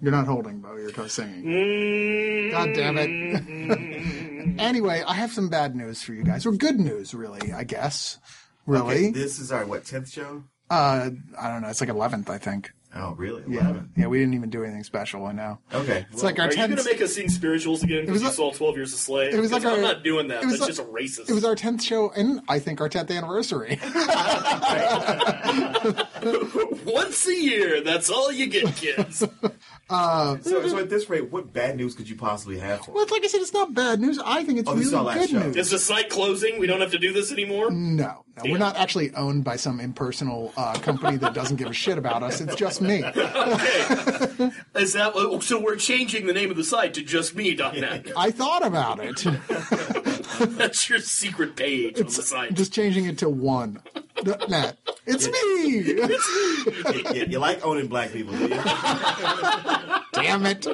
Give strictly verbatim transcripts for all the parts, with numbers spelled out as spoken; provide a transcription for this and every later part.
You're not holding, Bo. You're just singing. God damn it. Anyway, I have some bad news for you guys. Or good news, really, I guess. Really. Okay, this is our, what, tenth show? Uh, I don't know. It's like eleventh, I think. Oh, really? Yeah. Yeah, we didn't even do anything special, I know. Okay. It's well, like our Are tenth... you going to make us sing spirituals again because you like, saw twelve Years a Slave? It was like our, I'm not doing that. That's like, just a racist. It was our tenth show, and I think our tenth anniversary. Once a year, that's all you get, kids. Uh, so, so at this rate, what bad news could you possibly have for us? Well, like I said, it's not bad news. I think it's oh, really good show. news. Is the site closing? We don't have to do this anymore? No. no we're not actually owned by some impersonal uh, company that doesn't give a shit about us. It's just me. Okay. Is that so? We're changing the name of the site to just me dot net. I thought about it. That's your secret page it's on the site. Just changing it to one. Net. It's me. It's me. you, you, you like owning black people, do you? Damn it.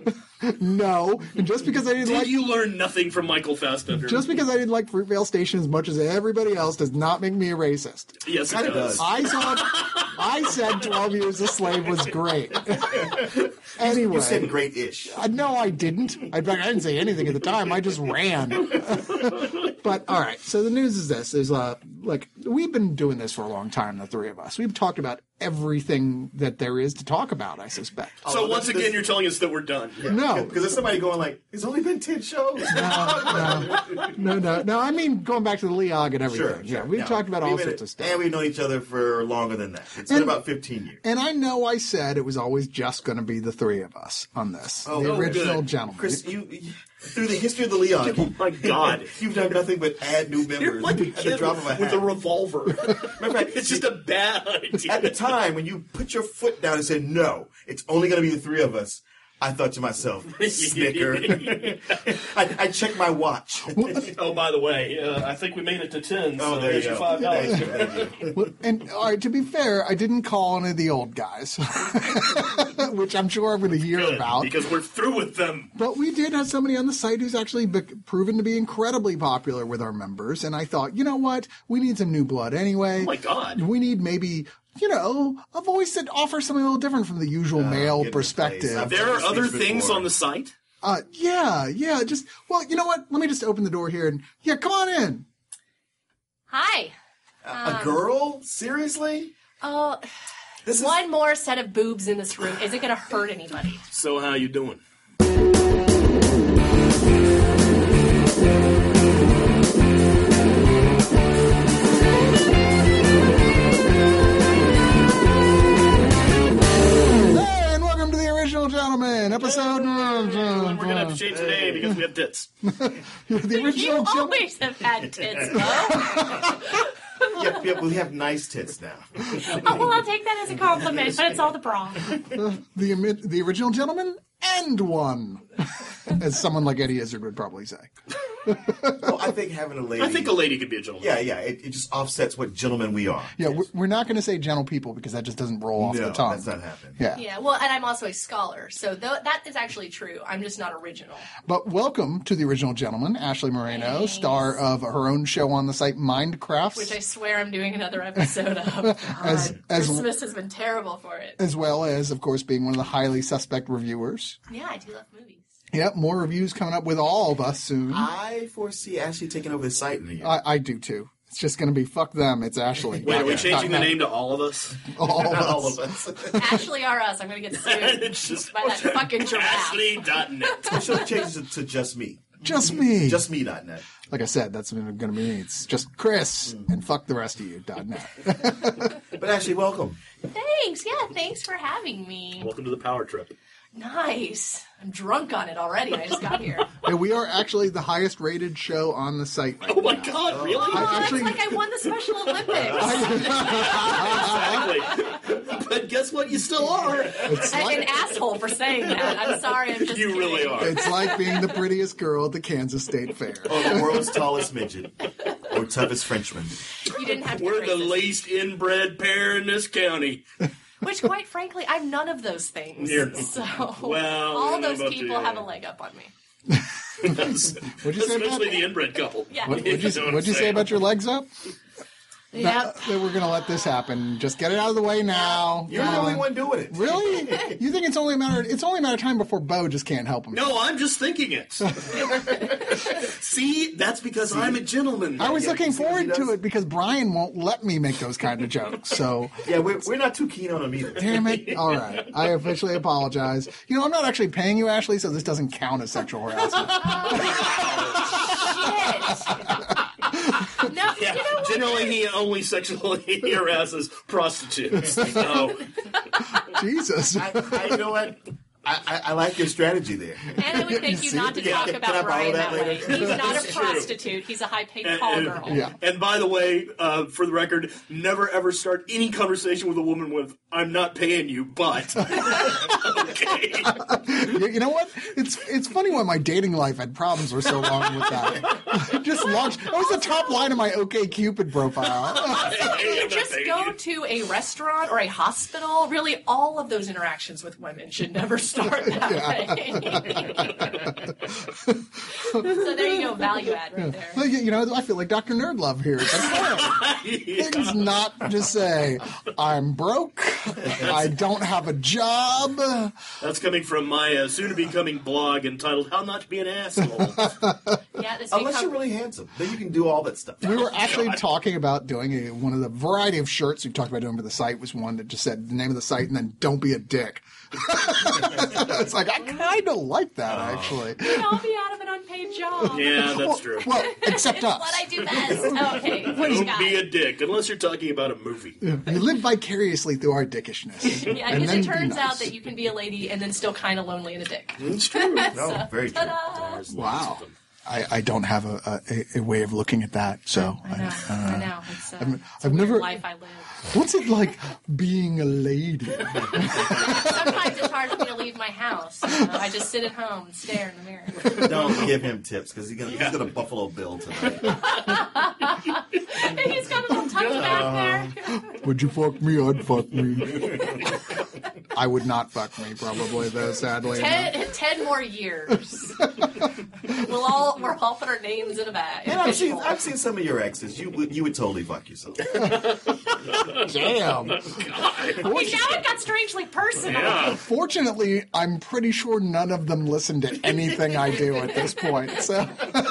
No. And just because I didn't Did like... you learn nothing from Michael Fassbender? Just because I didn't like Fruitvale Station as much as everybody else does not make me a racist. Yes, it does. does. I saw... I said twelve Years a Slave was great. Anyway. You said great-ish. Uh, no, I didn't. I, I didn't say anything at the time. I just ran. But, all right. So the news is this. Is uh, like, we've been doing this for a long time, the three of us. We've talked about everything that there is to talk about, I suspect. So oh, once this, again, this, you're telling us that we're done. Yeah. No. Because there's somebody going like, it's only been ten shows. No, no, no, no. No, I mean, going back to the Leog and everything. Sure, sure. Yeah, we've no. talked about we've all been, sorts of stuff. And we've known each other for longer than that. It's and, been about fifteen years. And I know I said it was always just going to be the three of us on this. Oh, the oh, original good. gentleman. Chris, you, you, through the history of the Leon, Oh, my God. you've done nothing but add new members You're like a at the kid drop of a hat. with a revolver. Matter of fact, It's just a bad idea. At the time, when you put your foot down and said, no, it's only going to be the three of us, I thought to myself, snicker. I, I checked my watch. Oh, by the way, uh, I think we made it to ten. Oh, so there you there's your go. five dollars. Thank you, thank you. Well, and all right, to be fair, I didn't call any of the old guys, which I'm sure I'm going to hear about. Because we're through with them. But we did have somebody on the site who's actually be- proven to be incredibly popular with our members, and I thought, you know what? We need some new blood anyway. Oh, my God. We need maybe, you know, a voice that offers something a little different from the usual Oh, male goodness perspective. gracious. There are I've other seen this things before. on the site? Uh, yeah, yeah, just, well, you know what? Let me just open the door here and, yeah, come on in. Hi. A girl? Seriously? Oh, This is one more set of boobs in this room isn't going to hurt anybody. So how you doing? Hey, and welcome to the Original Gentleman, episode... We're going to have to change the name because we have tits. the Original You Gentleman. always have had tits, though. yeah, yeah, we have nice tits now. Oh, well, I'll take that as a compliment, but it's all the bra. The, imi- the Original Gentleman and one, as someone like Eddie Izzard would probably say. Well, I think having a lady... I think a lady could be a gentleman. Yeah, yeah, it, it just offsets what gentlemen we are. Yeah, we're, we're not going to say gentle people because that just doesn't roll off no, the tongue. that's not happening. Yeah. Yeah, well, and I'm also a scholar, so th- that is actually true. I'm just not original. But welcome to the Original Gentleman, Ashley Moreno, Thanks. star of her own show on the site, Mindcrafts. Which I swear I'm doing another episode of. God, As- as- Christmas has been terrible for it. as well as, of course, being one of the highly suspect reviewers. Yeah, I do love movies. Yep, more reviews coming up with all of us soon. I foresee Ashley taking over the site in a year. I, I do too. It's just going to be fuck them. It's Ashley. Wait, are we Not- changing the not- name to all of us? All of us. All of us. Ashley or us, I'm going to get sued It's just by that fucking giraffe. Ashley dot net. I should have changed it to just me. Just me. Just me dot net. Like I said, that's going to be me. It's just Chris and fuck the rest of you. Dot net. But Ashley, welcome. Thanks, yeah, thanks for having me. Welcome to the power trip. Nice. I'm drunk on it already. I just got here. And we are actually the highest rated show on the site right Oh my now. God, really? Oh, actually- that's like I won the Special Olympics. Exactly. But guess what? You still are. It's I'm like, an asshole for saying that. I'm sorry. I'm just You kidding. really are. it's like being the prettiest girl at the Kansas State Fair. Or the world's tallest midget. Or toughest Frenchman. You didn't have to We're get the racist. least inbred pair in this county. Which, quite frankly, I'm none of those things. You're not. So Well, all I don't know those about people you. have a leg up on me. What'd you say about Especially the inbred couple. Yeah. What, what'd you, You know what what'd you I'm say saying. about your legs up? Yep. that, that we're going to let this happen. Just get it out of the way now. You're Come the only on. one doing it. Really? You think it's only a matter? It's only a matter of time before Bo just can't help himself. No, I'm just thinking it. See, that's because I'm a gentleman. I was Yeah, looking see what he forward to does? it because Brian won't let me make those kind of jokes. So, Yeah, we're, we're not too keen on him either. damn it. All right. I officially apologize. You know, I'm not actually paying you, Ashley, so this doesn't count as sexual harassment. Shit. No, Yeah, you know what? generally he only sexually harasses prostitutes. So, Jesus. I, I, you know what? I, I, I like your strategy there. And it would make you See? not to Can- talk can I about borrow Brian that that way. later? He's not That's a true. prostitute. He's a high-paid and, call and- girl. Yeah. and by the way, uh, for the record, never ever start any conversation with a woman with "I'm not paying you," but okay. You, you know what? It's it's funny why my dating life had problems for so long with that. Just launched. That was the top line of my OkCupid profile. Hey, I'm not Just paying go you. to a restaurant or a hospital. Really, all of those interactions with women should never start that way. So there you go, value add right there. Well, you, you know, I feel like Doctor Nerdlove here. It's like, hey, things not just say, I'm broke, I don't have a job. That's coming from my uh, soon-to-be-coming blog entitled "How Not to Be an Asshole." Yeah, this Unless become- you're really handsome. Then you can do all that stuff. We were actually talking about doing a, one of the variety of shirts we talked about doing for the site was one that just said the name of the site and then don't be a dick. It's like, I kind of like that, actually. I'll be out of an unpaid job. Yeah, that's true. Well, except It's us. what I do best. Okay, Don't be a dick unless you're talking about a movie. You live vicariously through our dickishness. Yeah, And because then it be turns nice. out that you can be a lady and then still kind of lonely and a dick. It's true. No, very true. There's Wow. lots of them. I, I don't have a, a, a way of looking at that, so I know. uh, I know. It's, uh, it's I've a weird never- life I live. what's it like being a lady? Sometimes it's hard for me to leave my house. You know? I just sit at home and stare in the mirror. Don't give him tips because he's gonna he's gonna Buffalo Bill tonight. And he's got a little touch back there. Would you fuck me? I'd fuck me. I would not fuck me, probably, though, sadly. Ten, ten more years. We'll all we'll all put our names in a bag. And I've seen I've seen some of your exes. You would you would totally fuck yourself. Damn. I mean, now it got strangely personal. Yeah. Fortunately, I'm pretty sure none of them listen to anything I do at this point, so...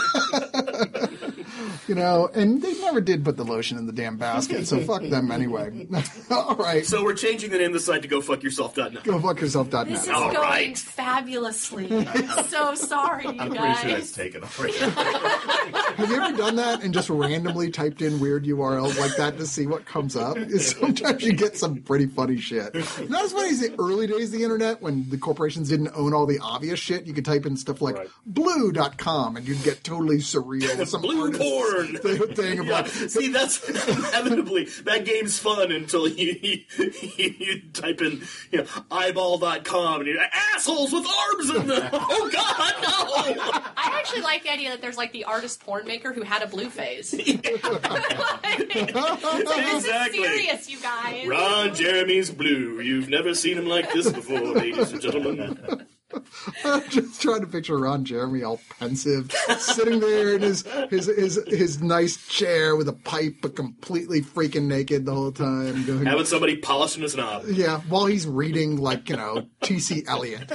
You know, and they never did put the lotion in the damn basket, so fuck them anyway. All right. So we're changing the name of the site to go fuck yourself dot net. Go fuck yourself dot This is net. All going right. fabulously. I'm so sorry, you I'm guys. pretty sure that's taken already. Have you ever done that and just randomly typed in weird U R Ls like that to see what comes up? Is sometimes you get some pretty funny shit. Not as funny as the early days of the internet when the corporations didn't own all the obvious shit. You could type in stuff like Right. blue dot com and you'd get totally surreal. Some Blue artist porn. thing- thing of Yeah. like, See, that's inevitably that game's fun until you, you, you type in you know eyeball dot com and you're like, assholes with arms in them. Oh God, no! I actually like the idea that there's like the artist porn maker who had a blue phase. Like, this is Exactly. serious, you guys. Ron Jeremy's blue. You've never seen him like this before, ladies and gentlemen. I'm just trying to picture Ron Jeremy all pensive, sitting there in his, his his his nice chair with a pipe, but completely freaking naked the whole time. Doing, Having somebody polishing his knob. yeah, while he's reading, like, you know, T C Eliot.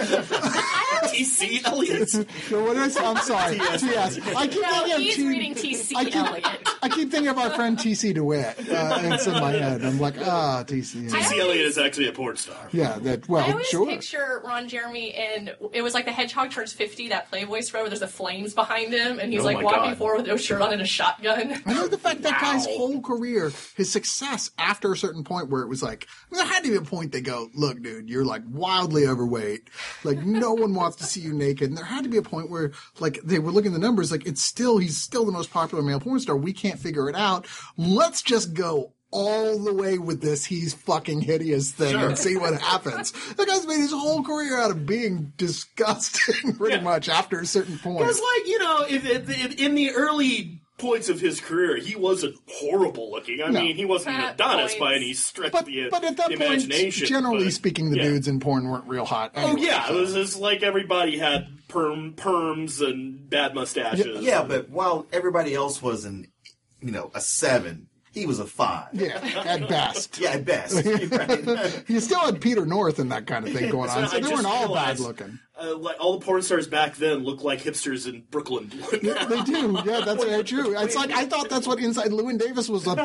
T C Eliot. No, what did I say? I'm sorry. T S. I keep No, thinking of he's T- reading T C I keep, Eliot. I keep thinking of our friend T C DeWitt. Uh, it's in my head. I'm like, ah, T C. T C Eliot is actually a porn star. Yeah, that, I well, always sure. picture Ron Jeremy and it was like the Hedgehog turns fifty, that Playboy spread where there's the flames behind him and he's Oh like my walking God. forward with no shirt on and a shotgun. I know the fact that guy's Wow. whole career, his success after a certain point where it was like, there had to be a point they go, look, dude, you're like wildly overweight. Like, no one wants to see you naked. And there had to be a point where, like, they were looking at the numbers, like, it's still, he's still the most popular male porn star. We can't figure it out. Let's just go all the way with this he's fucking hideous thing Sure. and see what happens. The guy's made his whole career out of being disgusting pretty Yeah. much after a certain point. Because, like, you know, if, if, in the early points of his career, he wasn't horrible looking. I No. mean, he wasn't an At Adonis by points. any stretch But, of the, but at that the point, imagination. generally but, speaking, the yeah. dudes in porn weren't real hot. Oh, anyway, yeah. so. It was just like everybody had perm, perms and bad mustaches. Yeah, but while everybody else was an, you know, a seven, he was a five. Yeah, at best. Yeah, at best. Right. You still had Peter North and that kind of thing going on, so I they just weren't all bad realized, looking. Uh, like all the porn stars back then looked like hipsters in Brooklyn. Yeah, they do. Yeah, that's very true. It's like I thought that's what Inside Llewyn Davis was about.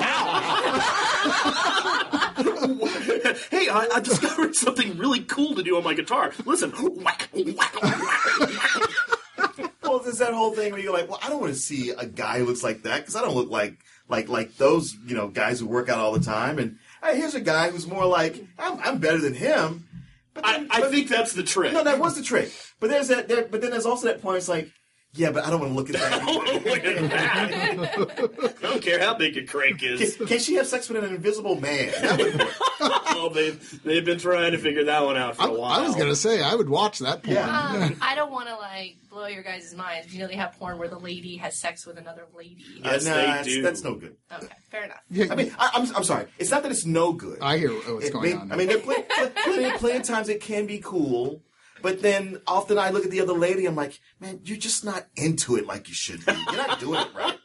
Hey, I, I discovered something really cool to do on my guitar. Listen, whack, whack, whack. Well, there's that whole thing where you're like, well, I don't want to see a guy who looks like that because I don't look like like like those you know guys who work out all the time. And hey, here's a guy who's more like I'm, I'm better than him. But then, I, I but, think that's the trick. no, that was the trick. But there's that. There, but then there's also that point. It's like, yeah, but I don't want to look at that. Look at that. I don't care how big your crank is. Can, can she have sex with an invisible man? That would work. Oh, they've, they've been trying to figure that one out for I, a while. I was gonna say I would watch that porn. Yeah. Um, I don't want to like blow your guys' minds. You know they have porn where the lady has sex with another lady. Yes, Uh, they that's, do. that's no good. Okay, fair enough. Yeah, I mean, I, I'm I'm sorry. It's not that it's no good. I hear what's It going may- on. I mean, there are plenty, plenty, plenty of times it can be cool, but then often I look at the other lady, I'm like, man, you're just not into it like you should be. You're not doing it right.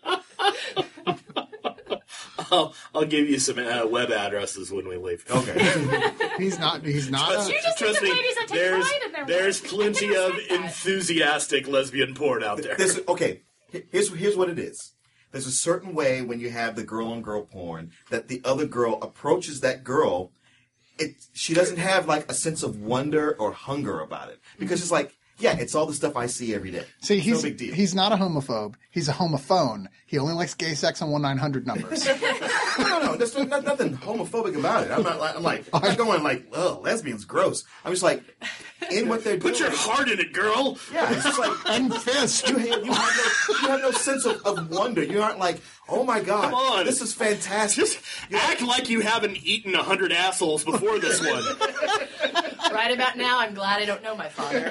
I'll, I'll give you some uh, web addresses when we leave. Okay. he's not. He's not. Trust, A, You just trust need me, the ladies that take there's, pride in their there's work. plenty I can of respect that. enthusiastic lesbian porn out there. There's, okay. Here's here's what it is. There's a certain way when you have the girl on girl porn that the other girl approaches that girl. It she doesn't have like a sense of wonder or hunger about it because it's like, yeah, it's all the stuff I see every day. See, It's he's no big deal. he's not a homophobe. He's a homophone. He only likes gay sex on one nine hundred numbers. No, no, no. There's not, nothing homophobic about it. I'm not like, I'm like, I'm not going like, oh, lesbians, gross. I'm just like, in what they're doing. Put your heart in it, girl. Yeah, it's just like, and fist. you have, you have, no, you have no sense of, of wonder. You aren't like, oh my God, Come on. this is fantastic. Just act like you haven't eaten a hundred assholes before this one. Right about now, I'm glad I don't know my father.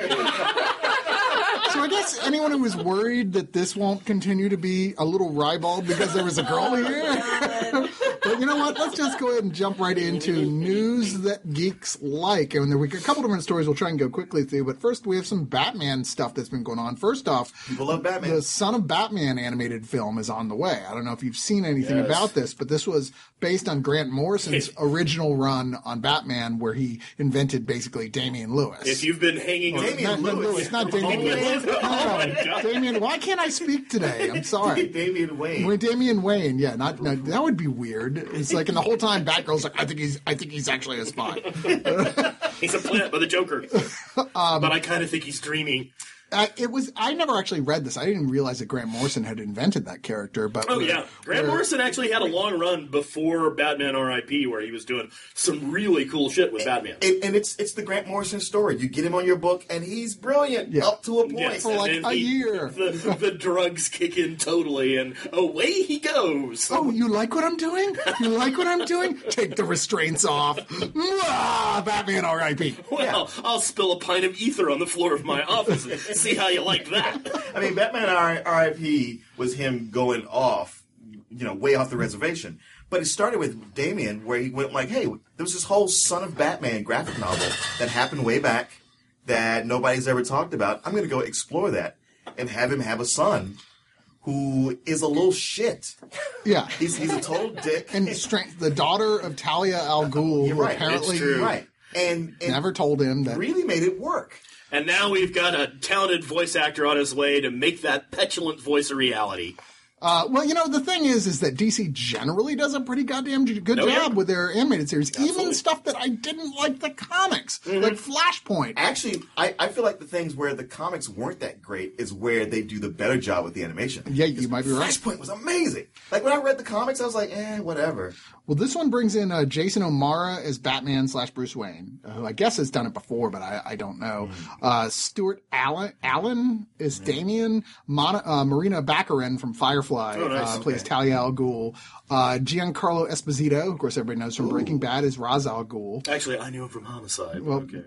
So I guess anyone who was worried that this won't continue to be a little ribald because there was a girl here. But you know what? Let's just go ahead and jump right into news that geeks like. And there we got a couple different stories we'll try and go quickly through. But first, we have some Batman stuff that's been going on. First off, People love Batman. the Son of Batman animated film is on the way. I don't know if you've seen anything Yes. about this, but this was based on Grant Morrison's original run on Batman, where he invented basically Damian Lewis. If you've been hanging on... Damian not, not Lewis. Lewis, not Damian Oh, Lewis. yeah. No, Oh, my God. Damian. Why can't I speak today? I'm sorry. Damian Wayne. Wait, Damian Wayne, yeah, not no, that would be weird. It's like, and the whole time, Batgirl's like, I think he's, I think he's actually a spy. He's a plant by the Joker. Um, but I kind of think he's dreaming. Uh, it was. I never actually read this. I didn't realize that Grant Morrison had invented that character. But Oh, we're- yeah. Grant we're- Morrison actually had a long run before Batman R I P where he was doing some really cool shit with Batman. And, and it's it's the Grant Morrison story. You get him on your book, and he's brilliant Yeah. up to a point. Yes, for and like then a he- year. The, the drugs kick in totally, and away he goes. Oh, you like what I'm doing? You like what I'm doing? Take the restraints off. Mwah! Batman R I P Well, I'll spill a pint of ether on the floor of my office and see how you like that. I mean, Batman R I P was him going off, you know, way off the reservation. But it started with Damian, where he went like, hey, there was this whole Son of Batman graphic novel that happened way back that nobody's ever talked about. I'm going to go explore that and have him have a son who is a little shit. Yeah. He's, he's a total dick. And strength, the daughter of Talia al Ghul, You're who right. apparently It's true. Right. And, and never told him that. really made it work. And now we've got a talented voice actor on his way to make that petulant voice a reality. Uh, well, you know, the thing is, is that D C generally does a pretty goddamn j- good Oh, yeah. job with their animated series, Absolutely. even stuff that I didn't like the comics, like Flashpoint. Actually, I, I feel like the things where the comics weren't that great is where they do the better job with the animation. Yeah, you might be right. Flashpoint was amazing. Like when I read the comics, I was like, eh, whatever. Well, this one brings in uh, Jason O'Mara as Batman slash Bruce Wayne, uh, who I guess has done it before, but I, I don't know. Uh, Stuart Allen, Allen is Damien. Mon- uh, Marina Baccarin from Firefly Oh, nice. uh, plays Okay. Talia al Ghul. Uh, Giancarlo Esposito, of course, everybody knows from Breaking Bad, is Ra's al Ghul. Actually, I knew him from Homicide. Well, okay.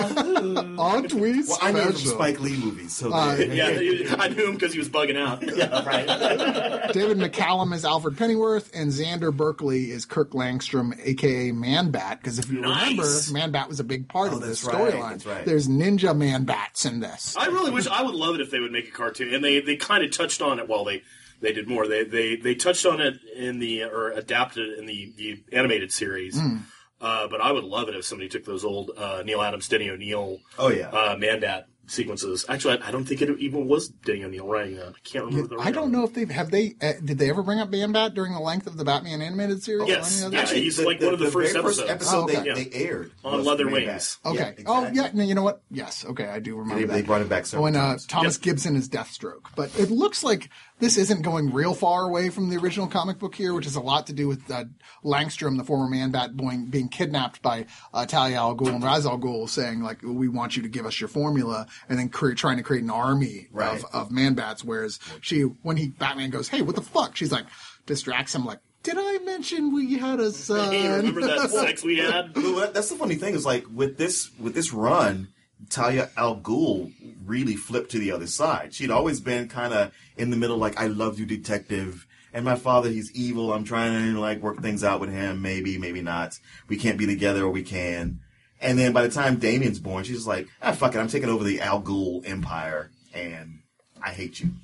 On tweet Well, I know him from special. Spike Lee movies, so Uh, they- Yeah, I knew him because he was bugging out. yeah, right. David McCallum is Alfred Pennyworth, and Xander Berkeley is Kirk Langstrom, a k a. Man-Bat, because if you Nice. remember, Man-Bat was a big part Oh, of this that's right, storyline. that's right. There's ninja Man-Bats in this. I really wish I would love it if they would make a cartoon, and they, they kind of touched on it while they they did more. They they they touched on it in the or adapted it in the, the animated series. Mm. Uh, but I would love it if somebody took those old uh, Neil Adams, Denny O'Neil, Oh yeah. uh, Man-Bat sequences. Actually, I, I don't think it even was Denny O'Neil writing that. I can't remember the. I don't know if they've have they uh, did they ever bring up Man-Bat during the length of the Batman animated series? Yes. Or any Yeah, other? he's like one of the first very episodes. episode Oh, okay. they, Yeah. they aired On was Leather Man-Bat. Wings. Okay. Yeah, Oh, exactly. yeah. No, you know what? Yes. Okay, I do remember They, that. they brought it back several when uh, times. Thomas Yep. Gibson is Deathstroke. But it looks like this isn't going real far away from the original comic book here, which has a lot to do with uh, Langstrom, the former Man-Bat, being, being kidnapped by uh, Talia al Ghul and Ra's al Ghul, saying, like, we want you to give us your formula, and then cre- trying to create an army Right. of, of Man-Bats, whereas she, when he Batman goes, hey, what the fuck? She's like, distracts him, like, did I mention we had a son? Hey, remember that sex we had? Well, that- that's the funny thing is like with this with this run, Talia al Ghul really flipped to the other side. She'd always been kind of in the middle, like I love you, detective, and my father, he's evil. I'm trying to like work things out with him. Maybe, maybe not. We can't be together, or we can. And then by the time Damien's born, she's like, ah, fuck it, I'm taking over the Al Ghul empire, and I hate you.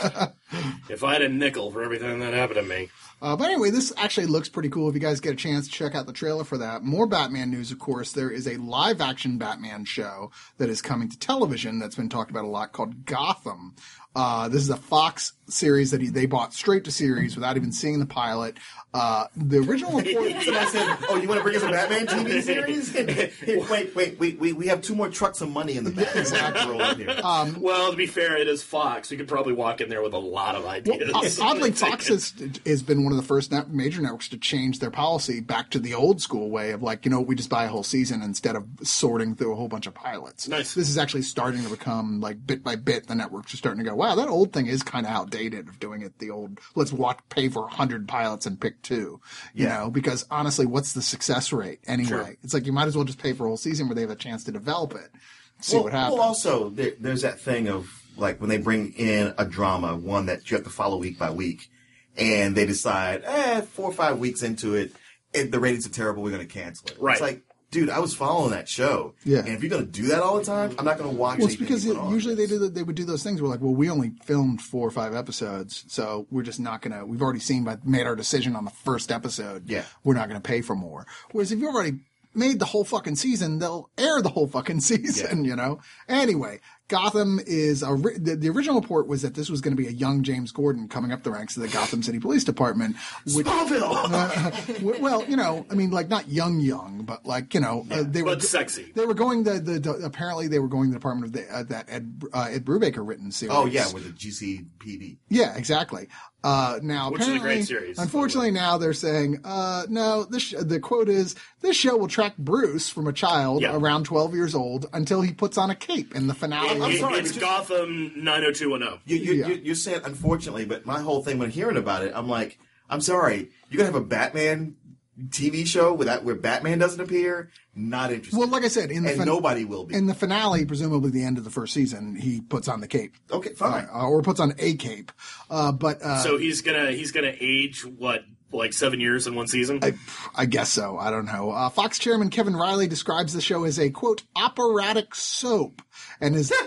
If I had a nickel for everything that happened to me. Uh, but anyway, this actually looks pretty cool. If you guys get a chance, check out the trailer for that. More Batman news, of course. There is a live-action Batman show that is coming to television that's been talked about a lot called Gotham. Uh, this is a Fox series that he, they bought straight to series without even seeing the pilot. Uh, the original report... So I said, oh, you want to bring us a Batman T V series? Here, wait, wait, wait, we, we have two more trucks of money in the back. Exactly. Roll up here. Well, to be fair, it is Fox. You could probably walk in there with a lot of ideas. Well, uh, oddly, Fox has, has been one of the first net major networks to change their policy back to the old school way of like, you know, we just buy a whole season instead of sorting through a whole bunch of pilots. Nice. This is actually starting to become, like, bit by bit, the networks are starting to go, wow, that old thing is kind of outdated of doing it the old, let's watch, pay for one hundred pilots and pick two, you Yeah. know, because honestly, what's the success rate anyway? Sure. It's like you might as well just pay for a whole season where they have a chance to develop it, see well, what happens. Well, also, there, there's that thing of, like, when they bring in a drama, one that you have to follow week by week, and they decide, eh, four or five weeks into it, it the ratings are terrible, we're going to cancel it. Right. It's like, dude, I was following that show. Yeah. And if you're going to do that all the time, I'm not going to watch Well, it's anything because you it, put on. usually they do the, they would do those things where like, well, we only filmed four or five episodes, so we're just not gonna. We've already seen, by made our decision on the first episode. Yeah. we're not gonna pay for more. Whereas if you already made the whole fucking season, they'll air the whole fucking season. Yeah. You know. Anyway, Gotham is a. The, the original report was that this was going to be a young James Gordon coming up the ranks of the Gotham City Police Department. Which, Smallville! well, you know, I mean, like not young, young, but like you know, uh, they were but sexy. They were going the, the, the apparently they were going the Department of the, uh, that Ed uh, Ed Brubaker written series. Oh, yeah, with the G C P D. Yeah, exactly. Uh, now, Which is a apparently, great series, unfortunately, now they're saying, uh, no, this, sh- the quote is, this show will track Bruce from a child Yeah. around twelve years old until he puts on a cape in the finale. I'm It- sorry, it's but- Gotham nine oh two one oh. You, you, Yeah. you, you're saying, unfortunately, but my whole thing when hearing about it, I'm like, I'm sorry, you're going to have a Batman T V show where, that, where Batman doesn't appear? Not interested. Well, like I said, in the and fin- nobody will be. in the finale, presumably the end of the first season, he puts on the cape. Okay, fine. Uh, or puts on a cape. Uh, but, uh, So he's gonna he's gonna age what like seven years in one season. I, I guess so. I don't know. Uh, Fox chairman Kevin Riley describes the show as a, quote, operatic soap. And is,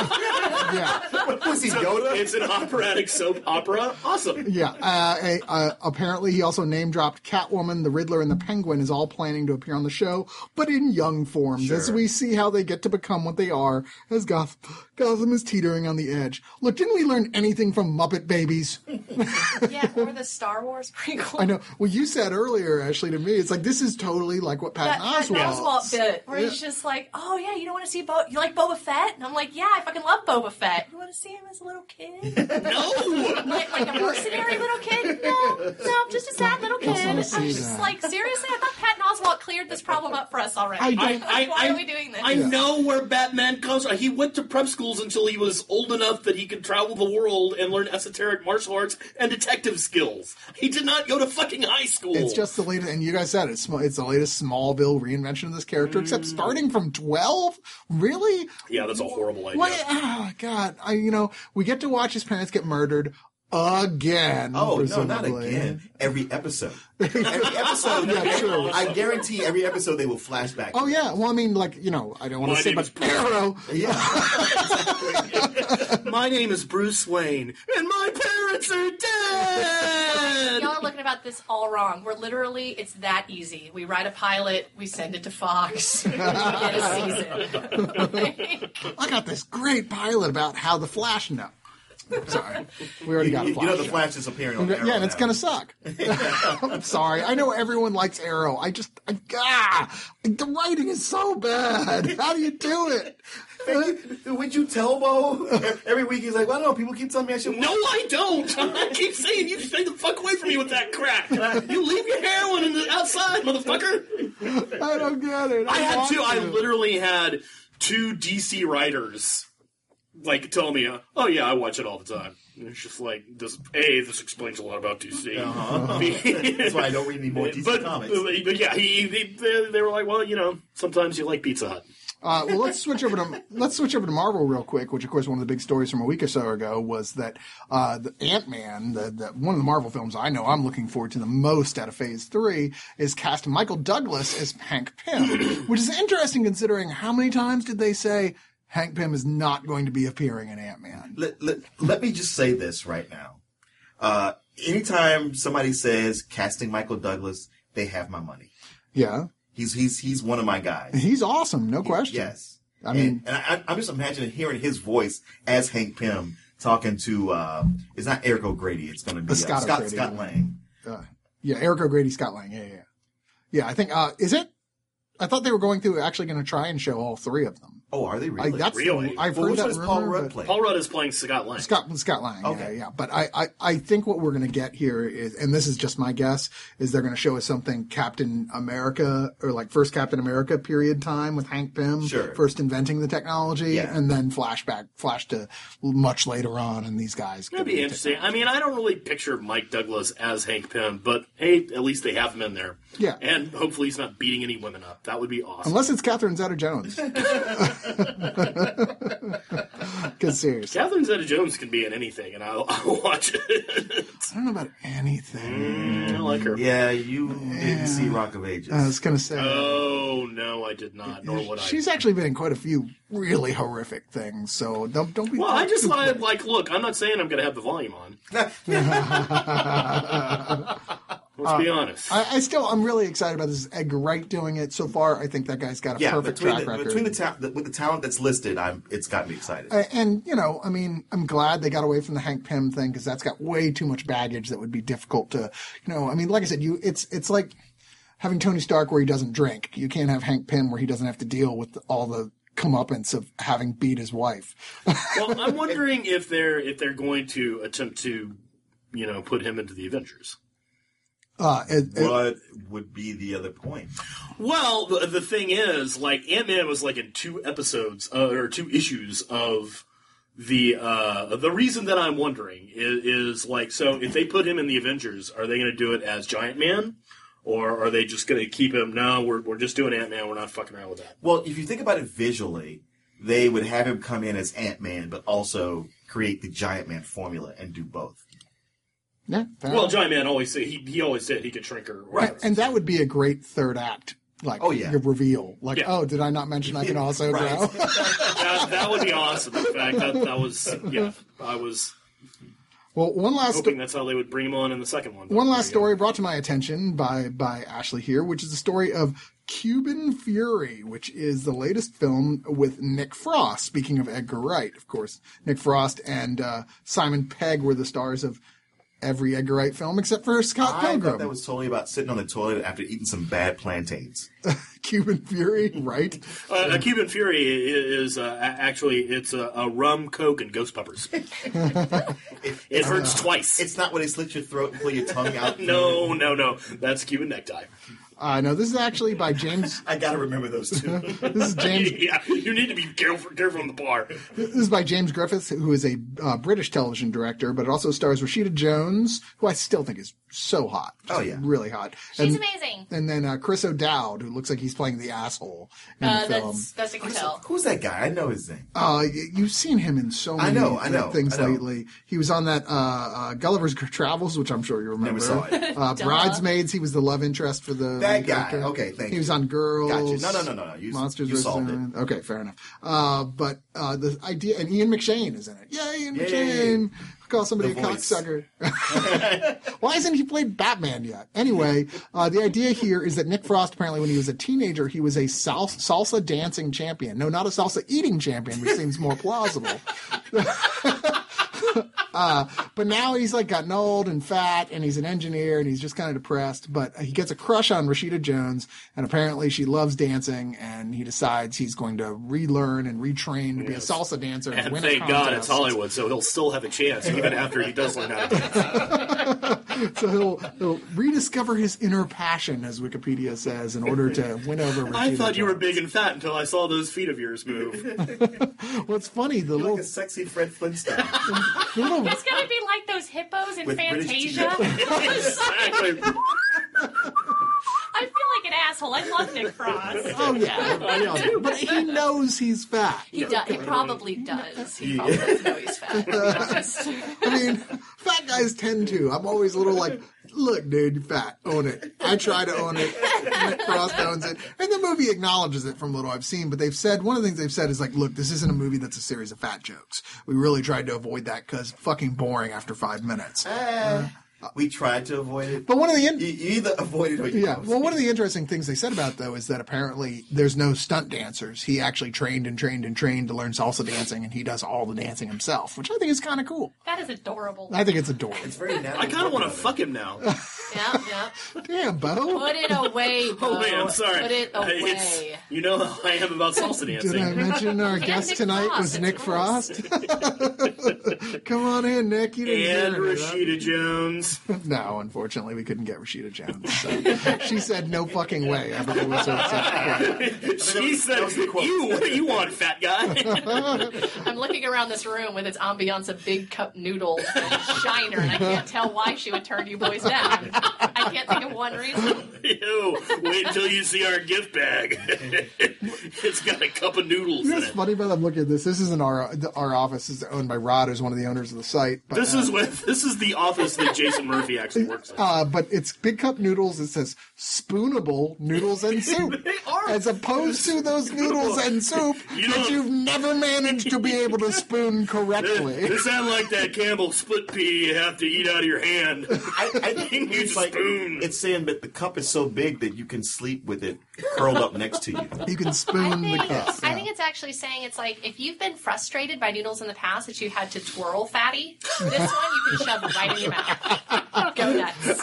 yeah. Was he Yoda? It's an operatic soap opera. Awesome. Yeah. Uh, a, uh, apparently, he also name dropped Catwoman, the Riddler, and the Penguin is all planning to appear on the show, but in young forms, as Sure. we see how they get to become what they are, as Goth- Gotham is teetering on the edge. Look, didn't we learn anything from Muppet Babies? Yeah, or the Star Wars prequel. I know. Well, you said earlier, Ashley, to me, it's like this is totally like what That Patton Patton Oswalt. Oswalt bit, where he's just like, "Oh yeah, you don't want to see Bo- you like Boba Fett?" And I'm like, "Yeah, I fucking love Boba Fett. You want to see him as a little kid? No. like, like a mercenary little kid? No, no, just a sad little kid." wanna I'm see just that. like, seriously, I thought Patton Oswalt cleared this problem up for us already. I don't- Like, I, why I, are we doing this? I know where Batman comes from. He went to prep schools until he was old enough that he could travel the world and learn esoteric martial arts and detective skills. He did not go to fucking high school. It's just the latest, and you guys said it, it's, sm- it's the latest Smallville reinvention of this character, except Mm. starting from twelve? Really? yeah, that's a horrible idea. What? Oh, God. I, you know, we get to watch his parents get murdered again. Oh, no, not presumably. again. Every episode. Every episode. Yeah, true. I guarantee every episode they will flash back. Oh, yeah. Well, I mean, like, you know, I don't want My to say, name but is Bruce. Arrow. Yeah. My name is Bruce Wayne, and my parents are dead. dead. Y'all are looking about this all wrong. We're literally, it's that easy. We write a pilot, we send it to Fox, we get a season. Like, I got this great pilot about how the Flash. No, sorry, we already got a You, Flash. you know the Flash is appearing on Arrow Yeah, and it's now. gonna suck. I'm sorry. I know everyone likes Arrow. I just, I, ah, the writing is so bad. How do you do it? Would you tell Bo? Every week he's like, well, I don't know, people keep telling me I should No, I don't. I keep saying you stay the fuck away from me with that crap. You leave your heroin in the outside, motherfucker. I don't get it. I had want two. I to. literally had two D C writers like tell me, uh, "Oh yeah, I watch it all the time." And it's just like, this, a this explains a lot about D C. Uh-huh. That's why I don't read any more D C but, comics. but yeah, he, he they, they were like, "Well, you know, sometimes you like Pizza Hut." Uh, well, let's switch over to let's switch over to Marvel real quick. Which, of course, one of the big stories from a week or so ago was that uh, the Ant-Man, the, the one of the Marvel films I know I'm looking forward to the most out of Phase Three, is casting Michael Douglas as Hank Pym, which is interesting considering how many times did they say Hank Pym is not going to be appearing in Ant-Man? Let, let, let me just say this right now. Uh, anytime somebody says casting Michael Douglas, they have my money. Yeah, He's he's he's one of my guys. he's awesome, no question. Yes. I mean, and, and I, I'm just imagining hearing his voice as Hank Pym talking to, uh, it's not Eric O'Grady, it's going to be uh, Scott Scott, O'Grady. Scott Lang. uh, yeah, Eric O'Grady, Scott Lang. Yeah, yeah, yeah. Yeah, I think uh, is it? I thought they were going through actually going to try and show all three of them. Oh, are they really? I, that's Really? I've well, heard which that one is Paul rumor, Rudd but- playing? Paul Rudd is playing Scott Lang. Scott Scott Lang. Okay. Yeah, yeah. But I, I, I think what we're going to get here is, and this is just my guess, is they're going to show us something Captain America or like first Captain America period time with Hank Pym, Sure. first inventing the technology, Yeah. and then flashback, flash to much later on, and these guys. That'd be interesting. I mean, I don't really picture Mike Douglas as Hank Pym, but hey, at least they have him in there. Yeah. And hopefully he's not beating any women up. That would be awesome. Unless it's Catherine Zeta-Jones. Because seriously, Catherine Zeta-Jones can be in anything, and I'll, I'll watch it. I don't know about anything. I like her. Yeah, you didn't see Rock of Ages. I was going to say. Oh, no, I did not, nor would I. She's actually been in quite a few really horrific things, so don't don't be. Well, I just too thought, quick. like, look, I'm not saying I'm going to have the volume on. Let's be honest. I, I still, I'm really excited about this. Edgar Wright doing it so far. I think that guy's got a yeah, perfect between track the, record. between the, ta- the with the talent that's listed, I'm it's got me excited. Uh, and you know, I mean, I'm glad they got away from the Hank Pym thing because that's got way too much baggage that would be difficult to, you know. I mean, like I said, you it's it's like having Tony Stark where he doesn't drink. You can't have Hank Pym where he doesn't have to deal with all the comeuppance of having beat his wife. Well, I'm wondering if they're if they're going to attempt to, you know, put him into the Avengers. Uh, it, it- What would be the other point? Well, the, the thing is, like, Ant-Man was like in two episodes, uh, or two issues of the, uh, the reason that I'm wondering is, is, like, so if they put him in the Avengers, are they going to do it as Giant Man? Or are they just going to keep him, no, we're, we're just doing Ant-Man, we're not fucking around with that. Well, if you think about it visually, they would have him come in as Ant-Man, but also create the Giant Man formula and do both. yeah, fair Well, enough. Giant Man always said, he, he always said he could shrink her. Right. and that would be a great third act. Like, Oh, yeah. your reveal. Like, Yeah. oh, did I not mention I can also Right. grow? that, that would be awesome. In fact, that, that was, yeah, I was Well, one last hoping that's how they would bring him on in the second one. one last There you go. story brought to my attention by by Ashley here, which is the story of Cuban Fury, which is the latest film with Nick Frost. Speaking of Edgar Wright, of course, Nick Frost and uh, Simon Pegg were the stars of every Edgar Wright film except for Scott I Pilgrim. thought that was totally about sitting on the toilet after eating some bad plantains. Cuban Fury, right? Uh, a Cuban Fury is uh, a- actually it's a, a rum, coke, and ghost peppers. It hurts twice. It's not when they slit your throat and pull your tongue out. No, no, no. That's Cuban necktie. Uh, no, this is actually by James. I gotta remember those two. This is James. Yeah, you need to be careful, careful in the bar. This is by James Griffiths, who is a uh, British television director, but it also stars Rashida Jones, who I still think is so hot. Oh, yeah. really hot. She's and, amazing. And then uh, Chris O'Dowd, who looks like he's playing the asshole in Uh, the film. that's that's you can tell. Who's that guy? I know his name. Uh, y- you've seen him in so I many know, I know, things I know. lately. He was on that uh, uh, Gulliver's Travels, which I'm sure you remember. Never saw it. Uh, Duh. Bridesmaids, he was the love interest for the That lead guy. character. Okay, thank He you. was on Girls. Gotcha. No, no, no, no, no. You- Monsters you versus solved it. Men. Okay, fair enough. Uh, but uh, the idea, and Ian McShane is in it. Yay, Ian Yay. McShane. Call somebody The a voice. cocksucker. Why hasn't he played Batman yet? Anyway, uh, the idea here is that Nick Frost, apparently when he was a teenager, he was a sal- salsa dancing champion. No, not a salsa eating champion, which seems more plausible. Uh, but now he's like gotten old and fat, and he's an engineer, and he's just kind of depressed. But he gets a crush on Rashida Jones, and apparently she loves dancing, and he decides he's going to relearn and retrain to be a Yes. salsa dancer and, And win thank a God contest. it's Hollywood, so he'll still have a chance even after he does learn how to dance. So he'll, he'll rediscover his inner passion, as Wikipedia says, in order to win over Rashida I thought you were Jones. big and fat until I saw those feet of yours move. Well, it's funny, the You're little, like a sexy Fred Flintstone. the little It's gonna be like those hippos in With British Fantasia. Exactly. I feel like an asshole. I love Nick Frost. oh yeah, I know. But he knows he's fat. He does. He probably does. He probably does know he's fat. To be honest. I mean, fat guys tend to. I'm always a little like, look, dude, you're fat. Own it. I try to own it. Nick Frost owns it. And the movie acknowledges it from little I've seen, but they've said, one of the things they've said is like, look, this isn't a movie that's a series of fat jokes. We really tried to avoid that because fucking boring after five minutes. Eh, we tried to avoid it. But one of the... In- You, you either avoid it or you Yeah, don't. well, one of the interesting things they said about it, though, is that apparently there's no stunt dancers. He actually trained and trained and trained to learn salsa dancing, and he does all the dancing himself, which I think is kind of cool. That is adorable. I think it's adorable. It's very natural. I kind of want to fuck him now. Yeah, yeah. Damn, Bo. Put it away, Bo. Oh man, I'm sorry. Put it away. It's- you know how I am about salsa dancing. Did I mention our Yeah, guest Nick tonight Frost, was it's Nick gross. Frost? Come on in, Nick. You didn't And hear any of Rashida Jones. that. No, unfortunately, we couldn't get Rashida Jones. So. She said, no fucking way. I believe it was her exact quote. She said, was the quote. "You, what do you want, fat guy?" I'm looking around this room with its ambiance of big cup noodles and Shiner, and I can't tell why she would turn you boys down. I can't think of one reason. Ew, wait until you see our gift bag. It's got a cup of noodles You know in what's it. funny about I'm looking at this? This isn't our our office. Is owned by Rod, who's one of the owners of the site. But, This uh, is what this is the office that Jason Murphy actually works in. Uh, but it's Big Cup Noodles. It says spoonable noodles and soup. They are. As opposed to those noodles and soup You that know- you've never managed to be able to spoon correctly. They sound like that Campbell split pea you have to eat out of your hand. I, I think You need it's a like spoon. it's saying that the cup is so big that you can sleep with it curled up next to you. You can I spoon the think, cup. I think it's actually saying it's like if you've been frustrated by noodles in the past that you had to twirl fatty, this one you can shove right in your mouth. Go nuts.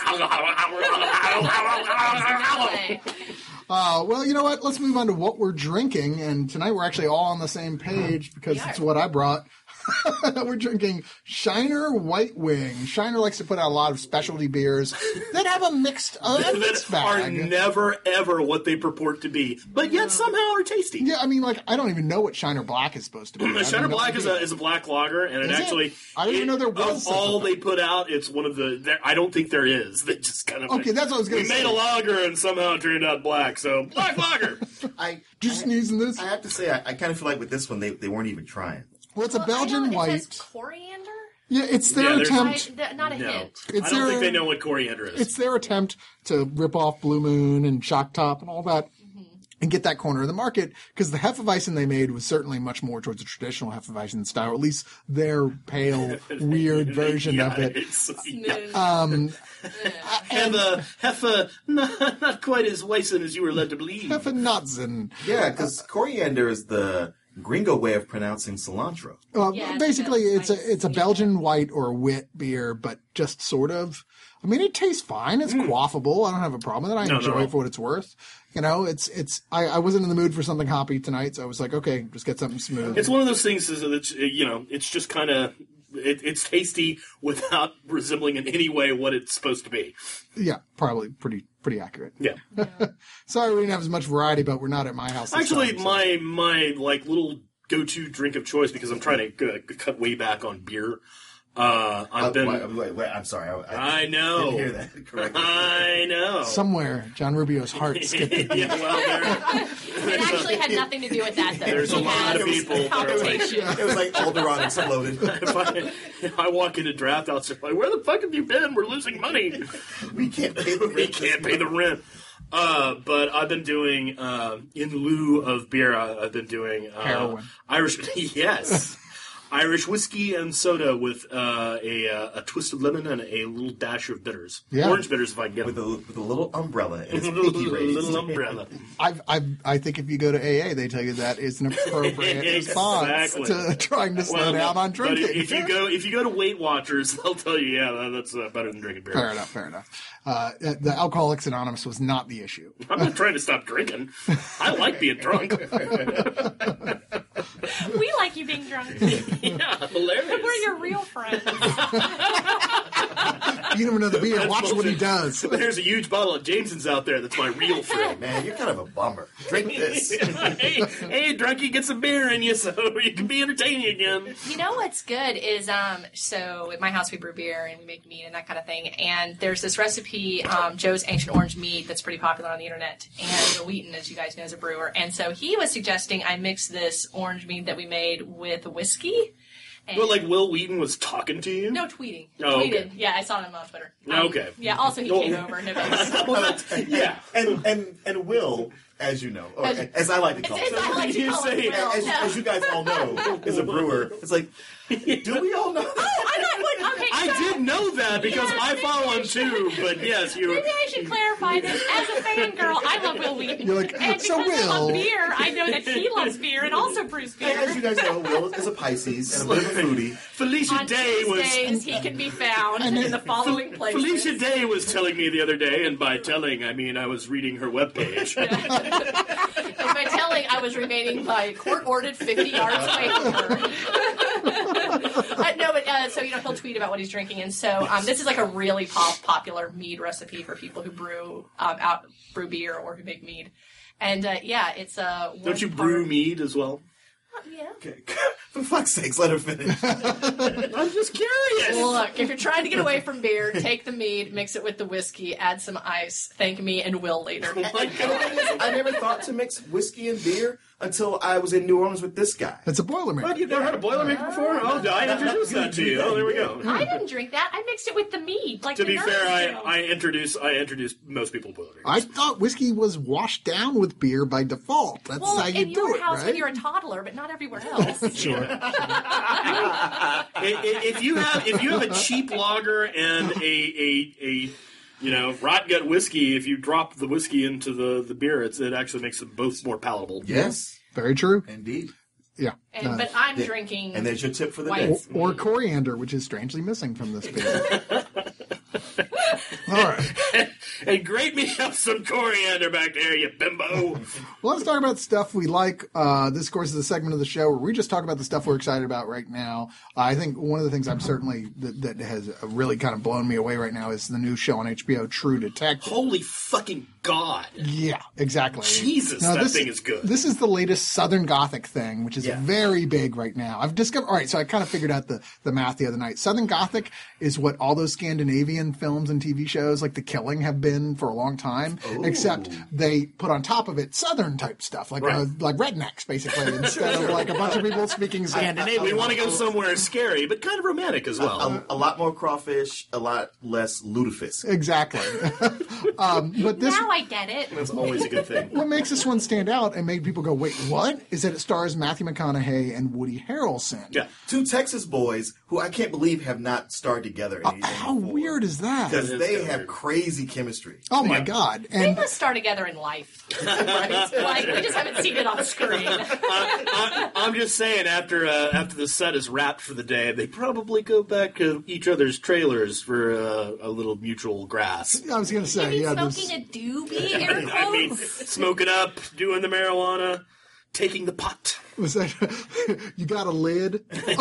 Uh, well, you know what? Let's move on to what we're drinking. And tonight we're actually all on the same page because We are. it's what I brought. We're drinking Shiner White Wing. Shiner likes to put out a lot of specialty beers that have a mixed, uh, a mixed that are bag. never ever what they purport to be, but yet somehow are tasty. Yeah, I mean, like, I don't even know what Shiner Black is supposed to be. I have Shiner no Black is idea. a is a black lager, and it Is it? actually I didn't even know there was of such a all thing. they put out. It's one of the. there- I don't think there is. They just kind of Okay, that's what I was gonna We say. made a lager and somehow it turned out black. So black lager. I Just I, sneezing this? I have to say, I, I kind of feel like with this one, they, they weren't even trying. Well, it's a Well, I Belgian know white. It says coriander? Yeah, it's their Yeah, there's- attempt. I, th- not a No, hint. It's I don't their- think they know what coriander is. It's their attempt to rip off Blue Moon and Shock Top and all that and get that corner of the market because the Hefeweizen they made was certainly much more towards a traditional Hefeweizen style, or at least their pale, weird version yeah, of it. It's, Um, have a have a not, not quite as Weissen as you were led to believe. Hefenatzen. Yeah, because coriander is the gringo way of pronouncing cilantro. Uh, Yeah, basically, it's it's a a it's a nice- Belgian white or wit beer, but just sort of. I mean, it tastes fine. It's quaffable. I don't have a problem with it. I No, enjoy no. it for what it's worth. You know, it's it's. I, I wasn't in the mood for something hoppy tonight, so I was like, okay, just get something smooth. It's one of those things is that it's, you know, it's just kind of it, it's tasty without resembling in any way what it's supposed to be. Yeah, probably pretty pretty accurate. Yeah. Sorry, we didn't have as much variety, but we're not at my house. This Actually, time, so- my my like little go-to drink of choice because I'm trying to uh, cut way back on beer. Uh, I've Uh, been. wait, wait, wait, I'm sorry. I, I know. didn't hear that correctly. I know. somewhere John Rubio's heart skipped a beat. yeah, well, there, It actually had nothing to do with that, though. There's a He lot has of people that are like- palpitations. It was like Alderaan exploded. if, I, if I walk into draft house, they're like, "Where the fuck have you been? We're losing money. We can't pay the We rent. can't pay the rent." Uh, but I've been doing uh, in lieu of beer. I, I've been doing uh, Heroin. Irish. Yes. Irish whiskey and soda with uh, a uh, a twist of lemon and a little dash of bitters. Yeah. Orange bitters if I can get With them. a, with a little umbrella and it's little, pinky raised. little umbrella. I've, I've, I think if you go to A A, they tell you that is an appropriate response Exactly. to trying to slow Well, down on but drinking. if you go if you go to Weight Watchers, they'll tell you, yeah, that- that's uh, better than drinking beer. Fair enough, fair enough. Uh, the Alcoholics Anonymous was not the issue. I'm not trying to stop drinking. I like being drunk. We like you being drunk. Yeah, hilarious. We're your real friends. You never know the beer. Watch what he does. There's a huge bottle of Jameson's out there that's my real friend. Man, you're kind of a bummer. Drink this. hey, hey, drunkie, get some beer in you so you can be entertaining again. You know what's good is um so at my house we brew beer and we make mead and that kind of thing, and there's this recipe, um, Joe's Ancient Orange Mead, that's pretty popular on the internet, and Will Wheaton, as you guys know, is a brewer, and so he was suggesting I mix this orange mead that we made with whiskey. And Well, like Will Wheaton was talking to you? no tweeting. Oh, okay. Tweeted. Yeah, I saw him on Twitter. Okay. Yeah, also he Oh. came over and it was Yeah. And and and Will, as you know, or As- as I like to call As him, I like to You call say- him Will. as, No. as you guys all know, is a brewer. It's like, do we all know? Oh, I thought, wait, okay, I so did know that because Yes, I follow him maybe I too, but yes, you maybe I should clarify this. As a fangirl, I love Will Wheaton. You're like, and so because I love Will- beer, I know that he loves beer and also brews beer. As you guys know, Will is a Pisces and a bit of a foodie. Felicia On Day was Tuesdays, he can be found in the following places. Felicia Day was telling me the other day, and by telling I mean I was reading her webpage. And by telling, I was remaining by court-ordered fifty yards away from her. uh, no, but uh, so you know he'll tweet about what he's drinking, and so um, this is like a really pop- popular mead recipe for people who brew um, out brew beer or who make mead. And uh, yeah, it's a. Uh, Don't you one brew part- mead as well? Yeah. Okay. For fuck's sakes, let her finish. I'm just curious. Look, if you're trying to get away from beer, take the mead, mix it with the whiskey, add some ice. Thank me and Will later. Oh my And the thing is, I never thought to mix whiskey and beer until I was in New Orleans with this guy. It's a Boilermaker. What, you've never had a Boilermaker before? Oh, did I introduced that to you? Oh, there we go. I didn't drink that. I mixed it with the mead. Like To the be nerds fair, I, do. I introduced I introduced most people to Boilermakers. I thought whiskey was washed down with beer by default. That's well, how you in do your it, house right? when you're a toddler, but not everywhere else. Sure. I- I- if you have if you have a cheap lager and a a, a you know rot gut whiskey, if you drop the whiskey into the, the beer, it's, it actually makes them both more palatable. Yes, Very true. indeed. Yeah. And, Uh, but I'm Yeah. drinking. And there's your tip for the White. day. or, or coriander, which is strangely missing from this beer. All right. And grate me up some coriander back there, you bimbo. Well, let's talk about stuff we like. Uh, this, of course, is a segment of the show where we just talk about the stuff we're excited about right now. Uh, I think one of the things I'm certainly that, that has really kind of blown me away right now is the new show on H B O, True Detective. Holy fucking God. Yeah, exactly. Jesus, Now, that this- thing is good. This is the latest Southern Gothic thing, which is Yeah. very big right now. I've discovered. All right, so I kind of figured out the the math the other night. Southern Gothic is what all those Scandinavian films and T V shows like The Killing have been for a long time, except they put on top of it Southern type stuff, like Right. uh, like rednecks, basically, instead of like a bunch of people speaking Scandinavian. We want to go somewhere scary, but kind of romantic as well. A, a lot more crawfish, a lot less lutefisk. Exactly. um, but this. now I get it. That's always a good thing. What makes this one stand out and made people go, wait, what? Is that it stars Matthew McConaughey and Woody Harrelson. Yeah. Two Texas boys who I can't believe have not starred together in anything How before. weird is that? Because That is they kinda have weird. crazy chemistry. Oh my God. They And must star together in life. Like, we just haven't seen it on screen. I, I'm just saying, after uh, after the set is wrapped for the day, they probably go back to each other's trailers for uh, a little mutual grass. I was going to say, Maybe yeah, smoking this, a doobie, air quotes. I mean, smoking up, doing the marijuana, taking the pot. was that, you got a lid? I'm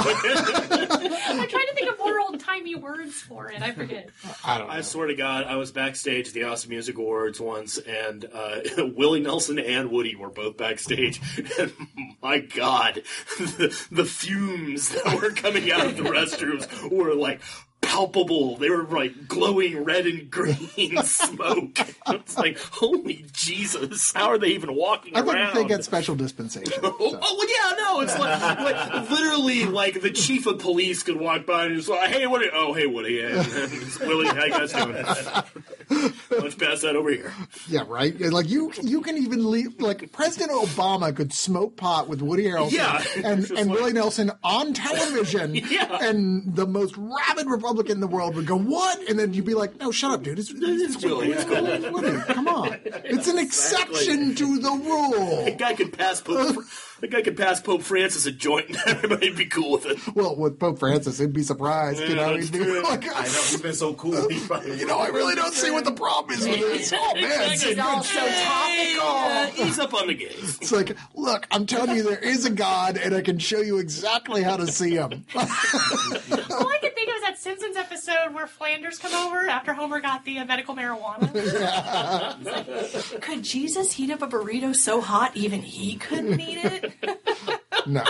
trying to think of more old-timey words for it. I forget. I don't know. I swear to God, I was backstage at the Austin Music Awards once, and uh, Willie Nelson and Woody were both backstage. And my God, the, the fumes that were coming out of the restrooms were like palpable. They were like glowing red and green smoke. It's like, holy Jesus, how are they even walking I around? think they get special dispensation. Oh, so. oh, well, yeah, no, it's like, like literally like the chief of police could walk by and just like, hey, Woody, oh, hey, Woody, yeah, Willie, how you guys doing? Let's pass that over here. Yeah, right. Like you, you can even leave. Like President Obama could smoke pot with Woody Harrelson Yeah. and, Just and like- Willie Nelson on television, Yeah. and the most rabid Republican in the world would go, "What?" And then you'd be like, "No, shut up, dude. It's, it's, It's Willie. it's cool. It's Woody. Come on. It's an exception to the rule." The guy could pass Pope. The guy could pass Pope Francis a joint, and everybody'd be cool with it. Well, with Pope Francis, he'd be surprised. you Yeah, know, that's he'd be true. like, I know he's been so cool. He's probably, you know, I really don't see what the problem is with this. Oh man, This is all so topical. Uh, ease up on the gays. it's like, look, I'm telling you, there is a God, and I can show you exactly how to see him. All I could think of is that Simpsons episode where Flanders come over after Homer got the uh, medical marijuana. Could Jesus heat up a burrito so hot even he couldn't eat it? No.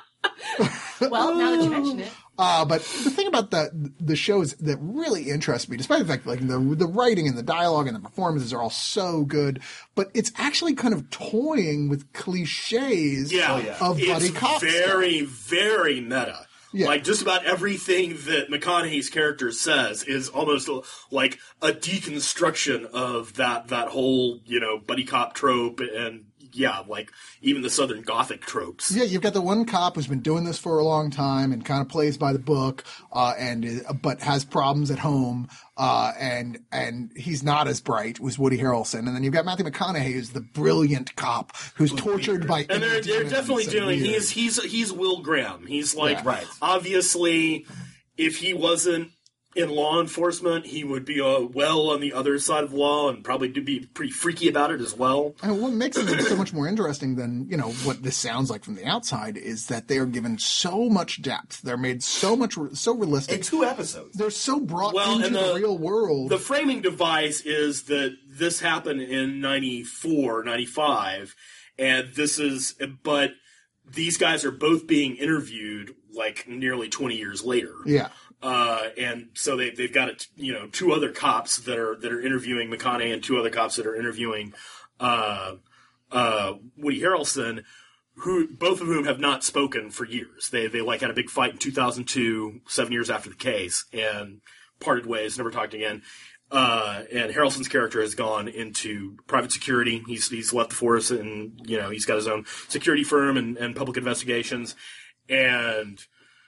Well, now that you mention it. Uh, but the thing about the the shows that really interest me, despite the fact like the the writing and the dialogue and the performances are all so good, but it's actually kind of toying with cliches Yeah, yeah. of buddy it's cop very, very meta. Yeah. Like just about everything that McConaughey's character says is almost a, like a deconstruction of that that whole you know buddy cop trope and yeah, like even the Southern Gothic tropes. Yeah, you've got the one cop who's been doing this for a long time and kind of plays by the book, uh, and uh, but has problems at home, uh, and and he's not as bright. Was Woody Harrelson, and then you've got Matthew McConaughey, who's the brilliant cop who's tortured by And they're they're demons definitely and doing. weird. He's he's he's Will Graham. He's like Yeah. Right. obviously, if he wasn't in law enforcement, he would be uh, well on the other side of the law and probably do be pretty freaky about it as well. And what makes it so much more interesting than, you know, what this sounds like from the outside is that they are given so much depth. They're made so much, so realistic. in two episodes. They're so brought Well, into and the, the- real world. The framing device is that this happened in ninety-four, ninety-five, and this is, but these guys are both being interviewed like nearly twenty years later. yeah. Uh, and so they they've got it, you know two other cops that are that are interviewing McConaughey and two other cops that are interviewing uh, uh, Woody Harrelson, who both of whom have not spoken for years. They they like had a big fight in two thousand two, seven years after the case, and parted ways, never talked again. Uh, and Harrelson's character has gone into private security. He's he's left the force, and you know he's got his own security firm and, and public investigations. And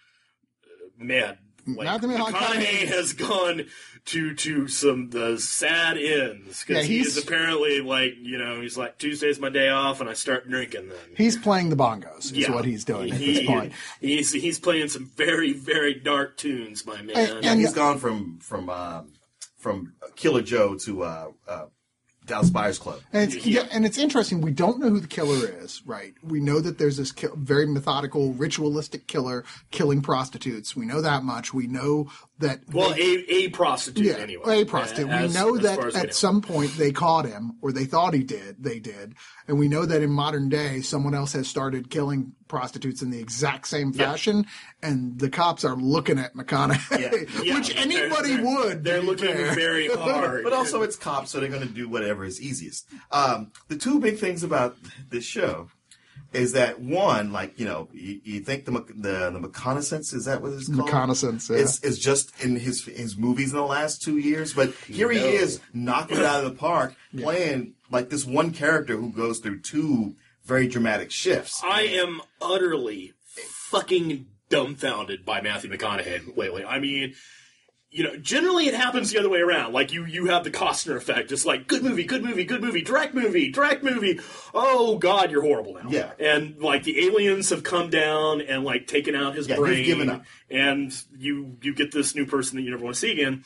uh, man. Like, Matthew McConaughey McConaughey has gone to to some the sad ends Yeah, because he he's- is apparently like you know he's like Tuesday's my day off and I start drinking then. He's playing the bongos is Yeah. what he's doing at He- this point. He's he's playing some very very dark tunes, my man. And- Yeah, and- he's gone from from um, from Killer Joe to uh, uh, Dallas Buyers Club. And it's, yeah, and it's interesting. We don't know who the killer is, right? We know that there's this ki- very methodical, ritualistic killer killing prostitutes. We know that much. We know that. well, they- a a prostitute yeah, anyway. a prostitute. As- we know as that far as we at know. some point they caught him, or they thought he did. They did, and we know that in modern day, someone else has started killing prostitutes in the exact same Yeah. fashion, and the cops are looking at McConaughey, Yeah, which they're- anybody they're- would. They're to be looking fair. very hard, But also, it's cops, so they're going to do whatever is easiest. Um, the two big things about this show is that one, like you know, you, you think the Mc- the the reconnaissance is that what it's called? Reconnaissance, yeah. Is is just in his his movies in the last two years, but here he No. is knocking it out of the park, playing like this one character who goes through two very dramatic shifts. I am utterly fucking dumbfounded by Matthew McConaughey lately. I mean, you know, generally it happens the other way around. Like you, you have the Costner effect. It's like good movie, good movie, good movie, direct movie, direct movie. Oh God, you're horrible now. Yeah. And like the aliens have come down and like taken out his Yeah, he's brain. given up. And you, you get this new person that you never want to see again.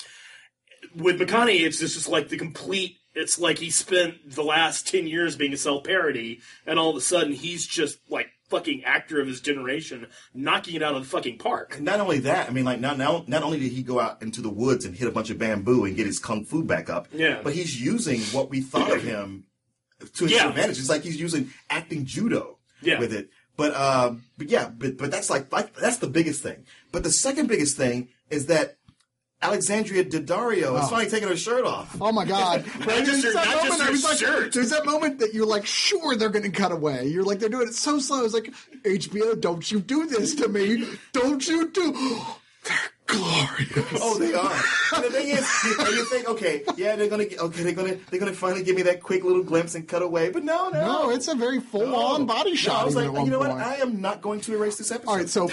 With McConaughey, it's just, just like the complete. It's like he spent the last ten years being a self-parody, and all of a sudden he's just like fucking actor of his generation, knocking it out of the fucking park. Not only that, I mean, like not not not only did he go out into the woods and hit a bunch of bamboo and get his kung fu back up, Yeah. but he's using what we thought of him to his Yeah. advantage. It's like he's using acting judo Yeah. with it. But um, but yeah, but but that's like, like that's the biggest thing. But the second biggest thing is that Alexandria Daddario is Oh. finally taking her shirt off. Oh my God! Right? just There's her- that not just moment, I her was like, shirt. there's that moment that you're like, sure they're going to cut away. You're like, they're doing it so slow. It's like, H B O, don't you do this to me? Don't you do? They're glorious. Oh, they are. And the thing is, and you think, okay, yeah, they're gonna, okay, they're gonna, they're gonna finally give me that quick little glimpse and cut away. But no, no, No, it's a very full-on No. body No, shot. I was even like, at one you know point. what? I am not going to erase this episode. All right, so,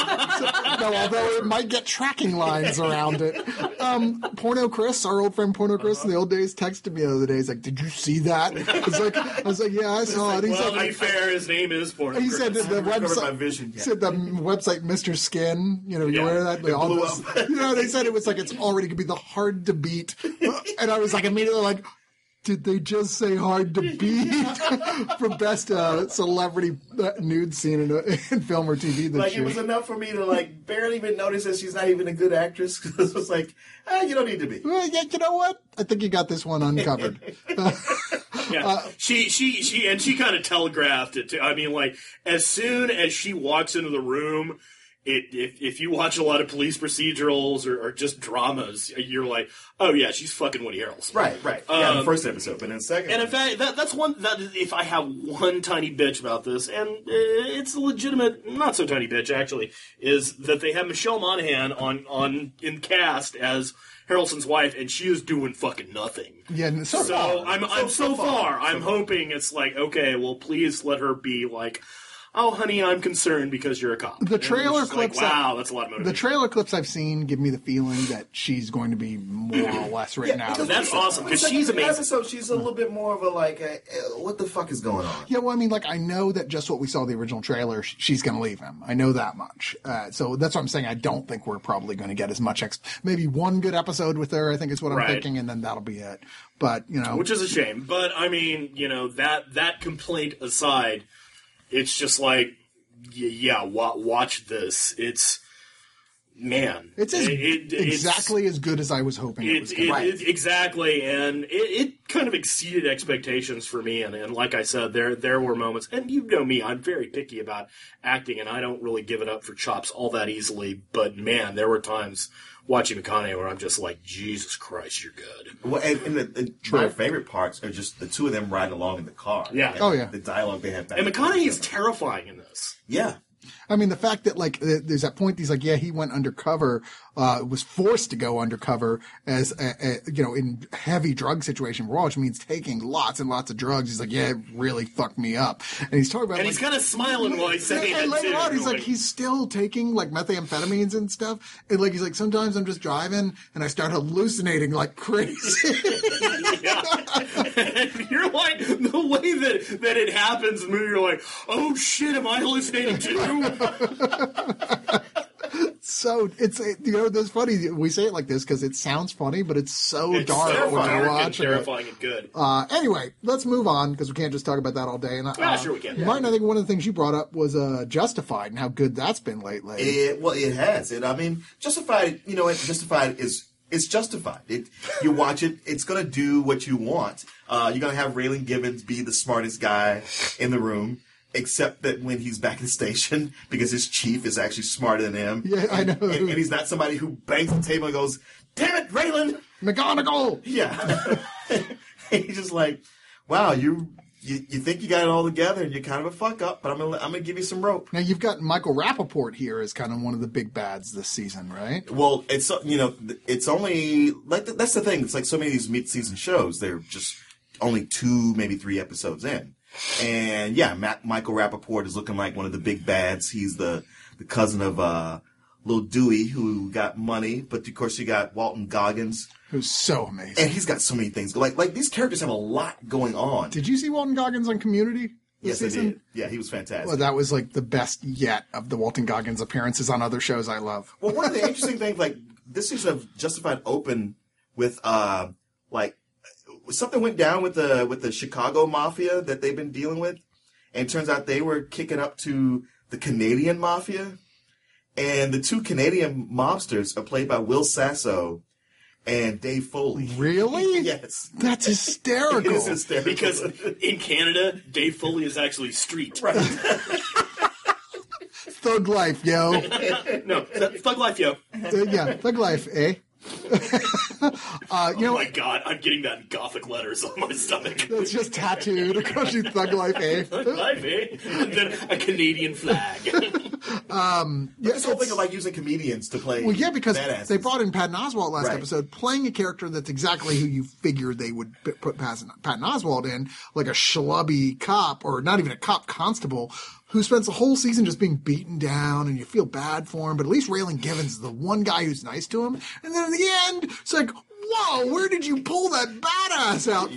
so no, although it might get tracking lines around it. Um, Porno Chris, our old friend Porno Chris in the old days, texted me the other day. He's like, "Did you see that?" I was like, "I was like, yeah, I saw it." He's Well, to be like, fair, his name is Porno he Chris. said that the recovered my website, vision he yet. said the website Mister Skin. You know, you Yeah. wear that. They all blew this- up. You know, they said it was like it's already gonna be the hard to beat, and I was like immediately like. Did they just say hard to beat for best uh, celebrity uh, nude scene in, a, in film or T V this Like year? it was enough for me to like barely even notice that she's not even a good actress. Because it was like, ah, you don't need to be. Well, yeah, you know what? I think you got this one uncovered. Yeah, Uh, she, she, she, and she kind of telegraphed it too. I mean, like, as soon as she walks into the room, it, if, if you watch a lot of police procedurals or, or just dramas, you're like, oh yeah, she's fucking Woody Harrelson. Right, right. Yeah, in the Um, first episode, but in the second, And in fact, that, that's one, that if I have one tiny bitch about this, and uh, it's a legitimate, not so tiny bitch actually, is that they have Michelle Monaghan on, on, in cast as Harrelson's wife, and she is doing fucking nothing. Yeah, and so, So far. I'm I'm so, so far. far. I'm hoping it's like, okay, well, please let her be like, oh, honey, I'm concerned because you're a cop. The And trailer it's just like, clips that- wow, that's a lot of the motivation. trailer clips I've seen give me the feeling that she's going to be more or less written out. because That's the- awesome, 'cause the she's second amazing. Episode, she's a little bit more of a like, uh, uh, what the fuck is going on? Yeah, well, I mean, like, I know that just what we saw in the original trailer, sh- she's going to leave him. I know that much. Uh, so that's what I'm saying. I don't think we're probably going to get as much, ex- maybe one good episode with her, I think is what I'm Right. thinking, and then that'll be it. But, you know. Which is a shame. But, I mean, you know, that that complaint aside, it's just like, y- yeah, wa- watch this. It's, man. It's as, it- it- it's- exactly as good as I was hoping it, It, was it, going to be. it- exactly, and it, it kind of exceeded expectations for me. And, and like I said, there there were moments, and you know me, I'm very picky about acting, and I don't really give it up for chops all that easily. But man, there were times watching McConaughey where I'm just like, Jesus Christ, you're good. Well, and, and the, the, my favorite parts are just the two of them riding along in the car. Yeah. And Oh, yeah. The dialogue they have back. And and forth. McConaughey is terrifying in this. Yeah. I mean, the fact that, like, th- there's that point, he's like, yeah, he went undercover, uh, was forced to go undercover as, a, a, you know, in heavy drug situation, which means taking lots and lots of drugs. He's like, yeah, it really fucked me up. And he's talking about, And like, he's kind of smiling while he's saying and it, later too. on, he's You're like, he's still taking like methamphetamines and stuff. And like, he's like, sometimes I'm just driving and I start hallucinating like crazy. Yeah. And you're like, the way that, that it happens in the movie, you're like, oh shit, am I hallucinating too? So it's, it, you know, that's funny. We say it like this because it sounds funny, but it's so It's dark so when dark you're and watching it. terrifying and good. Uh, anyway, let's move on because we can't just talk about that all day. And, uh, Yeah, sure we can. Martin, I think one of the things you brought up was uh, Justified and how good that's been lately. It, well, it has. It, I mean, Justified, you know what? Justified is, it's justified. It, you watch it, it's going to do what you want. Uh, you're going to have Raylan Givens be the smartest guy in the room. Except that when he's back in the station, because his chief is actually smarter than him. Yeah, I know. And, and he's not somebody who bangs the table and goes, damn it, Raylan! McGonagall! Yeah. He's just like, wow, you, you you think you got it all together and you're kind of a fuck up, but I'm gonna I'm gonna give you some rope. Now, you've got Michael Rappaport here as kind of one of the big bads this season, right? Well, it's you know it's only like that's the thing. It's like so many of these mid-season shows. They're just only two, maybe three episodes in, and yeah, Mac, Michael Rappaport is looking like one of the big bads. He's the the cousin of uh, Lil Dewey, who got money, but of course you got Walton Goggins. Who's so amazing. And he's got so many things. Like, like these characters have a lot going on. Did you see Walton Goggins on Community this Yes, I season? did. Yeah, he was fantastic. Well, that was like the best yet of the Walton Goggins appearances on other shows I love. Well, one of the interesting things, like, this season of Justified opened with, uh, like, something went down with the with the Chicago Mafia that they've been dealing with. And it turns out they were kicking up to the Canadian Mafia. And the two Canadian mobsters are played by Will Sasso and Dave Foley. Really? Yes. That's hysterical. It is hysterical. Because in Canada, Dave Foley is actually street. Right. Thug life, yo. No, Thug Life, yo. Uh, yeah, thug life, eh? uh, you Oh know, my god, I'm getting that in Gothic letters on my stomach. it's just tattooed across your Thug Life, eh? Life, eh? And then a Canadian flag. Yeah, This whole it's- thing of like using comedians to play. Well, yeah, because badasses. they brought in Patton Oswalt last Right. episode, playing a character that's exactly who you figured they would p- put Patton Patton Oswalt in, like a schlubby cop, or not even a cop, constable, who spends the whole season just being beaten down, and you feel bad for him. But at least Raylan Givens is the one guy who's nice to him. And then in the end, it's like, whoa, where did you pull that badass out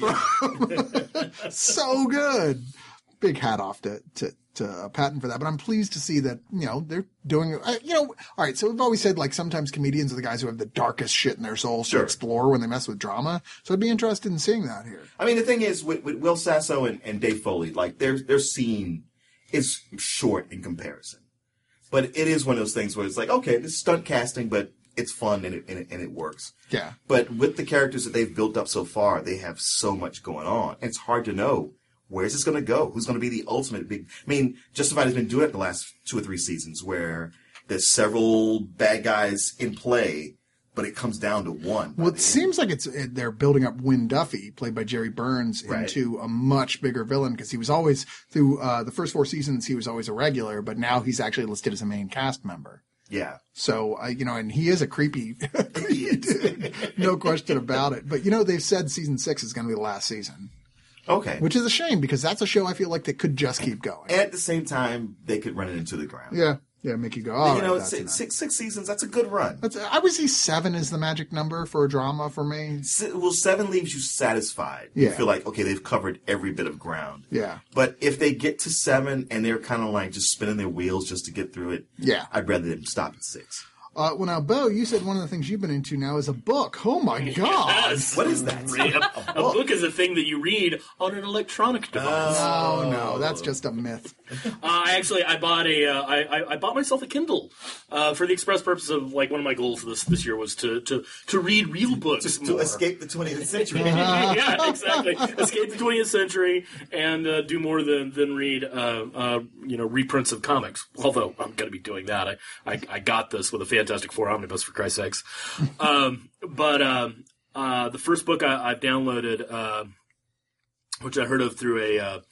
from? So good. Big hat off to, to, to uh, Patton for that. But I'm pleased to see that, you know, they're doing, uh, you know, all right. So we've always said, like, sometimes comedians are the guys who have the darkest shit in their souls Sure. to explore when they mess with drama. So I'd be interested in seeing that here. I mean, the thing is, with, with Will Sasso and, and Dave Foley, like, their their scene is short in comparison. But it is one of those things where it's like, okay, this is stunt casting, but it's fun and it, and it, and it works. Yeah. But with the characters that they've built up so far, they have so much going on. It's hard to know, where's this going to go? Who's going to be the ultimate big... I mean, Justified has been doing it the last two or three seasons, where there's several bad guys in play, but it comes down to one. Well, it seems like it's it, they're building up Win Duffy, played by Jerry Burns, Right. into a much bigger villain, because he was always, through uh, the first four seasons, he was always a regular, but now he's actually listed as a main cast member. Yeah. So, uh, you know, and he is a creepy, creepy dude. No question about it. But, you know, they've said season six is going to be the last season, Okay. which is a shame, because that's a show I feel like that could just keep going. And at the same time, they could run it into the ground. Yeah. Yeah, make you go, oh, you know, that's six, enough. six, six seasons, that's a good run. That's, I would say seven is the magic number for a drama for me. Se- Well, seven leaves you satisfied. You Yeah. feel like, okay, they've covered every bit of ground. Yeah. But if they get to seven and they're kind of like just spinning their wheels just to get through it, Yeah. I'd rather them stop at six. Uh, well, now, Bo, you said one of the things you've been into now is a book. Oh, my God. Yes. What is that? A, a book is a thing that you read on an electronic device. Oh, no, that's just a myth. Uh, I actually, I bought a, uh, I, I, I bought myself a Kindle uh, for the express purpose of, like, one of my goals this this year was to to, to read real books To more. escape the twentieth century. Yeah, exactly. Escape the twentieth century and uh, do more than than read, uh, uh, you know, reprints of comics. Although I'm going to be doing that. I, I I got this with a Fantastic Four omnibus, for Christ's sakes. Um, but um, uh, the first book I, I've downloaded, uh, which I heard of through a uh,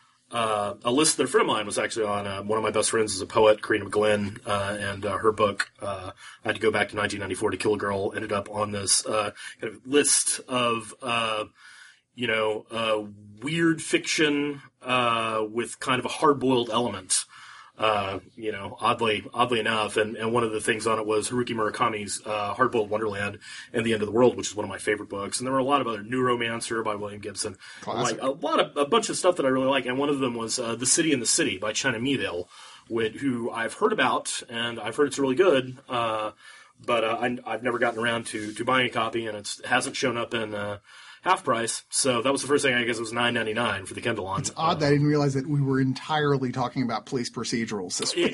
uh, a list that a friend of mine was actually on. Uh, one of my best friends is a poet, Karina McGlynn, uh, and uh, her book, uh, I had to go back to nineteen ninety-four to Kill a Girl, ended up on this uh, kind of list of, uh, you know, uh, weird fiction uh, with kind of a hard-boiled element. Uh, you know, oddly, oddly enough, and, and one of the things on it was Haruki Murakami's uh, Hardboiled Wonderland and the End of the World, which is one of my favorite books. And there were a lot of other Neuromancer by William Gibson, Classic. like a lot of a bunch of stuff that I really like. And one of them was uh, The City in the City by China Miéville, with who I've heard about and I've heard it's really good. Uh, but uh, I, I've never gotten around to to buying a copy, and it hasn't shown up in uh, half price. So that was the first thing. I guess it was nine ninety-nine for the Kindle on. It's odd that I didn't realize that we were entirely talking about police procedurals this I- week.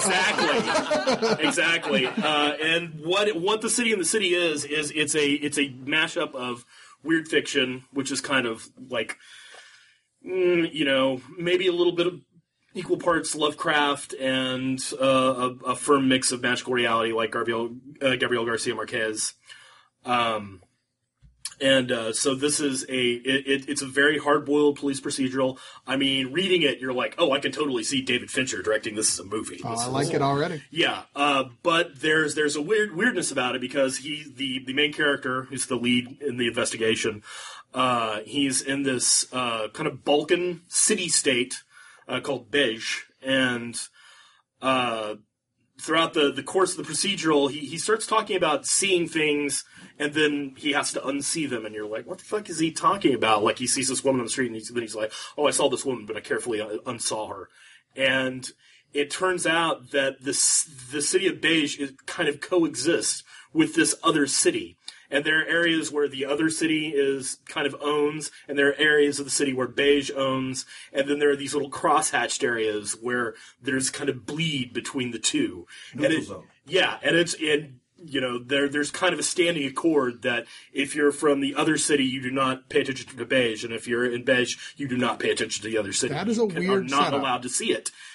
I- exactly, exactly. Uh, and what what the City in the City is is it's a it's a mashup of weird fiction, which is kind of like, mm, you know, maybe a little bit of equal parts Lovecraft and uh, a, a firm mix of magical reality, like Gabriel uh, Gabriel Garcia Marquez. Um, And uh, so this is a it, it, it's a very hard-boiled police procedural. I mean, reading it, you're like, oh, I can totally see David Fincher directing this as a movie. Oh, This I is- like it already. Yeah, uh, but there's there's a weird weirdness about it because he the the main character who's the lead in the investigation. Uh, he's in this uh, kind of Balkan city-state uh, called Beige, and uh, throughout the, the course of the procedural, he, he starts talking about seeing things, and then he has to unsee them, and you're like, what the fuck is he talking about? Like, he sees this woman on the street, and he's, then he's like, oh, I saw this woman, but I carefully un- unsaw her. And it turns out that this, the city of Beige is kind of coexists with this other city. And there are areas where the other city is kind of owns, and there are areas of the city where Beige owns, and then there are these little cross-hatched areas where there's kind of bleed between the two. Neutral and it, zone. Yeah, and it's and you know there there's kind of a standing accord that if you're from the other city, you do not pay attention to Beige, and if you're in Beige, you do not pay attention to the other city. That is a You can- weird are not setup. allowed to see it.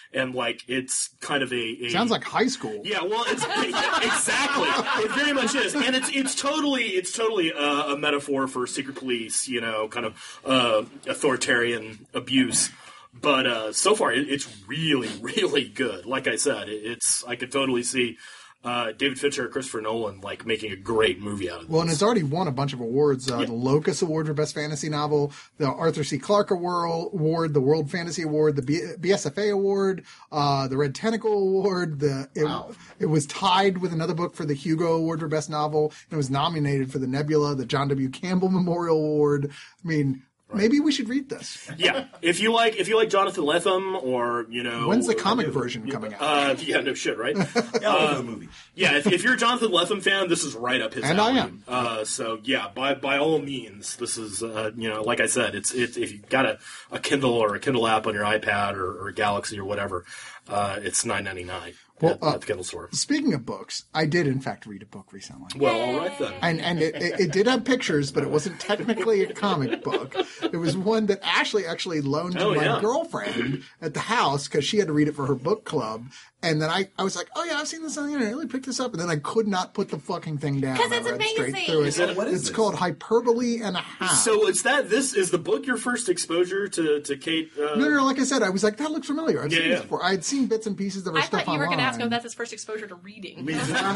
and like it's kind of a, a Sounds like high school. yeah, well, it's, exactly. It very much is, and it's it's totally it's totally a, a metaphor for secret police, you know, kind of uh, authoritarian abuse. But uh, so far, it, it's really, really good. Like I said, it, it's I could totally see uh, David Fincher or Christopher Nolan like making a great movie out of this. Well, and it's already won a bunch of awards. Uh, Yeah. The Locus Award for Best Fantasy Novel, the Arthur C. Clarke Award, the World Fantasy Award, the B- BSFA Award, uh, the Red Tentacle Award. The it, Wow. it was tied with another book for the Hugo Award for Best Novel. It was nominated for the Nebula, the John W. Campbell Memorial Award. I mean, maybe we should read this. Yeah, if you like if you like Jonathan Lethem, or you know, When's the comic version coming out? Uh, yeah, no shit, right? Yeah, I'll look at the movie. Yeah, if, if you're a Jonathan Lethem fan, this is right up his And I alley. am. Uh, so yeah, by by all means, this is uh, you know, like I said, it's it's if you've got a, a Kindle or a Kindle app on your iPad or, or Galaxy or whatever, uh, it's nine ninety nine Well, at, uh, at the Kindle store. Speaking of books, I did in fact read a book recently. Well, all right then. And and it, it, it did have pictures, but it wasn't technically a comic book. It was one that Ashley actually loaned to Oh, my yeah. girlfriend at the house because she had to read it for her book club. And then I, I was like, oh yeah, I've seen this on the internet. I really picked this up. And then I could not put the fucking thing down. 'Cause I it's read straight amazing. through it. Is it- what is it's this? called Hyperbole and a Half. So it's that this is the book your first exposure to to Kate. Uh, no, no, no, like I said, I was like, that looks familiar. I've Yeah, seen yeah. this before. I had seen bits and pieces of her I stuff thought you were going to ask him if online. that's his first exposure to reading. Make fun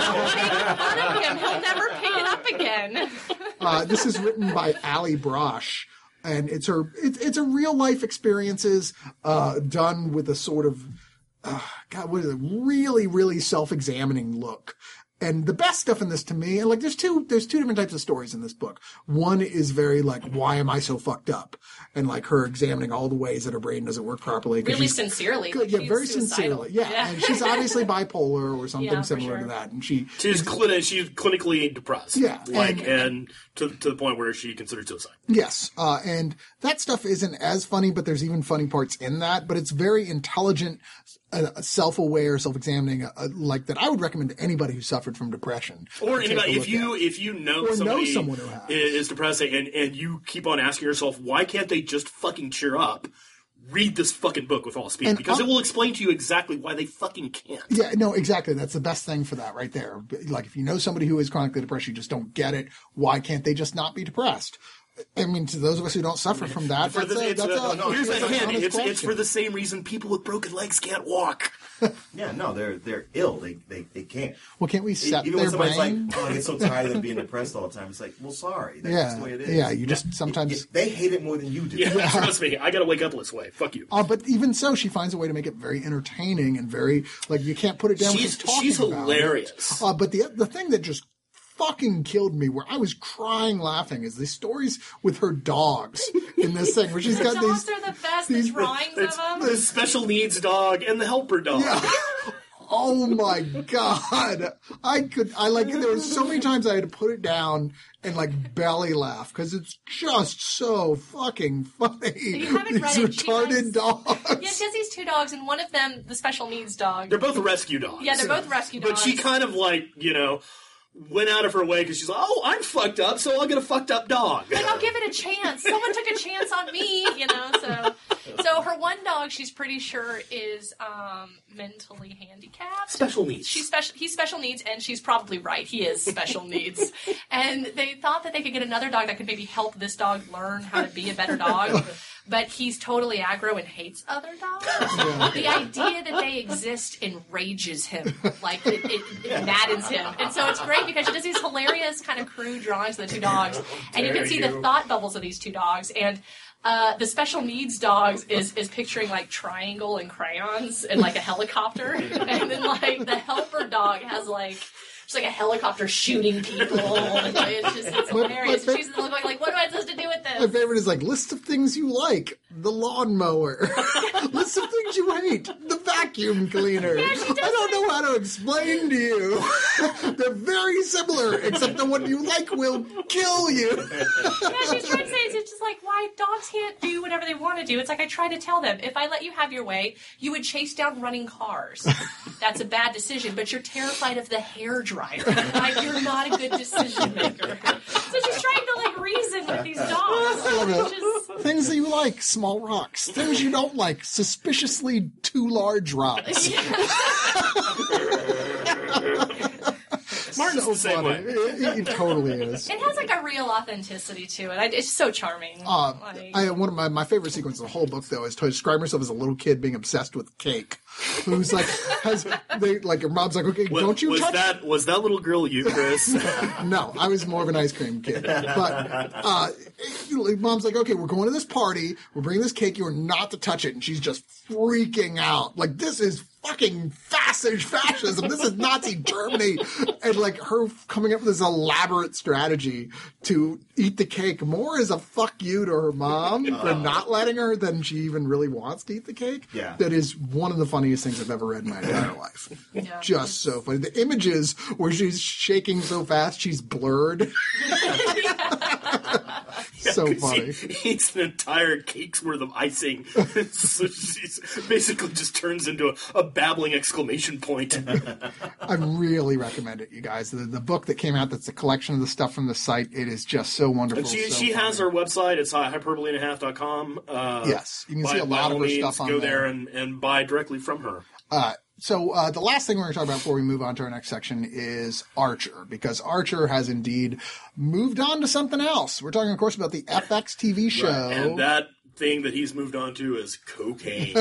of him. He'll never pick it up again. Uh, this is written by Ali Brosh, and it's her. It's it's a real life experiences uh, done with a sort of uh, God, what is it? Really, really self examining look. And the best stuff in this to me, and like there's two there's two different types of stories in this book. One is very like, why am I so fucked up? And like her examining all the ways that her brain doesn't work properly. 'cause Really she's- sincerely. Good, like yeah, she's very suicidal. sincerely. Yeah. And she's obviously bipolar or something Yeah, for similar to sure. that. And she She's clin- she's clinically depressed. Yeah, like and- and, to to the point where she considered suicide. Yes, uh, and that stuff isn't as funny, but there's even funny parts in that. But it's very intelligent, uh, self-aware, self-examining, uh, like that. I would recommend to anybody who suffered from depression. Or to take anybody, a if look you at. if you know Or know somebody someone who has. is depressing, and and you keep on asking yourself, why can't they just fucking cheer up? Read this fucking book with all speed, And because I'm- it will explain to you exactly why they fucking can't. Yeah, no, exactly. That's the best thing for that right there. Like if you know somebody who is chronically depressed, you just don't get it. Why can't they just not be depressed? I mean, to those of us who don't suffer from that, For that's, the- a, it's, that's uh, a, no, here's that's a an hint. honest It's, it's question. for the same reason people with broken legs can't walk. Yeah, no, they're they're ill. They they, they can't. Well, can't we set Even their when somebody's brain? like, "Oh, I get so tired of being depressed all the time," it's like, "Well, sorry, that's Yeah, just the way it is." yeah, you just sometimes- It- they hate it more than you do. Yeah, trust me, I gotta wake up this way. Fuck you. Uh, but even so, she finds a way to make it very entertaining and very like you can't put it down. She's- with talking she's about it. hilarious. Uh, but the the thing that just fucking killed me, where I was crying laughing, is the stories with her dogs in this thing, where she's The got dogs these. are the best. these- the drawings It's of the them. special needs dog and the helper dog. Yeah. Oh my god! I could. I like. There were so many times I had to put it down and like belly laugh because it's just so fucking funny. you haven't These read it, she retarded has- dogs. Yeah, she has these two dogs, and one of them, the special needs dog. They're both rescue dogs. Yeah, they're both rescue But dogs. she kind of like, you know, went out of her way because she's like, oh, I'm fucked up, so I'll get a fucked up dog. Like, I'll give it a chance. Someone took a chance on me, you know. So, so her one dog, she's pretty sure is um, mentally handicapped. Special needs. She's special. He's special needs, and she's probably right. He is special needs. And they thought that they could get another dog that could maybe help this dog learn how to be a better dog. But he's totally aggro and hates other dogs. The idea that they exist enrages him. Like, it, it, it maddens him. And so it's great because she does these hilarious kind of crude drawings of the two dogs. And you can dare see you. the thought bubbles of these two dogs. And uh, the special needs dogs is, is picturing, like, triangle and crayons and, like, a helicopter. And then, like, the helper dog has, like... It's like a helicopter shooting people. And it's just it's But- hilarious. but- She's like, like, what am I supposed to do with My this? favorite is like list of things you like: the lawnmower. List of things you hate: the vacuum cleaner. Yeah, she does I don't know how to explain to you. They're very similar, except the one you like will kill you. Yeah, she's trying to say is it's just like why dogs can't do whatever they want to do. It's like I try to tell them, if I let you have your way, you would chase down running cars. That's a bad decision, but you're terrified of the hair dryer. Like you're not a good decision maker. So she's trying to like reason with these dogs. love it. Which is, Things that you like, small rocks. Things you don't like, suspiciously too large rocks. Martin's So the same funny. way. It, it totally is. It has like a real authenticity to it. I, it's so charming. Uh, Like- I, one of my, my favorite sequences of the whole book, though, is to describe herself as a little kid being obsessed with cake. Who's like, has, they, like, her mom's like, okay, Was, don't you was touch that was that little girl you, Chris? No, I was more of an ice cream kid. But uh, mom's like, okay, we're going to this party. We're bringing this cake. You're not to touch it. And she's just freaking out. Like, this is fucking fascist fascism. This is Nazi Germany. And like her coming up with this elaborate strategy to eat the cake more as a fuck you to her mom for not letting her than she even really wants to eat the cake. Yeah. That is one of the funniest things I've ever read in my entire life. Yeah. Just so funny. The images where she's shaking so fast she's blurred. So 'Cause funny. She eats an entire cake's worth of icing. So she's basically just turns into a, a babbling exclamation point. I really recommend it, you guys. The, the book that came out that's a collection of the stuff from the site, it is just so wonderful. And she so she has funny. her website. It's uh, hyperbole and a half dot com. Uh, Yes, you can by, see a by lot all of her means, stuff on go there. there and, and buy directly from her. Uh, so uh, the last thing we're going to talk about before we move on to our next section is Archer, because Archer has indeed moved on to something else. We're talking, of course, about the F X T V show. And that thing that he's moved on to is cocaine.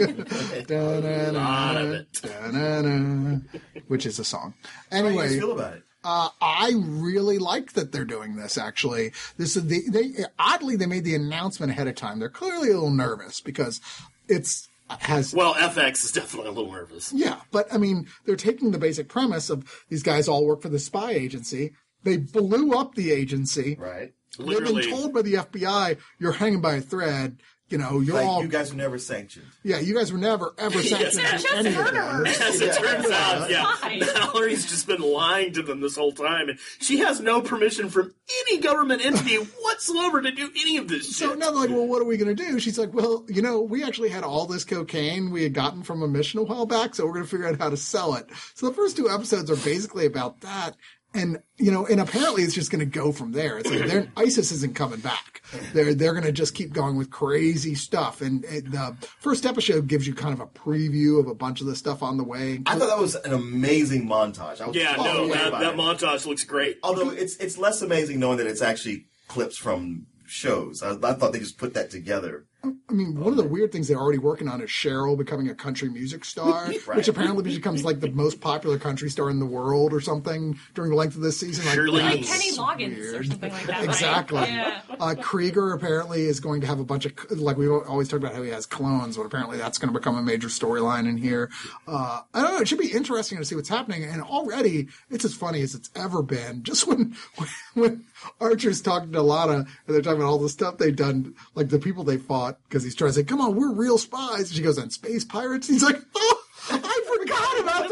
Da-na-na, lot of it. da-na-na, which is a song. How do you guys Anyway, feel about it? Uh, I really like that they're doing this. Actually, this is the, they oddly they made the announcement ahead of time. They're clearly a little nervous because it's has Well, F X is definitely a little nervous. yeah, but I mean they're taking the basic premise of these guys all work for the spy agency. They blew up the agency. Right. Literally, They've been told by the F B I you're hanging by a thread. You know, you're Like, all you guys were never sanctioned. yeah. You guys were never ever Yes, sanctioned just for any of murderers. this. as it turns out, yeah, Fine. Mallory's just been lying to them this whole time, and she has no permission from any government entity whatsoever to do any of this So shit. now they're like, well, what are we going to do? She's like, well, you know, we actually had all this cocaine we had gotten from a mission a while back, so we're going to figure out how to sell it. So the first two episodes are basically about that. And, you know, and apparently it's just going to go from there. It's like they're, ISIS isn't coming back. They're, they're going to just keep going with crazy stuff. And, and the first episode gives you kind of a preview of a bunch of the stuff on the way. I thought that was an amazing montage. I was Yeah, blown no, away that, by that it. montage looks great. Although it's it's less amazing knowing that it's actually clips from shows. I, I thought they just put that together. I mean, one of the weird things they're already working on is Cheryl becoming a country music star, Right. which apparently becomes like the most popular country star in the world or something during the length of this season. Like, Shirley that's Like Kenny Loggins or weird. something like that. right? Exactly. Yeah. Uh, Krieger apparently is going to have a bunch of, like we always talk about how he has clones, but apparently that's going to become a major storyline in here. Uh, I don't know. It should be interesting to see what's happening. And already it's as funny as it's ever been. Just when, when, when Archer's talking to Lana and they're talking about all the stuff they've done, like the people they fought, because he's trying to say, come on, we're real spies. And she goes, and space pirates? He's like, oh, I forgot about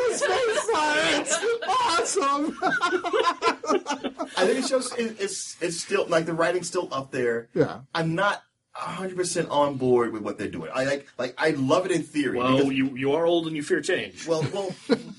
the space pirates. Awesome. I think it shows it, it's it's still like the writing's still up there. Yeah. I'm not one hundred percent on board with what they're doing. I like like I love it in theory. Well, because- you you are old and you fear change. well, well,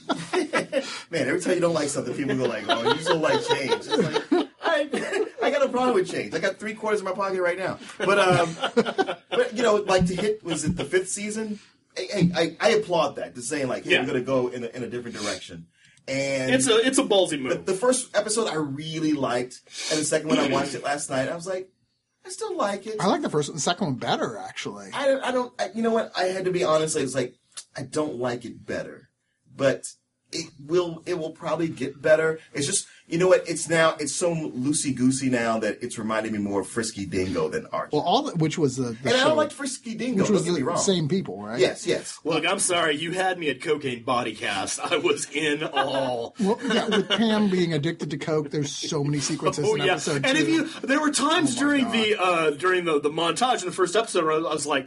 man. Every time you don't like something, people go like, "Oh, you just don't like change." It's like, I, I got a problem with change. I got three quarters in my pocket right now. But um, but you know, like to hit was it the fifth season? I, I, I applaud that. To saying like, hey, Yeah. we're gonna go in a, in a different direction. And It's a it's a ballsy the, move. the first episode I really liked, and the second one I watched it last night. I was like, I still like it. I like the first one. The second one better, actually. I don't. I don't. I, you know what? I had to be honest. I was like, I don't like it better, but it will. It will probably get better. It's just, you know what? It's now. It's so loosey goosey now that it's reminding me more of Frisky Dingo than Archie. Well, all the, which was the, the and I show, don't like Frisky Dingo. which Don't was get me the wrong. same people, right? Yes. Yes. Look, I'm sorry, you had me at cocaine body cast. I was in all. Well, yeah, with Pam being addicted to coke, there's so many sequences Oh in yeah, episode and two. if you, there were times Oh, my during God. the uh, during the, the montage in the first episode, where I was like,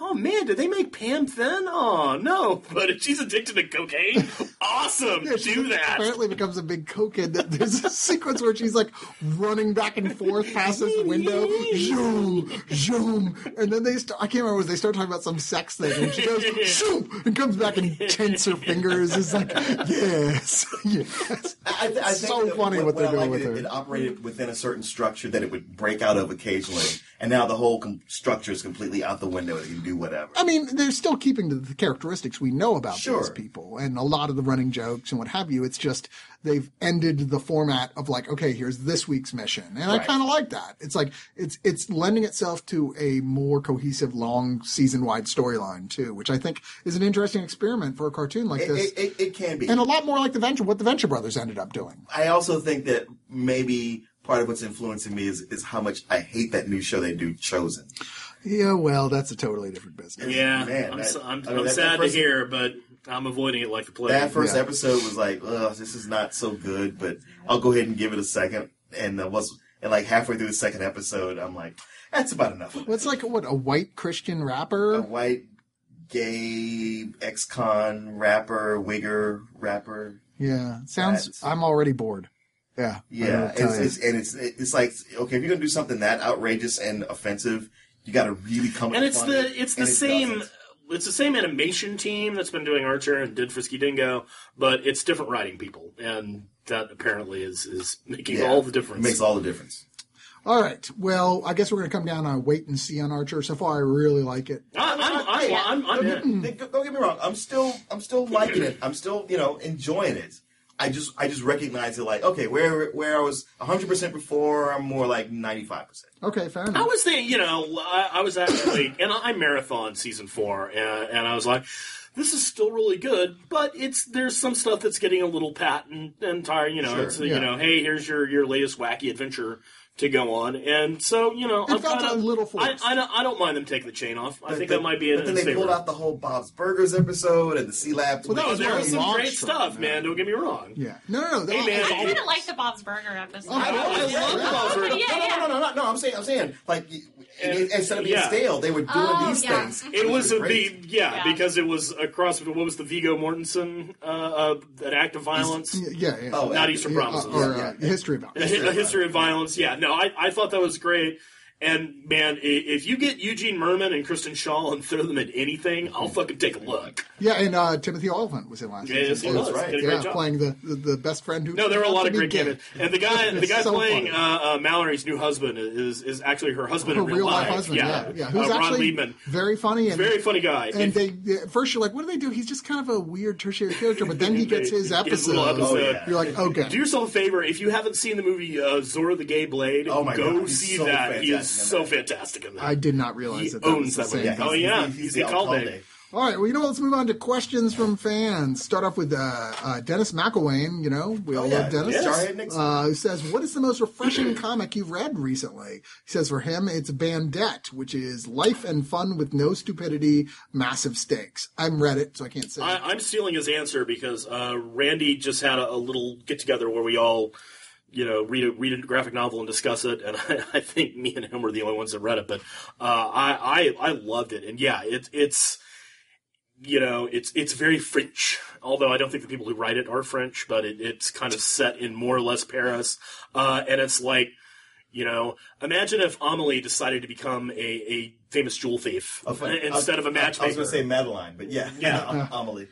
oh man, did they make Pam thin? Oh no, but if she's addicted to cocaine, awesome, Yeah, she do that. apparently becomes a big cokehead. There's a sequence where she's like running back and forth past this window, zoom, zoom, and then they start. I can't remember. Was they start talking about some sex thing, and she goes zoom and comes back and tints her fingers. It's like yes, yes. I, th- I think So that funny what they're I doing liked with it, her. It operated within a certain structure that it would break out of occasionally, and now the whole com- structure is completely out the window. It can do whatever. I mean, they're still keeping to the characteristics we know about Sure. these people and a lot of the running jokes and what have you. It's just they've ended the format of like, okay, here's this week's mission. And I Right. kind of like that. It's like, it's, it's lending itself to a more cohesive, long season wide storyline too, which I think is an interesting experiment for a cartoon like It, this. it, it, it can be. and a lot more like the Venture, what the Venture Brothers ended up doing. I also think that maybe part of what's influencing me is, is how much I hate that new show they do, Chosen. Yeah, well, that's a totally different business. Yeah, Man, I'm, that- so, I'm, I mean, I'm that- sad that first- to hear, but I'm avoiding it like the plague. That first Yeah. episode was like, ugh, this is not so good, but I'll go ahead and give it a second. And uh, was and like halfway through the second episode, I'm like, that's about enough. of it. What's like, what, a white Christian rapper? A white, gay, ex-con rapper, wigger rapper. yeah. Sounds, That's- I'm already bored. Yeah. I Yeah, gotta tell it's, you. it's, and it's it's like, okay, if you're gonna do something that outrageous and offensive, you got to really come. and up it's on the it, it's the and it same doesn't. it's the same animation team that's been doing Archer and did Frisky Dingo, but it's different writing people, and that apparently is is making Yeah, all the difference. It makes all the difference. All right. Well, I guess we're going to come down on wait and see on Archer. So far, I really like it. I, I'm, I'm, I'm, I'm, in. Don't don't get me wrong. I'm still I'm still liking it. I'm still you know enjoying it. I just I just recognize it like okay where where I was one hundred percent before I'm more like ninety-five percent. Okay, fair I enough. was thinking, you know, I, I was actually, and I marathon season four, and, and I was like, this is still really good, but it's there's some stuff that's getting a little pat and, and tired. You know, Sure, it's yeah. you know, hey, here's your your latest wacky adventure to go on, and so you know, It I'm felt kinda, a little I, forced. I, don't, I don't mind them taking the chain off. I think But- that might be an But then they saver. pulled out the whole Bob's Burgers episode and the Sea Lab. Well, that Oh, was there where was it some launched great from, stuff, man. man. Don't get me wrong. Yeah. No, no, no. Hey, man, I it- kind of like the Bob's Burger episode. I- I, I love Yeah. Bob's Burgers. Yeah, no, yeah. no, no, no, no, no. I'm saying, I'm saying, like, y- And- instead of being yeah. stale, they were doing Oh, these yeah. things. It which was were a great. big, yeah, Yeah. because it was across. What was the Viggo Mortensen, uh, uh, an act of violence? Yeah, yeah. Oh, Not yeah. Eastern Yeah, Promises. or Yeah, uh, yeah. history of A, it. hi- a history of violence. Yeah, no, I, I thought that was great. And man, i- if you get Eugene Merman and Kristen Shaw and throw them in anything, I'll fucking take a look. Yeah, and uh, Timothy Oliphant was in last Yes, season. he too. was. That's right. Did a great Yeah, job. playing the, the, the best friend who. No, there were a turned out lot to of be great gay. candidates. And the guy, the It's guy so playing funny. uh, uh, Mallory's new husband is is actually her husband Her in real, real life husband, yeah, yeah, who's uh, Ron actually Liebman. very funny and Very funny guy. And If- they at first you're like, what do they do? He's just kind of a weird tertiary character, but then he gets his His episode. little episode. Oh, yeah. You're like, okay. Do yourself a favor, if you haven't seen the movie uh, Zora the Gay Blade, Oh my go God, he's see so that. He is fantastic in so that. fantastic in that. I did not realize He that that was owns the that same. movie. Yeah, Oh, he's- yeah, he's, he's the the Alcalde. Alcalde. All right, well, you know what? Let's move on to questions from fans. Start off with uh, uh, Dennis McElwain. You know, we all Oh, yeah. love Dennis. Yes. Jarhead Nixon. Uh, who says, what is the most refreshing comic you've read recently? He says for him, it's Bandette, which is life and fun with no stupidity, massive stakes. I haven't read it, so I can't say. I, I'm stealing his answer because uh, Randy just had a, a little get together where we all, you know, read a read a graphic novel and discuss it, and I, I think me and him were the only ones that read it. But uh, I, I I loved it, and yeah, it, it's you know it's it's very French. Although I don't think the people who write it are French, but it, it's kind of set in more or less Paris, uh, and it's like. You know, imagine if Amelie decided to become a, a famous jewel thief Oh, fun. instead of a I matchmaker. was going to say Madeline, but yeah, Yeah. Amelie.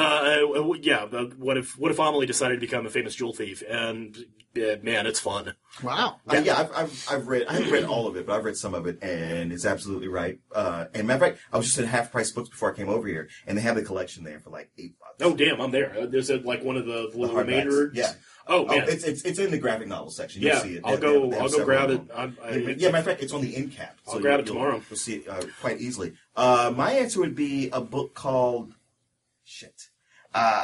Uh, yeah, but what if what if Amelie decided to become a famous jewel thief? And uh, man, it's fun. wow. Uh, yeah, I've, I've, I've read, I haven't read all of it, but I've read some of it, and it's absolutely right. Uh, and matter of fact, I was just at Half Price Books before I came over here, and they have the collection there for like eight bucks. Oh damn, I'm there. Uh, There's a, like one of the, the little hardbacks. remainder. Yeah. Oh Oh, man. it's, it's it's in the graphic novel section. You'll yeah. see it. I'll They- go. they- they have I'll go several grab of it. them. I, I, Yeah, matter of fact, it's on the end cap. I'll grab it tomorrow. You'll, you'll see it uh, quite easily. Uh, my answer would be a book called shit. Uh,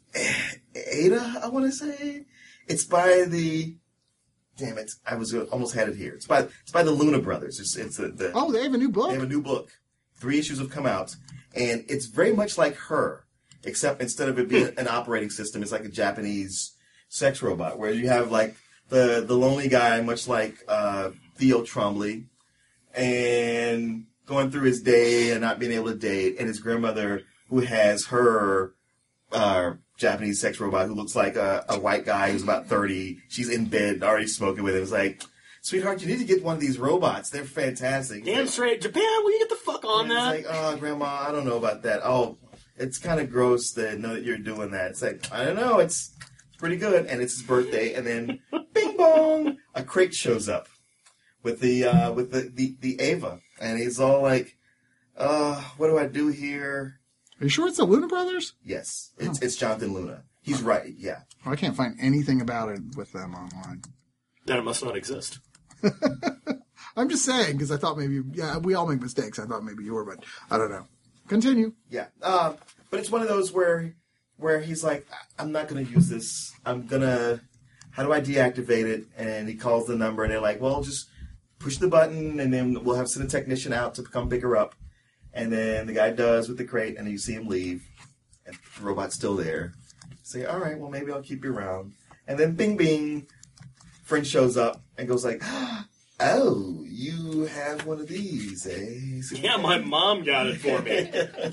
Ada, I want to say. It's by the. Damn it! I was almost had it here. It's by it's by the Luna Brothers. It's it's the, the Oh, they have a new book? they have a new book. Three issues have come out, and it's very much like Her, except instead of it being an operating system, it's like a Japanese sex robot, where you have like the the lonely guy, much like uh, Theo Trombley, and going through his day and not being able to date, and his grandmother who has her uh, Japanese sex robot who looks like a, a white guy who's about thirty. She's in bed already smoking with him. It's like, sweetheart, you need to get one of these robots. They're fantastic. Damn straight. Japan, will you get the fuck on and that? It's like, oh, Grandma, I don't know about that. Oh, it's kind of gross to know that you're doing that. It's like, I don't know. It's pretty good. And it's his birthday. And then, bing bong, a crate shows up with the uh, with the, the, the Ava. And he's all like, uh, what do I do here? Are you sure it's the Luna Brothers? Yes. It's, it's Jonathan Luna. He's right. Yeah. Oh, I can't find anything about it with them online. Then it must not exist. I'm just saying, because I thought maybe, yeah, we all make mistakes. I thought maybe you were, but I don't know. Continue. Yeah. Uh, but it's one of those where where he's like, I'm not going to use this. I'm going to, how do I deactivate it? And he calls the number, and they're like, well, just push the button, and then we'll have send a technician out to come pick her up. And then the guy does with the crate, and you see him leave, and the robot's still there. Say, all right, well, maybe I'll keep you around. And then bing, bing, friend shows up and goes like, oh, you have one of these, eh? So Yeah, my mom got it for me.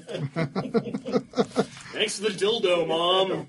Thanks to the dildo, Mom.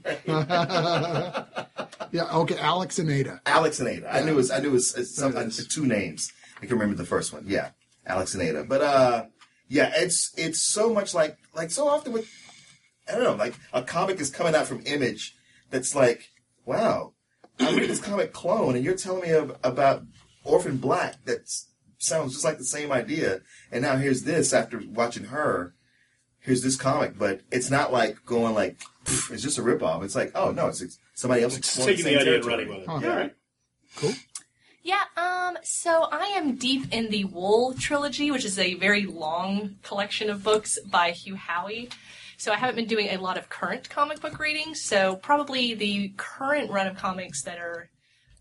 Yeah, okay, Alex and Ada. Alex and Ada. I knew it was, I knew it was it's some, uh, two names. I can remember the first one. Yeah, Alex and Ada. But, uh, yeah, it's it's so much like, like so often with, I don't know, like a comic is coming out from Image that's like, wow, I read this comic Clone, and you're telling me ab- about Orphan Black that sounds just like the same idea, and now here's this after watching her. Here's this comic, but it's not like going like, pff, it's just a ripoff. It's like, oh no, it's, it's somebody else Just exploring taking the the same idea and territory. running with it. Huh. Yeah, all right. Cool. Yeah, um, so I am deep in the Wool trilogy, which is a very long collection of books by Hugh Howey. So I haven't been doing a lot of current comic book reading, so probably the current run of comics that are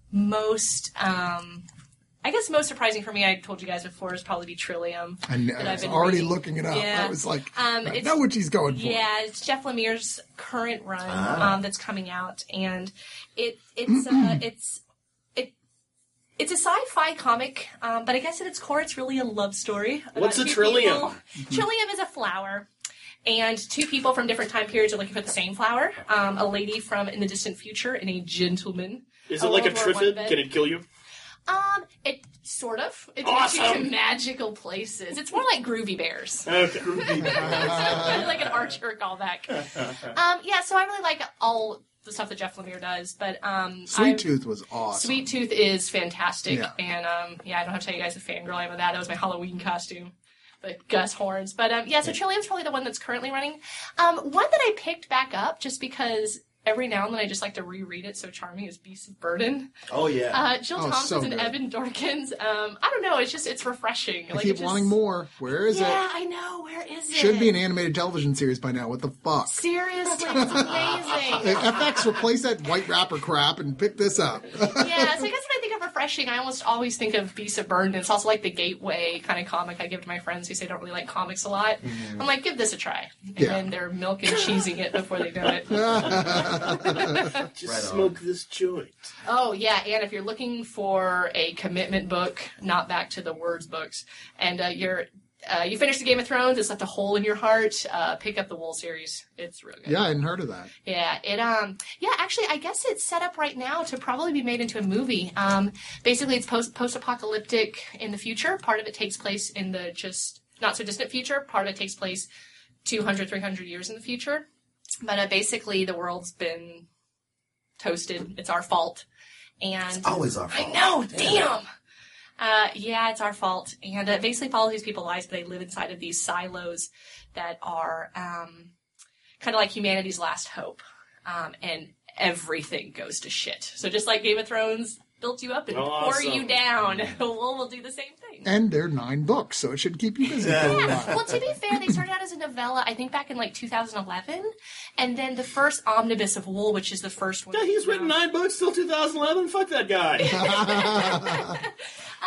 most, um, I guess most surprising for me, I told you guys before, is probably be Trillium. I, know, that I I've was been already reading. looking it up. Yeah. I was like, Um, I it's- know what she's going for. Yeah, it's Jeff Lemire's current run Ah. um, that's coming out, and it it's uh, it's it it's a sci-fi comic, um, but I guess at its core, it's really a love story. about What's a two trillium? people. Trillium is a flower. And two people from different time periods are looking for the same flower. Um, a lady from in the distant future and a gentleman. Is it like a World War One triffid? vet. Can it kill you? Um, it sort of. It Awesome. takes you to magical places. It's more like Groovy Bears. Okay. Like an Archer callback. Um, yeah, so I really like all the stuff that Jeff Lemire does, but um, Sweet I've- Tooth was awesome. Sweet Tooth is fantastic, Yeah. and um, yeah, I don't have to tell you guys the fangirl I am of that. That was my Halloween costume, the Gus horns. But um, yeah, so Trillium's probably the one that's currently running. Um, one that I picked back up just because every now and then I just like to reread it. So charming is Beasts of Burden. Oh yeah. Uh, Jill Oh, Thompson's so and good. Evan Dorkins. Um, I don't know. It's just it's refreshing. I like, keep it just, wanting more. Where is Yeah, it? I know. Where is it? Should be an animated television series by now. What the fuck? Seriously, it's amazing. F X, replace that white wrapper crap and pick this up. Yeah, so I guess when I think of refreshing, I almost always think of Beasts of Burden. It's also like the gateway kind of comic I give to my friends who say I don't really like comics a lot. I'm like, give this a try. And Yeah. then they're milk and cheesing it before they know it. Just Right on. smoke this joint. Oh, yeah, and if you're looking for a commitment book, not back to the words books, and uh, you're uh, you finished the Game of Thrones, it's left a hole in your heart, uh, pick up the Wool series. It's real good. Yeah, I hadn't heard of that. Yeah, it um yeah, actually I guess it's set up right now to probably be made into a movie. Um basically it's post post apocalyptic in the future. Part of it takes place in the just not so distant future. Part of it takes place two hundred, three hundred years in the future. But uh, basically the world's been toasted. It's our fault. And Always our I fault. know, damn. Uh, yeah, it's our fault. And it basically follows these people's lives, but they live inside of these silos that are um, kind of like humanity's last hope. Um, and everything goes to shit. So just like Game of Thrones built you up and pour Awesome. you down, Wool will do the same thing. And they're nine books, so it should keep you busy for a Yeah. while. Well, to be fair, they started out as a novella, I think back in like two thousand eleven. And then the first omnibus of Wool, which is the first one. Yeah, he's written nine books till two thousand eleven. Fuck that guy.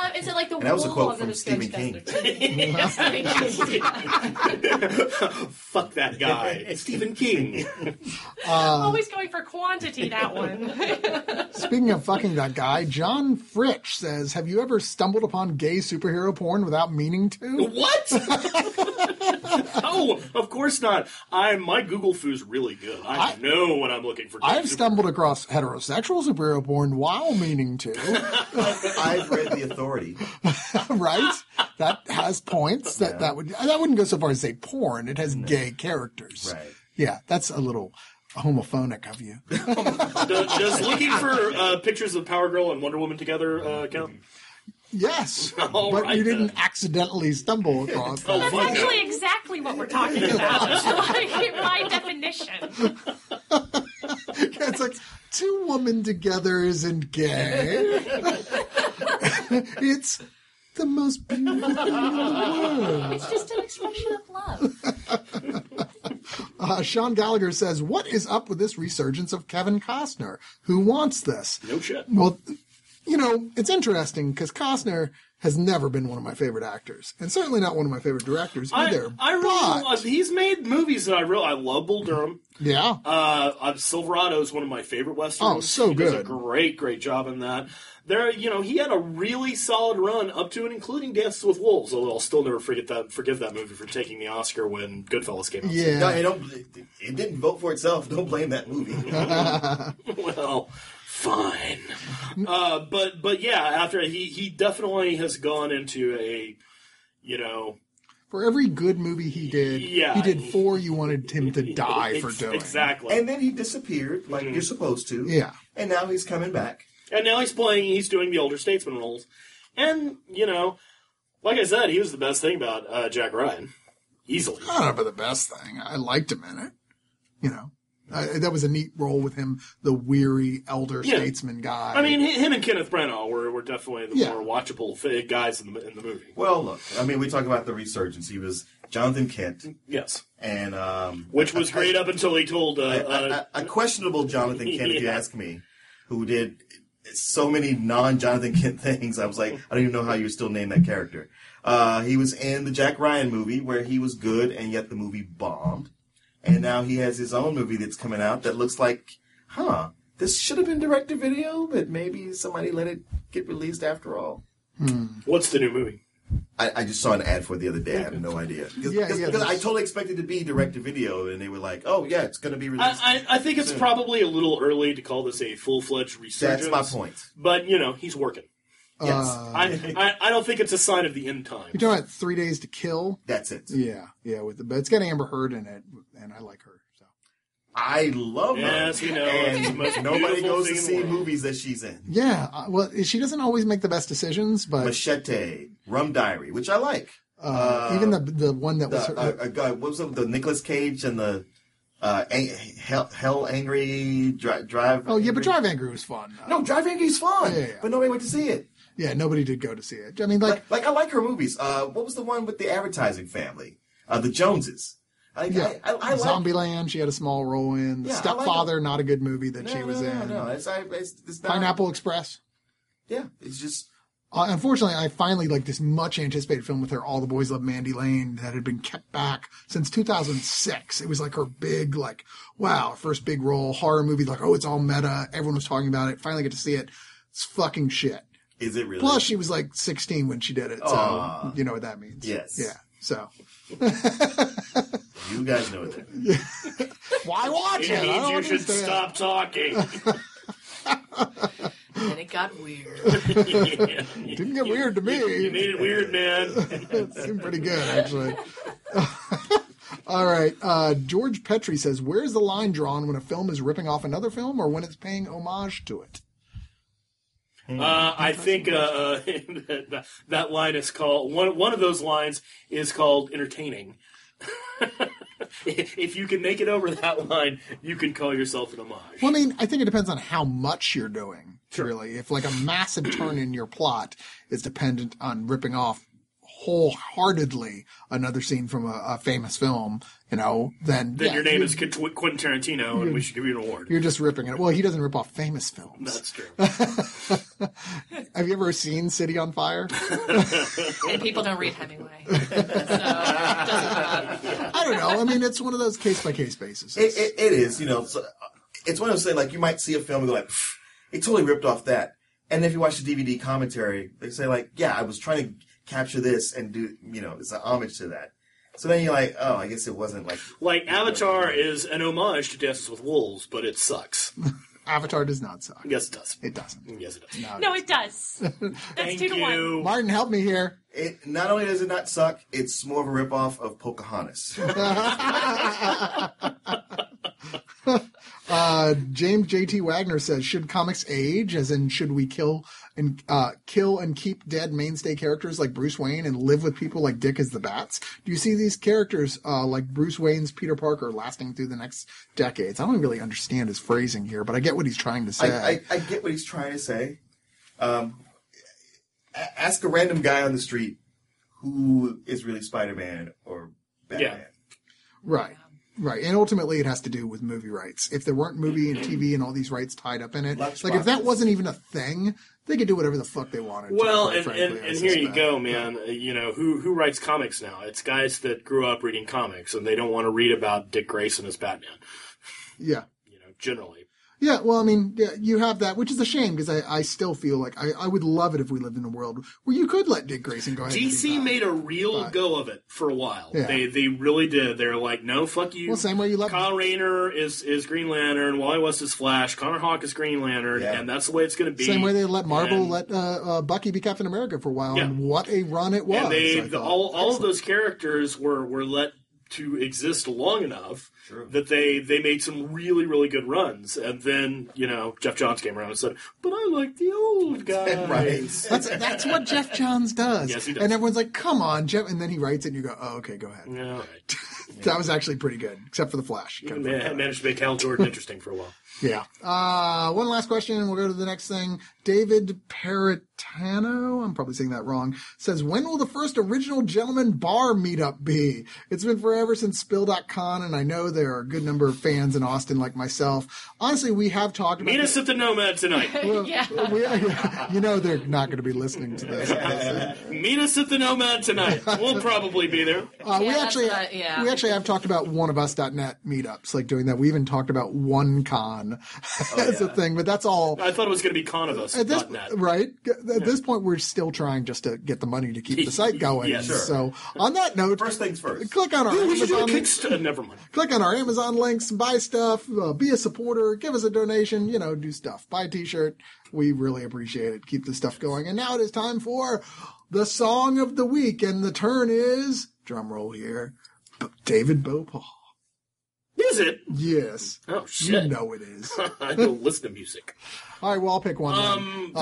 Um, and so, like, the And that was a wool quote of from the Stephen Ghostbusters. King. Yeah, Stephen King. Fuck that guy. Stephen King. Always going for quantity, that one. Speaking of fucking that guy, John Fritch says, have you ever stumbled upon gay superhero porn without meaning to? What? Oh, of course not. I my Google foo's really good. I, I- know when I'm looking for. I've stumbled across heterosexual superhero porn while meaning to, I've read The Authority. right? That has points. That Yeah. that would that wouldn't go so far as say porn. It has gay characters. Right. Yeah, that's a little homophonic of you. Does, does looking for uh, pictures of Power Girl and Wonder Woman together uh, count? Yes, All but right, you didn't then. accidentally stumble across Oh, that. That's fuck actually no. exactly what we're talking about. Like, by definition. It's like two women together isn't gay. It's the most beautiful thing in the world. It's just an expression of love. Uh, Sean Gallagher says, what is up with this resurgence of Kevin Costner? Who wants this? No shit. Well, you know, it's interesting because Costner has never been one of my favorite actors, and certainly not one of my favorite directors I, either. I really but, love, he's made movies that I really I love. Bull Durham. yeah, Uh, uh, Silverado is one of my favorite westerns. Oh, so he does a good. great, great job in that. There, you know, he had a really solid run up to and including Dances with Wolves. Although I'll still never forget that, forgive that movie for taking the Oscar when Goodfellas came out. yeah. No, it, don't, it, it didn't vote for itself. Don't blame that movie. Well, fine. Uh, but but yeah, after he he definitely has gone into a, you know, For every good movie he did, Yeah. he did four you wanted him to die for ex- doing. exactly. And then he disappeared like you're supposed to. Yeah. And now he's coming back. And now he's playing, he's doing the older statesman roles. And, you know, like I said, he was the best thing about uh, Jack Ryan. Easily. I don't know about the best thing. I liked him in it. You know, I, that was a neat role with him, the weary elder Yeah. statesman guy. I mean, hi- him and Kenneth Branagh were, were definitely the Yeah. more watchable fi- guys in the, in the movie. Well, look, I mean, we talk about the resurgence. He was Jonathan Kent, Yes. and um, Which was a- great up until he told... Uh, a, uh, a, a questionable Jonathan Kent, if you Yeah. ask me, who did so many non-Jonathan Kent things. I was like, I don't even know how you would still name that character. Uh, he was in the Jack Ryan movie where he was good, and yet the movie bombed. And now he has his own movie that's coming out that looks like, huh, this should have been direct-to-video, but maybe somebody let it get released after all. what's the new movie? I, I just saw an ad for it the other day. I have no idea. Because Yeah, yeah, I this- totally expected it to be direct-to-video, and they were like, oh, yeah, it's going to be released. I, I, I think it's soon. probably a little early to call this a full-fledged resurgence. That's my point. But, you know, he's working. Yes. Uh, I, I, I don't think it's a sign of the end time. You're talking about Three Days to Kill? That's it. Yeah, yeah. With the, but it's got Amber Heard in it, and I like her. So I love her. Yes, we know. It's the most And nobody beautiful goes thing to in the see world. movies that she's in. yeah, uh, well, she doesn't always make the best decisions, but Machete, Rum Diary, which I like. uh, even the the one that was The, her, uh, uh, God, what was it? The Nicolas Cage and the uh, Ang- Hell, Hell Angry Dri- Drive. oh yeah, but Angry- Drive Angry was fun. Uh, No, Drive Angry's fun, Yeah, yeah, yeah. but nobody went to see it. yeah, nobody did go to see it. I mean, like, Like, like I like her movies. Uh, what was the one with the advertising family? Uh, the Joneses. I, yeah, I, I, I like. Zombieland, she had a small role in. The Yeah, I like Stepfather, not a good movie that No, she no, was no, in. No, it's, I, it's, it's not, Pineapple Express. Yeah, it's just. Uh, unfortunately, I finally like this much anticipated film with her, All the Boys Love Mandy Lane, that had been kept back since two thousand six. It was like her big, like, wow, first big role, horror movie, like, oh, it's all meta. Everyone was talking about it. Finally get to see it. It's fucking shit. Is it really? Plus, she was like sixteen when she did it, so Aw. you know what that means. Yes. Yeah. So You guys know that. why watch It it? I means don't you should understand. stop talking. And it got weird. Yeah. Didn't get weird to me. You made it weird, man. It seemed pretty good, actually. All right. Uh, George Petrie says, where's the line drawn when a film is ripping off another film or when it's paying homage to it? Uh, I think uh, uh, that, that line is called one. One of those lines is called entertaining. If you can make it over that line, you can call yourself an homage. Well, I mean, I think it depends on how much you're doing, really. If, like, a massive turn in your plot is dependent on ripping off wholeheartedly another scene from a, a famous film, you know, then... Then yeah, your name you're- is Quint- Quentin Tarantino, and we should give you an award. You're just ripping it. Well, he doesn't rip off famous films. That's true. Have you ever seen City on Fire? And people don't read Hemingway. So, it doesn't matter. I don't know. I mean, it's one of those case-by-case basis. It, it, it is, you know. So it's one of those things, like, you might see a film and go like, it totally ripped off that. And if you watch the D V D commentary, they say, like, yeah, I was trying to capture this and do, you know, it's an homage to that. So then you're like, oh, I guess it wasn't like... Like, Avatar is an homage to Dances with Wolves, but it sucks. Avatar does not suck. Yes, it does. It doesn't. Yes, it does. No, No, it does. That's Thank two to one. you. Martin, help me here. It not only does it not suck, it's more of a ripoff of Pocahontas. Uh, James J T Wagner says, should comics age? As in, should we kill and uh, kill and keep dead mainstay characters like Bruce Wayne and live with people like Dick as the Bats? Do you see these characters uh, like Bruce Wayne's Peter Parker lasting through the next decades? I don't really understand his phrasing here, but I get what he's trying to say. I, I, I get what he's trying to say. Um, a- ask a random guy on the street who is really Spider-Man or Batman. Yeah. Right. Right. And ultimately it has to do with movie rights. If there weren't movie and T V and all these rights tied up in it, Lunch like if that boxes. wasn't even a thing, they could do whatever the fuck they wanted. Well, quite and, frankly, and, I and here you suspect. go, man. Uh, You know, who who writes comics now? It's guys that grew up reading comics, and they don't want to read about Dick Grayson as Batman, Yeah. you know, generally. Yeah, well, I mean, yeah, you have that, which is a shame because I, I still feel like I, I would love it if we lived in a world where you could let Dick Grayson go ahead. D and C be Batman. made a real But- go of it for a while. Yeah. They they really did. They're like, no, fuck you. Well, same way you let Kyle Rayner is, is Green Lantern, Wally West is Flash, Connor Hawke is Green Lantern, Yeah. and that's the way it's going to be. same way they let Marvel And- let uh, uh, Bucky be Captain America for a while, Yeah. and what a run it was. And they, I the, thought. all, all of Excellent. those characters were, were let to exist long enough Sure. that they, they made some really, really good runs. And then, you know, Jeff Johns came around and said, but I like the old guys. Right. That's that's what Jeff Johns does. Yes, he does. And everyone's like, "Come on, Jeff!" And then he writes it, and you go, "Oh, okay, go ahead." Yeah, all right. That was actually pretty good, except for the Flash. Man, managed to make Hal Jordan interesting for a while. Yeah. Uh, one last question, and we'll go to the next thing. David Peritano, I'm probably saying that wrong, says, when will the first original Gentleman Bar meetup be? It's been forever since Spill dot con, and I know there are a good number of fans in Austin like myself. Honestly, we have talked about Meet us at the Nomad tonight. Well, Yeah. we- you know they're not going to be listening to this. Meet us at the Nomad tonight. We'll probably be there. Uh, we Yeah, that's actually, what- yeah. we actually have talked about one of us dot net meetups, like doing that. We even talked about OneCon as a yeah. thing, but that's all. I thought it was going to be Conivus. At this, dot net. right? At this point, we're still trying just to get the money to keep the site going. Yeah, sure. So, on that note, First things first. click on our We should do a Amazon. Kickstarter. Never mind. Click on our Amazon links, buy stuff, uh, be a supporter, give us a donation, you know, do stuff. Buy a t-shirt. We really appreciate it. Keep the stuff going. And now it is time for the song of the week. And the turn is, drum roll here, B- David Bopal. Is it? Yes. Oh, You shit. know it is. I don't listen to music. All right, well, I'll pick one. then. Um,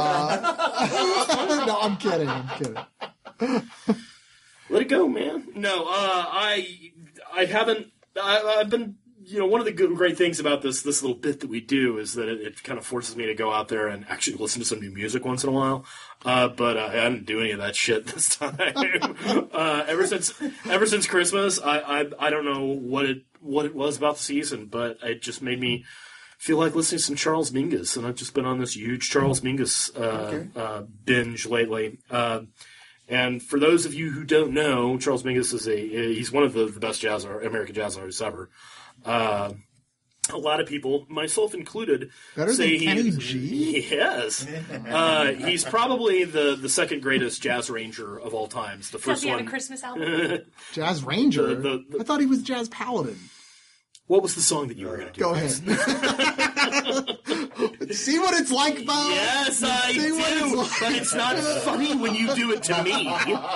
Uh, no, I'm kidding. I'm kidding. Let it go, man. No, uh, I I haven't. I, I've been. You know, one of the good, great things about this this little bit that we do is that it, it kind of forces me to go out there and actually listen to some new music once in a while. Uh, but uh, I didn't do any of that shit this time. uh, ever since ever since Christmas, I, I I don't know what it what it was about the season, but it just made me feel like listening to some Charles Mingus, and I've just been on this huge Charles Mingus uh, Okay. uh, binge lately. Uh, And for those of you who don't know, Charles Mingus is a he's one of the, the best jazz American jazz artists ever. Uh, a lot of people, myself included, Better say than Kenny he, G? Yes, uh, he's probably the, the second greatest jazz ranger of all times. The Does first he have a one. Christmas album? Jazz Ranger? The- the- the- I thought he was Jazz Paladin. What was the song that you were going to do? Go ahead. See what it's like, Bo? Yes, I See what it's do, like? but it's not funny when you do it to me.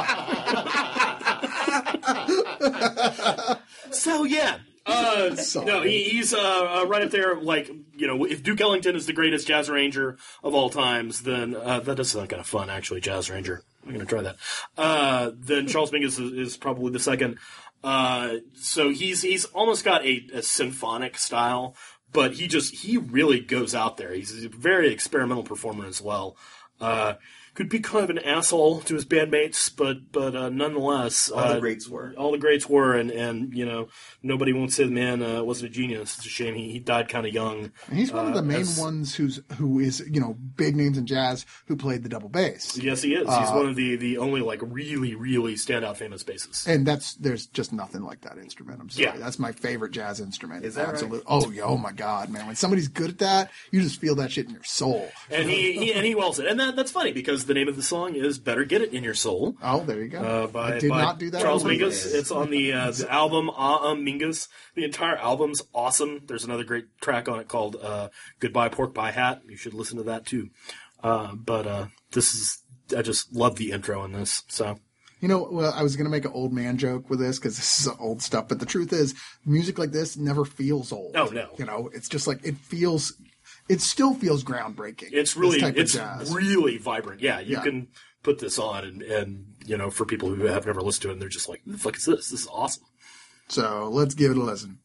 So yeah, uh, Sorry. no, he, he's uh, uh, right up there. Like, you know, if Duke Ellington is the greatest jazz ranger of all times, then uh, that does sound kind of fun, actually. Jazz ranger, I'm going to try that. Uh, then Charles Mingus is, is probably the second. Uh, so he's he's almost got a, a symphonic style, but he just he really goes out there. He's a very experimental performer as well. Uh, could be kind of an asshole to his bandmates, but but uh, nonetheless, All the uh, greats were. all the greats were, and, and you know nobody won't say the man uh, wasn't a genius. It's a shame he, he died kind of young. And he's one of the Uh, main as- ones who's who is you know big names in jazz who played the double bass. Yes, he is. He's Uh, one of the, the only like really really standout famous basses. And that's there's just nothing like that instrument. I'm sorry, Yeah. that's my favorite jazz instrument. Is that right? Absolutely. Oh, yeah, oh my God, man! When somebody's good at that, you just feel that shit in your soul. And he, he and he wells it, and that that's funny because the name of the song is "Better Get It in Your Soul." Oh, there you go. Uh, by, I did by not do that. Charles Oh, Mingus. yeah. It's on the uh, the album Ah Um Mingus. The entire album's awesome. There's another great track on it called uh, "Goodbye Pork Pie Hat." You should listen to that too. Uh, but uh, this is I just love the intro in this. So You know, well, I was going to make an old man joke with this because this is old stuff, but the truth is, music like this never feels old. Oh, no. You know, it's just like it feels. It still feels groundbreaking. it's really this type it's of jazz. really vibrant. Yeah, you Yeah. can put this on and and you know for people who have never listened to it, and they're just like, "What the fuck is this? This is awesome." So let's give it a listen.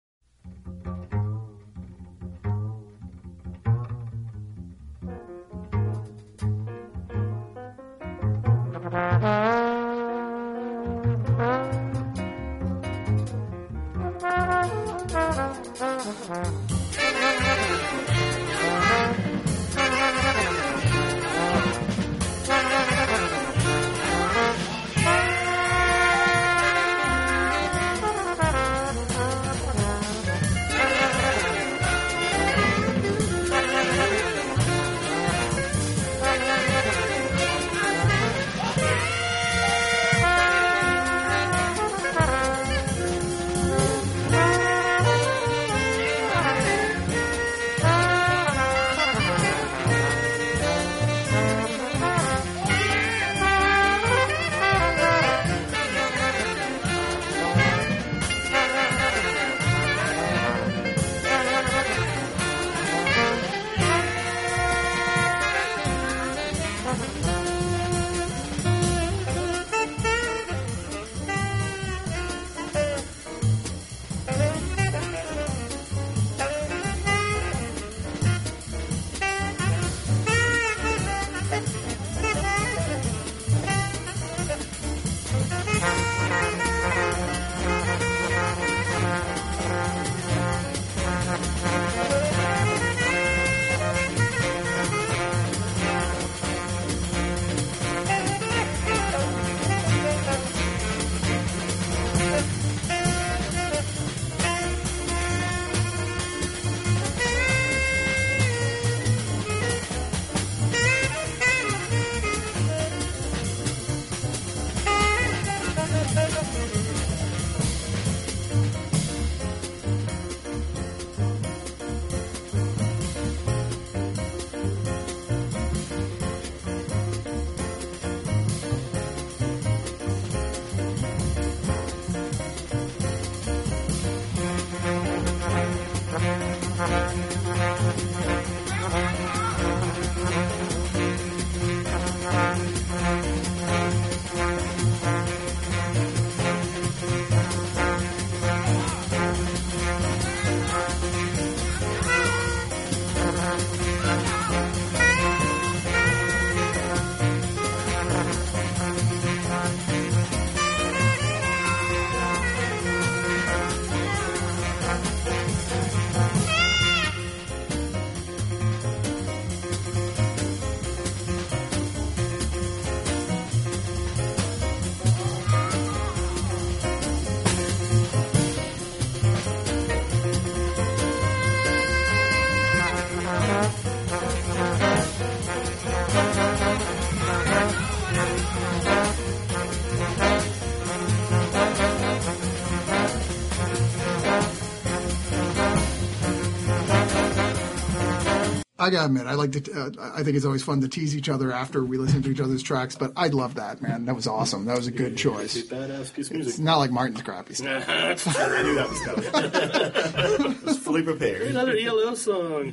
I gotta admit, I like to. Uh, I think it's always fun to tease each other after we listen to each other's tracks. But I love that, man. That was awesome. That was a good choice. It's a badass piece of It's music. not like Martin's crappy stuff. That's true. I knew that was coming. I was fully prepared. Another E L O song.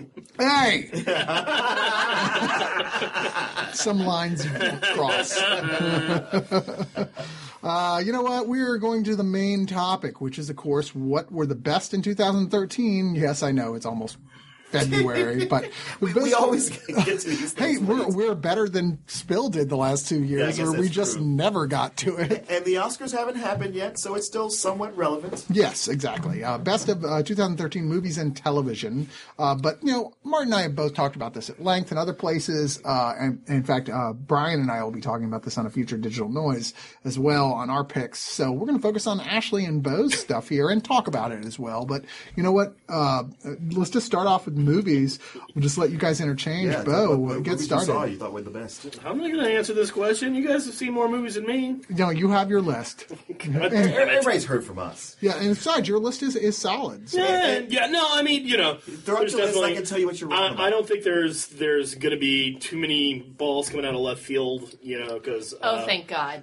Hey, some lines you cross. Uh, you know what? We're going to the main topic, which is, of course, what were the best in two thousand thirteen. Yes, I know it's almost February, but we, we always get to these things. Hey, we're late. we're better than Spill did the last two Yeah, I years, guess or we that's just true. never got to it. And the Oscars haven't happened yet, so it's still somewhat relevant. Yes, exactly. Uh, best of uh, twenty thirteen movies and television. Uh, but, you know, Martin and I have both talked about this at length in other places. Uh, and, and in fact, uh, Brian and I will be talking about this on a future Digital Noise as well on our picks. So we're going to focus on Ashley and Bo's stuff here and talk about it as well. But you know what? Uh, let's just start off with movies. We'll just let you guys interchange. Yeah, Bo, what, what get movies you saw started. you thought were the best. I'm not going to answer this question. You guys have seen more movies than me. No, you have your list. God damn it. Everybody's heard from us. Yeah, and besides, your list is, is solid. So. Yeah, yeah, no, I mean, you know, Throw out there's your list, I definitely- can tell you what you're wrong I, about. I don't think there's there's going to be too many balls coming out of left field, you know, because uh, Oh, thank God.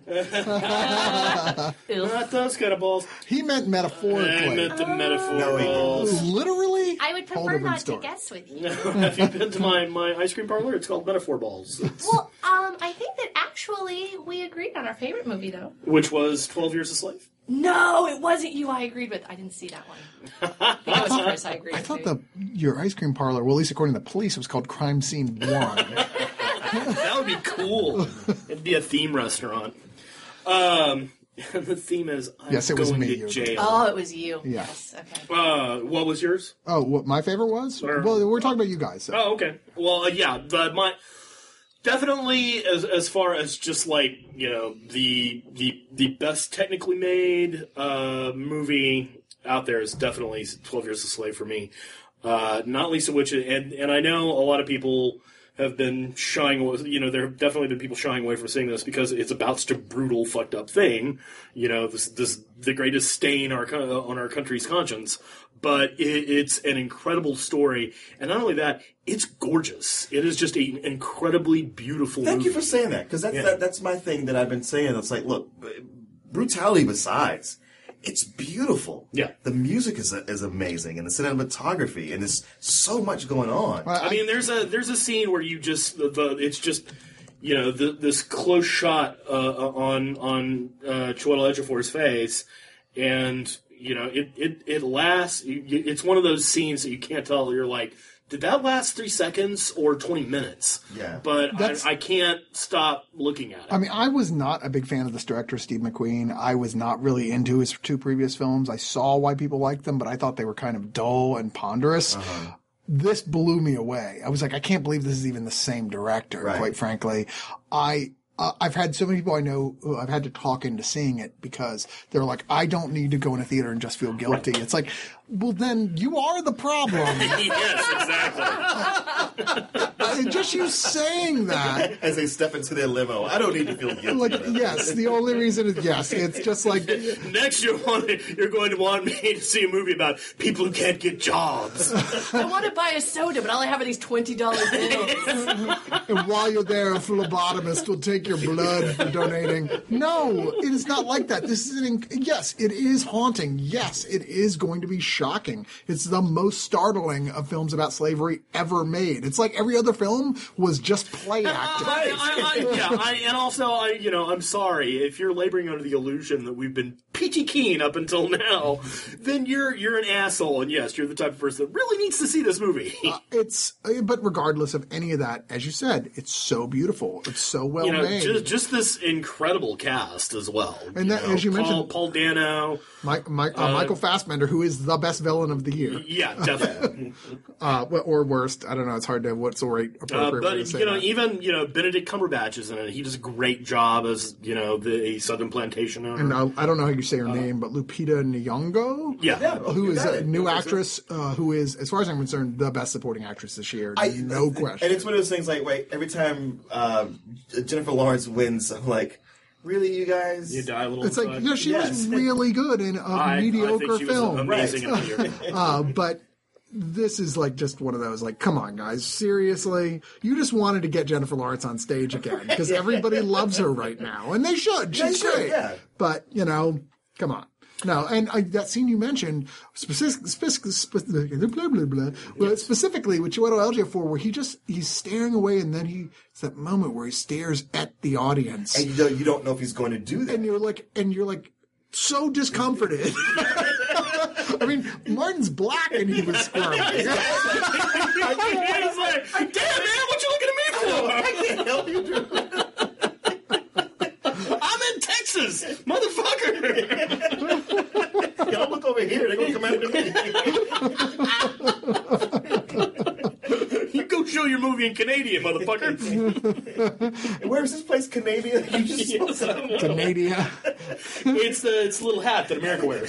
Ew. not those kind of balls. He meant I metaphorically. meant the metaphor No, he balls. Literally? I would Whole prefer different not story. to guess with you. Have you been to my, my ice cream parlor? It's called Metaphor Balls, Well, um, I think that actually we agreed on our favorite movie, though. which was twelve Years a Slave. No, it wasn't you I agreed with. I didn't see that one. I think it was Chris I agreed I with. thought the your ice cream parlor, well, at least according to the police, was called Crime Scene One. That would be cool. It'd be a theme restaurant. Um, the theme is I'm Yes, it was going me, to you- jail. Oh, it was you. Yeah. Yes, okay. Uh, what was yours? Oh, what my favorite was? Sure. Well, we're talking about you guys. So. Oh, okay. Well, uh, yeah, but my definitely as as far as just like you know the the the best technically made uh, movie out there is definitely twelve Years a Slave for me. Uh, not least of which, and and I know a lot of people have been shying away. You know, there have definitely been people shying away from seeing this because it's about such a brutal, fucked up thing. You know, this this the greatest stain our co- on our country's conscience. But it, it's an incredible story, and not only that, it's gorgeous. It is just an incredibly beautiful. Thank movie. you for saying that, because that's, Yeah. that, that's my thing that I've been saying. It's like, look, brutality besides, it's beautiful. Yeah. The music is is amazing, and the cinematography, and there's so much going on. Well, I mean, there's a there's a scene where you just the, the it's just you know the, this close shot uh, on on uh, Chiwetel Ejiofor's face, and you know it it it lasts. You, you- it's one of those scenes that you can't tell. You're like, did that last three seconds or twenty minutes? Yeah. But That's- I, I can't stop looking at it. I mean, I was not a big fan of this director, Steve McQueen. I was not really into his two previous films. I saw why people liked them, but I thought they were kind of dull and ponderous. Uh-huh. This blew me away. I was like, I can't believe this is even the same director, Right. quite frankly. I, uh, I've had so many people I know who I've had to talk into seeing it because they're like, I don't need to go in a theater and just feel guilty. It's like, well, then you are the problem. Yes, exactly. Uh, just you saying that. As they step into their limo, I don't need to feel guilty. Like, yes, the only reason is yes. It's just like, Next, you're, want, you're going to want me to see a movie about people who can't get jobs. I want to buy a soda, but all I have are these twenty dollar bills. and while you're there, a phlebotomist will take your blood for donating. No, it is not like that. This is an, inc- yes, it is haunting. Yes, it is going to be shocking. It's the most startling of films about slavery ever made. It's like every other film was just play acting. I, I, I, yeah, I, and also, I, you know, I'm sorry if you're laboring under the illusion that we've been peachy keen up until now. Then you're you're an asshole, and yes, you're the type of person that really needs to see this movie. It's, but regardless of any of that, as you said, it's so beautiful. It's so well you know, made. just, just this incredible cast as well. And that- know, as you Paul, mentioned- Paul Dano. Mike, Mike, uh, Michael Fassbender, who is the best villain of the year, Yeah, definitely. uh, or worst. I don't know. It's hard to what's the right Uh, appropriate way to but say you know, that. even you know, Benedict Cumberbatch is in it. He does a great job as you know the Southern plantation owner. And uh, I don't know how you say her name, but Lupita Nyong'o, yeah, Yeah. who You is got a it. new That's actress, uh, who is, as far as I'm concerned, the best supporting actress this year. I- no question. And it's one of those things like, wait, every time uh, Jennifer Lawrence wins, I'm like, really, you guys? you die a little. It's like, inside. you know, she Yes. was really good in a I, mediocre I think she film. was amazing in Peter. Uh, but this is like just one of those, like, come on, guys, seriously, you just wanted to get Jennifer Lawrence on stage again because everybody loves her right now, and they should. She's They should, great. yeah. But you know, come on. No, and I, that scene you mentioned, specific, specific, specific, blah, blah, blah, well, specifically with Chiwetel Ejiofor, where he just he's staring away, and then he it's that moment where he stares at the audience, And you don't, you don't know if he's going to do that. and you're like, and you're like so discomforted. I mean, Martin's black and he was squirming. He's like, damn, man, what you looking at me for? I can't help you, Drew. I'm in Texas, motherfucker. Y'all look over here. They're going to come after me. You go show your movie in Canadian, motherfucker. Where's this place, Canadian? You just Yes, I know. Canada. It's the it's the little hat that America wears.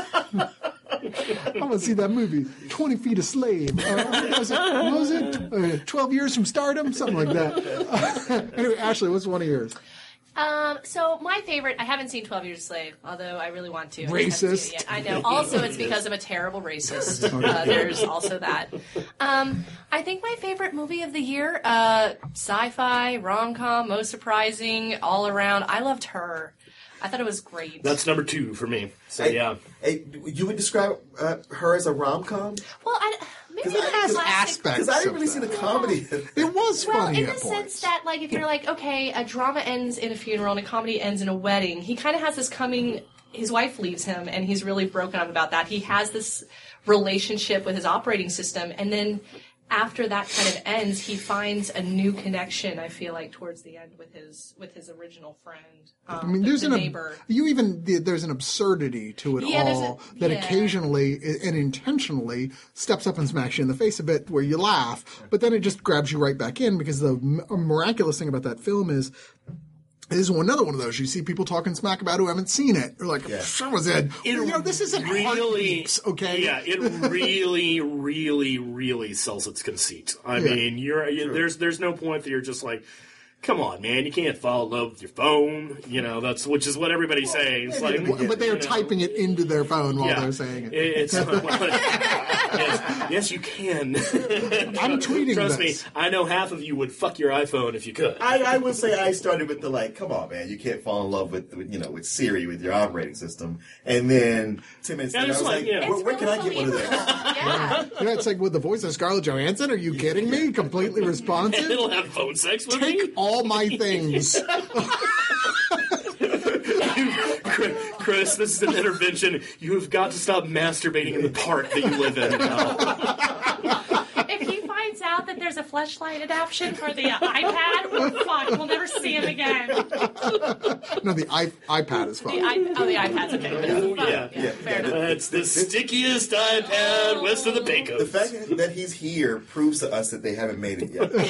I want to see that movie, twenty Feet a Slave. Uh, what was it? What was it? Uh, twelve Years from Stardom? Something like that. Uh, anyway, Ashley, what's one of yours? Um, so my favorite, I haven't seen twelve Years a Slave, although I really want to. I Racist. just haven't seen it yet. I know. Also, it's because I'm a terrible racist. Uh, there's also that. Um, I think my favorite movie of the year, uh, sci-fi, rom-com, most surprising, all around. I loved Her. I thought it was great. That's number two for me. So Hey, yeah. Hey, you would describe uh, her as a rom-com? well, I, maybe Because it's it has classic- aspects. Because I didn't really of see the that. comedy. It was Well, funny in the at sense points. that, like, if you're like, okay, a drama ends in a funeral and a comedy ends in a wedding, he kind of has this coming. His wife leaves him, and he's really broken up about that. He has this relationship with his operating system, and then after that kind of ends, he finds a new connection. I feel like towards the end with his with his original friend, um, I mean, there's the, an the ab- neighbor. you even there's an absurdity to it Yeah, there's all a- that yeah. occasionally and intentionally steps up and smacks you in the face a bit, where you laugh, but then it just grabs you right back in because the m- miraculous thing about that film is. This is another one of those you see people talking smack about who haven't seen it. They're like, Yeah. "That was it." It you know, this isn't really, Heartbeats, okay? Yeah, it really, really, really sells its conceit. I Yeah. mean, you're you, there's there's no point that you're just like, come on, man, you can't fall in love with your phone. You know, that's which is what everybody's saying. It's like, But they are you know, typing it into their phone while yeah. they're saying it. It's yes, yes, you can. I'm tweeting Trust this. me, I know half of you would fuck your iPhone if you could. I, I would say I started with the like, come on, man, you can't fall in love with, with you know with Siri with your operating system, and then ten minutes Yeah, later I it's was like, like, yeah. where, It's where can I really get one of those? Yeah. You know, it's like with the voice of Scarlett Johansson. Are you kidding me? Completely responsive. It'll have phone sex with Take me. all my things. Chris, this is an intervention. You have got to stop masturbating in the park that you live in now. If he finds out that there's a Fleshlight adaptation for the uh, iPad, we're fucked. We'll never see him again. No, the I- iPad is The fine. I, oh, the iPad's okay. Oh, yeah. Yeah, fair yeah, enough. That's the stickiest iPad west of the The Pecos. fact that he's here proves to us that they haven't made it yet.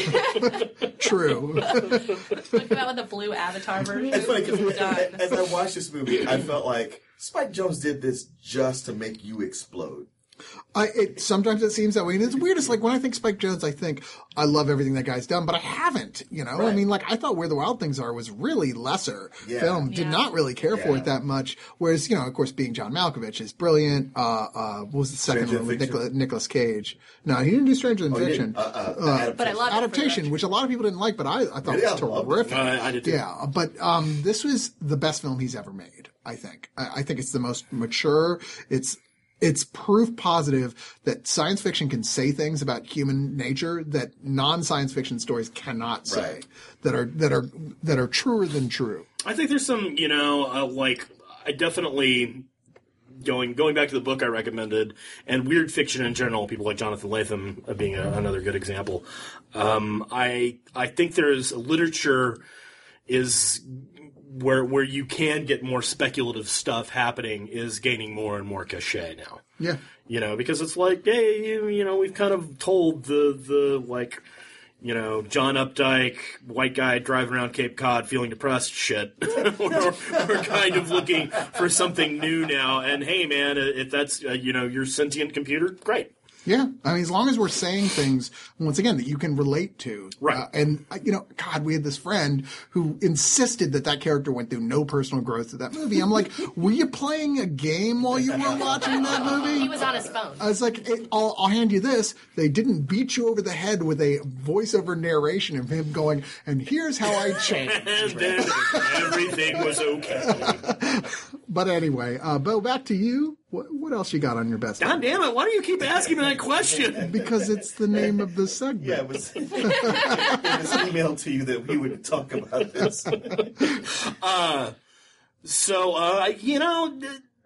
True. Look at that with the blue avatar version. It's funny because Done. as I watched this movie, I felt like Spike Jonze did this just to make you explode. I, it sometimes it seems that way, and it's weird. It's like when I think Spike Jonze, I think I love everything that guy's done, but I haven't. You know, I Right. mean, like I thought Where the Wild Things Are was really lesser Yeah. film. Did Yeah. not really care for Yeah. it that much. Whereas, you know, of course, being John Malkovich is brilliant. Uh, uh, what was the second Stranger one Than with Fiction? Nicolas, Nicolas Cage? No, he didn't do Stranger Than Oh, you Fiction. didn't? Uh, uh, Uh, adaptation. But I love it for Adaptation, that. which a lot of people didn't like, but I, I thought Really? I was loved it. terrific. Uh, I did too. Yeah, but um, this was the best film he's ever made. I think. I, I think it's the most mature. It's it's proof positive that science fiction can say things about human nature that non-science fiction stories cannot say. Right. That are that are that are truer than true. I think there's some, you know, uh, like I definitely going going back to the book I recommended and weird fiction in general. People like Jonathan Latham uh, being a, another good example. Um, I I think there's literature is where where you can get more speculative stuff happening is gaining more and more cachet now. Yeah. You know, because it's like, hey, you, you know, we've kind of told the the like. You know, John Updike, white guy driving around Cape Cod feeling depressed shit. we're, we're kind of looking for something new now. And hey, man, if that's, uh, you know, your sentient computer, great. Yeah, I mean, as long as we're saying things once again that you can relate to, Right. Uh, and uh, you know, God, we had this friend who insisted that that character went through no personal growth to that movie. I'm like, were you playing a game while you were watching that movie? He was on his phone. I was like, it, I'll, I'll hand you this. They didn't beat you over the head with a voiceover narration of him going, and here's how I changed. And then everything was okay. But anyway, uh, Bo, back to you. What, what else you got on your best? God damn it, why do you keep asking me that question? Because it's the name of the segment. Yeah, it was in this email to you that we would talk about this. So, uh, you know, th-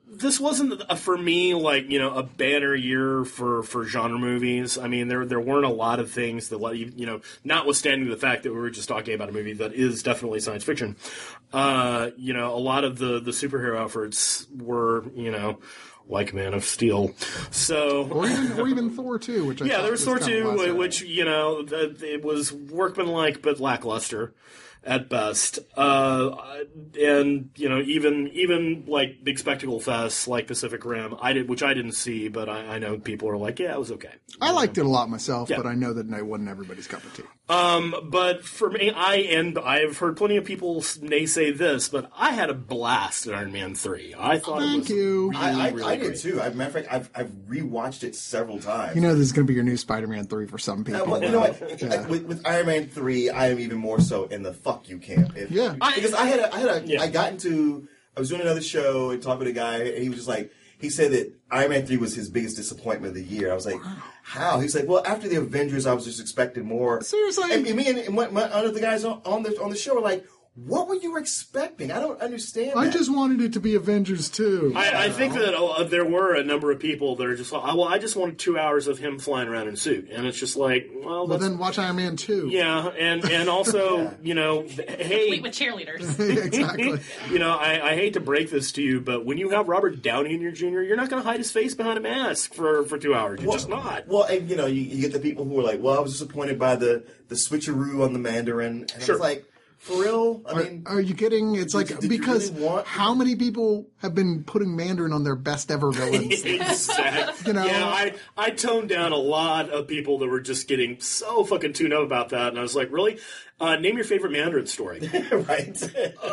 this wasn't a, for me like you know a banner year for, for genre movies. I mean, there there weren't a lot of things that let you you know, notwithstanding the fact that we were just talking about a movie that is definitely science fiction. Uh, you know, a lot of the the superhero efforts were you know. like Man of Steel, so or even or even Thor two, which I yeah, thought there was Thor kind of two, lackluster. which you know the, it was workmanlike but lackluster at best, uh, and you know even even like big spectacle fests like Pacific Rim, I did which I didn't see, but I, I know people are like, yeah, it was okay. I liked it a lot myself, Yeah. but I know that it wasn't everybody's cup of tea. Um, but for me, I and I've heard plenty of people naysay this, but I had a blast at Iron Man three. I thought Thank it was you. really, I, I, really I did great. too. As a matter of fact, I've, I've rewatched it several times. You know, this is going to be your new Spider-Man three for some people. Uh, well, you know what? Yeah. With, with Iron Man three, I am even more so in the fuck you camp. If, Yeah. because I had a, I had a, Yeah. I got into, I was doing another show and talking with a guy, and he was just like, he said that Iron Man three was his biggest disappointment of the year. I was like, how? He's like, well, after the Avengers, I was just expecting more. Seriously? And, and me and, and my, my other guys on, on the on the show were like, what were you expecting? I don't understand. I that. just wanted it to be Avengers two. I, I think that uh, there were a number of people that are just like, oh, well, I just wanted two hours of him flying around in a suit, and it's just like, well, Well, that's, then watch Iron Man two. yeah, and and also, Yeah. you know, hey, Complete with cheerleaders. Exactly. you know, I, I hate to break this to you, but when you have Robert Downey Junior, you're not going to hide his face behind a mask for, for two hours. You're Well- just not. Well, and you know, you, you get the people who are like, well, I was disappointed by the, the switcheroo on the Mandarin. And Sure. it's like, for real? I Are, mean, are you kidding? It's like, did you because really want- how many people have been putting Mandarin on their best ever villains? Exactly. You know? Yeah, I, I toned down a lot of people that were just getting so fucking tuned up about that, and I was like, really? Uh, name your favorite Mandarin story. right?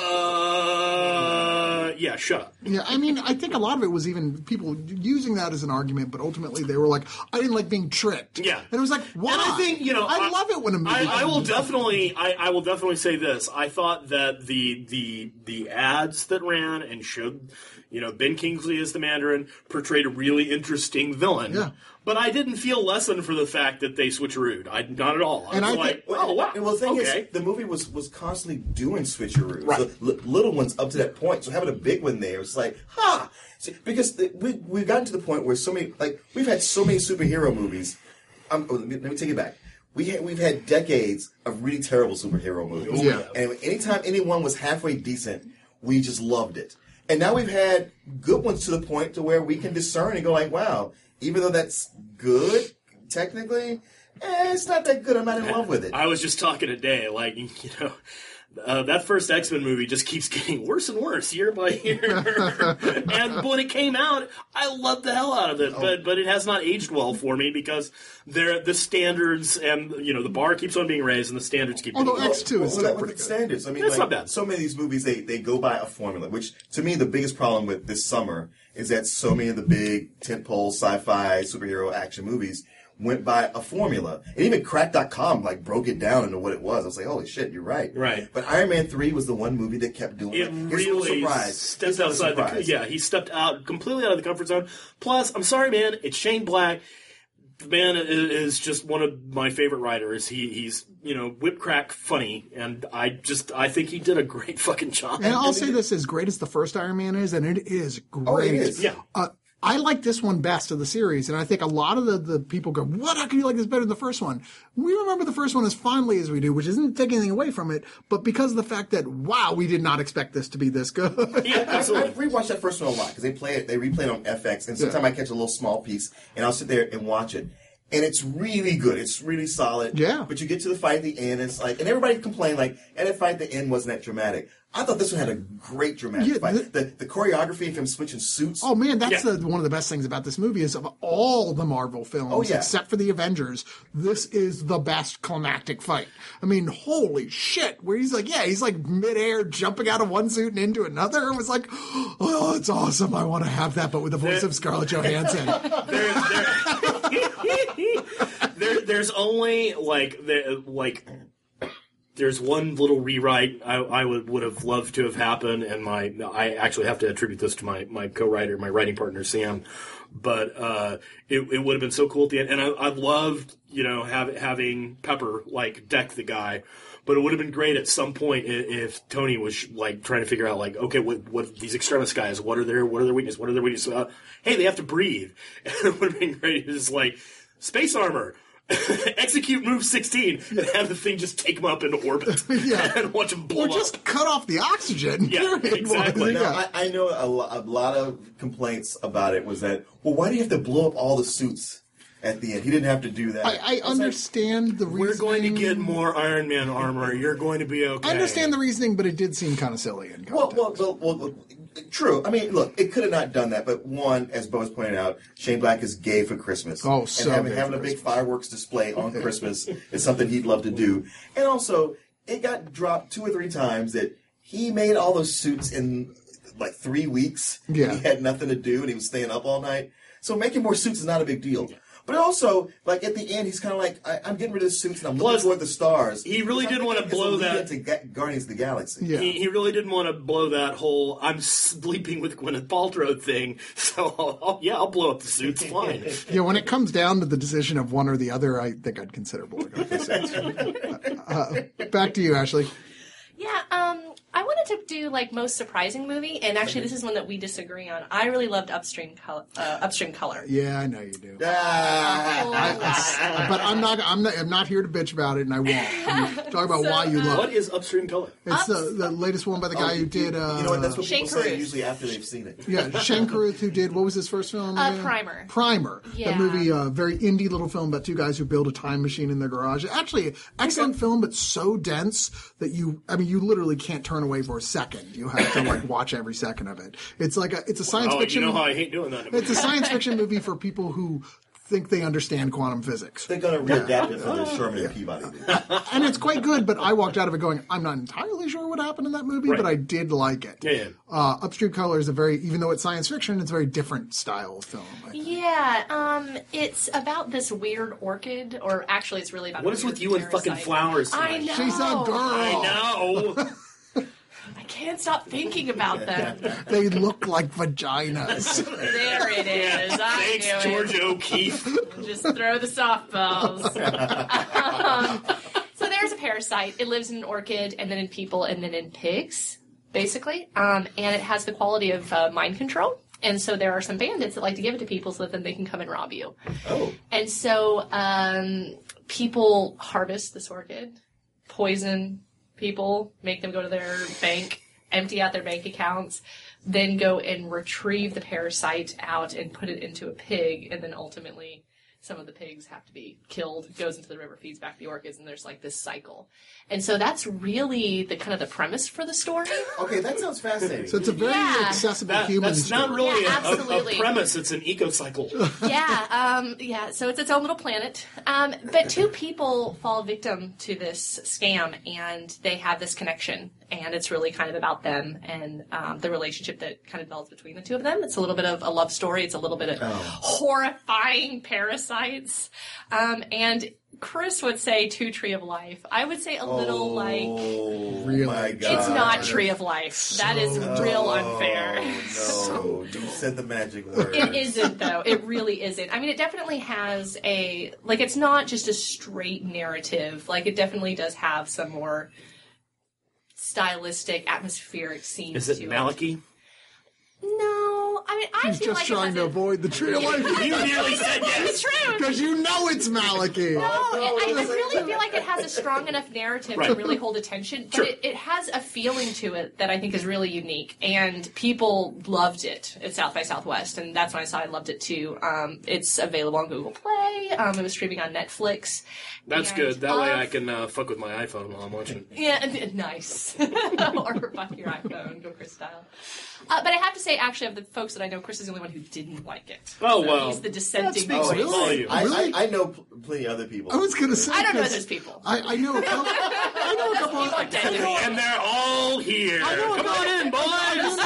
uh, yeah, shut up. Yeah, I mean, I think a lot of it was even people using that as an argument, but ultimately they were like, I didn't like being tricked. Yeah. And it was like, why? And I think, you know, I, love it when a movie I, I will definitely, I, I will definitely say this. I thought that the the the ads that ran and showed, you know, Ben Kingsley as the Mandarin portrayed a really interesting villain. Yeah. But I didn't feel lessened for the fact that they switcherooed. I not at all. I And was I like, think- oh wow, Well, the thing okay. is, the movie was, was constantly doing switcheroos. Right. The li- little ones up to that point. So having a big one there, it's like, ha! See, because the, we, we've gotten to the point where so many, like, we've had so many superhero movies. Um, oh, let, me, let me take it back. We ha- we've had decades of really terrible superhero movies. Yeah. And anytime anyone was halfway decent, we just loved it. And now we've had good ones to the point to where we can discern and go like, wow, even though that's good, technically, eh, it's not that good. I'm not in love with it. I was just talking today, like, you know, uh, that first X-Men movie just keeps getting worse and worse year by year. And when it came out, I loved the hell out of it, but but it has not aged well for me because there the standards and you know the bar keeps on being raised and the standards keep. Although getting X two is Well, still that- pretty with good. the standards. I mean, That's like, not bad. so many of these movies they, they go by a formula, which to me the biggest problem with this summer is that so many of the big tentpole sci-fi superhero action movies went by a formula. And even crack dot com like broke it down into what it was. I was like, holy shit, you're right. Right. But Iron Man three was the one movie that kept doing It it. Here's a little really surprise. stepped Here's a outside the surprise. yeah. He stepped out completely out of the comfort zone. Plus, I'm sorry, man, it's Shane Black. The man is, is just one of my favorite writers. He he's you know whip crack funny, and I just I think he did a great fucking job. And I'll say this, as great as the first Iron Man is, and it is great. Oh, it is. Yeah. Uh, I like this one best of the series, and I think a lot of the, the people go, what, how can you like this better than the first one? We remember the first one as fondly as we do, which isn't taking anything away from it, but because of the fact that, wow, we did not expect this to be this good. Yeah, absolutely. I've rewatched that first one a lot because they play it, they replay it on F X, and sometimes I catch a little small piece, and I'll sit there and watch it. And it's really good. It's really solid. Yeah. But you get to the fight at the end, and it's like, and everybody complained like, and the fight at the end wasn't that dramatic. I thought this one had a great dramatic Yeah, fight. the- The, the choreography of him switching suits. Oh man, that's Yeah. the, one of the best things about this movie is of all the Marvel films, Oh, yeah. except for the Avengers, this is the best climactic fight. I mean, holy shit! Where he's like, yeah, he's like midair jumping out of one suit and into another. It was like, oh, it's awesome. I want to have that, but with the voice of Scarlett Johansson. there, there, there, there's only like there, like there's one little rewrite I, I would would have loved to have happened, and my I actually have to attribute this to my, my co-writer, my writing partner Sam. But uh, it it would have been so cool at the end, and I, I loved you know have, having Pepper like deck the guy. But it would have been great at some point if, if Tony was like trying to figure out like, okay, what what these extremis guys, what are their what are their weaknesses? What are their weaknesses? Uh, hey, they have to breathe. And it would have been great. It's like space armor. Execute move sixteen and have the thing just take them up into orbit Yeah. and watch them blow Or just up. cut off the oxygen. Yeah, period. exactly. Yeah. Now, I, I know a, lo- a lot of complaints about it was that, well, why do you have to blow up all the suits at the end? He didn't have to do that. I, I was understand the reasoning. We're going to get more Iron Man armor. You're going to be okay. I understand the reasoning, but it did seem kind of silly in Well, context. well, well, well, true. I mean, look, it could have not done that, but one, as Bo was pointing out, Shane Black is gay for Christmas. Oh, so and having, gay having for a big Christmas. fireworks display on Christmas is something he'd love to do. And also, it got dropped two or three times that he made all those suits in like three weeks. Yeah. And he had nothing to do, and he was staying up all night. So making more suits is not a big deal. But also, like at the end, he's kind of like, I, I'm getting rid of the suits and I'm Plus, looking toward the stars. he really Which I did think wanna is blow a lead that- into Ga- Guardians of the Galaxy. Yeah. He, he really didn't want to blow that whole "I'm sleeping with Gwyneth Paltrow" thing. So I'll, I'll, yeah, I'll blow up the suits. Fine. Yeah, when it comes down to the decision of one or the other, I think I'd consider blowing up the sets. uh, back to you, Ashley. Yeah, um, I wanted to do like most surprising movie, and actually this is one that we disagree on. I really loved Upstream Color. Uh, Upstream Color. Yeah, I know you do. Ah. Oh, God. But I'm not. I'm not. I'm not here to bitch about it, and I won't. Talk about So, why you uh, love What it. is Upstream Color? It's the, the latest one by the guy Oh, who did. Uh, You know what? That's what Shane people say Carruth. usually after they've seen it. Yeah, Shane Carruth, who did, what was his first film? Uh, again? Primer. Primer. Yeah. That movie, uh, very indie little film about two guys who build a time machine in their garage. Actually, excellent film, but so dense that you, I mean, you literally can't turn away for a second. You have to, like, watch every second of it. It's like a, it's a science Oh, fiction. you know how I hate doing that. It's a science fiction movie for people who think they understand quantum physics. They're going to readapt it for the Sherman and Peabody movie. And it's quite good, but I walked out of it going, I'm not entirely sure what happened in that movie, Right. but I did like it. Yeah, yeah. Uh, Upstream Color is a very, even though it's science fiction, it's a very different style of film. I think. Yeah, um, it's about this weird orchid, or actually, it's really about. What a is weird with you and fucking parasite. flowers? I tonight? know. She's a girl. I know. I can't stop thinking about them. They look like vaginas. There it is. I Thanks, knew George it. O'Keefe. Just throw the softballs. um, so there's a parasite. It lives in an orchid, and then in people, and then in pigs, basically. Um, and it has the quality of uh, mind control. And so there are some bandits that like to give it to people so that then they can come and rob you. Oh. And so um, people harvest this orchid, poison people, make them go to their bank, empty out their bank accounts, then go and retrieve the parasite out and put it into a pig, and then ultimately some of the pigs have to be killed, goes into the river, feeds back the orchids, and there's like this cycle. And so that's really the kind of the premise for the story. Okay, that sounds fascinating. So it's a very Yeah. accessible That, human that's story. not really Yeah, a- a, a, absolutely. premise. It's an eco cycle. yeah, um, yeah. So it's its own little planet. Um, but two people fall victim to this scam, and they have this connection, and it's really kind of about them and um, the relationship that kind of develops between the two of them. It's a little bit of a love story. It's a little bit of horrifying parasites, um, and Chris would say "Two Tree of Life." I would say a little like. Oh, Really? my God. It's not Tree of Life. That is real unfair. Oh, no. You said the magic word. It isn't, though. It really isn't. I mean, it definitely has a, like, it's not just a straight narrative. Like, it definitely does have some more stylistic, atmospheric scenes Is it to Malachi? No. I mean, I He's feel just like trying it to has a- avoid the tree of life. You nearly said It's yes. true. Because you know it's Malachi. No, it, I, I really feel like it has a strong enough narrative to Right. really hold attention, but Sure. it, it has a feeling to it that I think is really unique, and people loved it at South by Southwest, and that's when I saw I loved it too. Um, it's available on Google Play. Um, it was streaming on Netflix. That's And good. That way of- I can uh, fuck with my iPhone while I'm watching. Yeah, and- nice. Or fuck your iPhone, go Chris style. Uh, but I have to say, actually, of the folks that I know, Chris is the only one who didn't like it. Oh, So well. he's the dissenting That speaks voice. really- Volume. I, Really? I, I know pl- plenty of other people. I was going to say. I don't know if 'cause there's people. I, I know a couple. I know a couple. People are dead to me. And they're all here. I know a Come couple- on in, I do boys. know,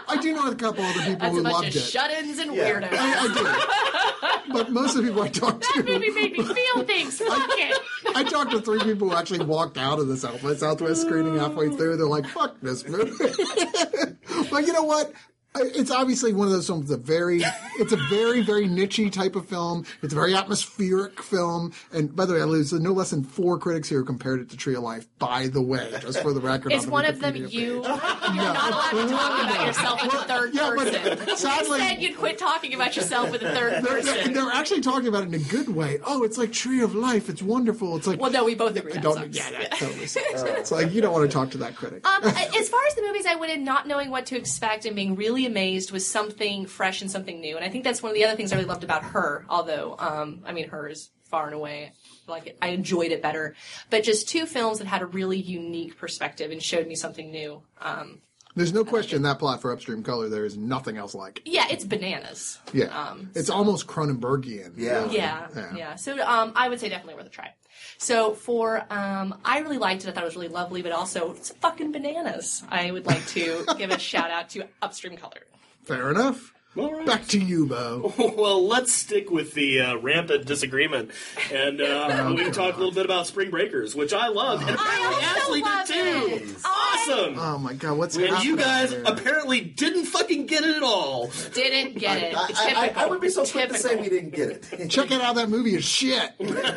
I do know a couple other people That's who a bunch loved of it. shut-ins and Yeah. weirdos. I, I do. But most of the people I talked That to, movie made me feel things. Fuck it. I talked to three people who actually walked out of the South by Southwest screening halfway through. They're like, fuck this movie. But you know what? It's obviously one of those films that's a very, it's a very, very niche-y type of film. It's a very atmospheric film. And by the way, there's no less than four critics here who compared it to Tree of Life, by the way, just for the record. Is on the one of them Wikipedia you? page. You're not allowed to talk about yourself in the third Yeah, but person. sadly- You said you'd quit talking about yourself in the third They're, person. they're actually talking about it in a good way. Oh, it's like Tree of Life. It's wonderful. It's like Well, no, we both agree I that don't. sucks. Yeah, that totally sucks. It's like you don't want to talk to that critic. Um, as far as the movies I went in not knowing what to expect and being really amazed with something fresh and something new. And I think that's one of the other things I really loved about Her, although, um, I mean, Her is far and away, like it, I enjoyed it better. But just two films that had a really unique perspective and showed me something new. Um, There's no question that plot for Upstream Color, there is nothing else like it. yeah, it's bananas. Yeah. Um, it's almost Cronenbergian. Yeah. really. Yeah, Yeah. yeah. So um, I would say definitely worth a try. So for, um, I really liked it. I thought it was really lovely, but also it's fucking bananas. I would like to give a shout out to Upstream Color. Fair enough. All right. Back to you, Bo. Well, let's stick with the uh, rampant disagreement, and uh, we can talk a little bit about Spring Breakers, which I loved, and apparently also Ashley love did too. it. Awesome. Oh my God, what's And happening you guys here? apparently didn't fucking get it at all. Didn't get it. I, I, I, Typical. I would be so quick to say Typical. we didn't get it. Check it out. That movie is shit.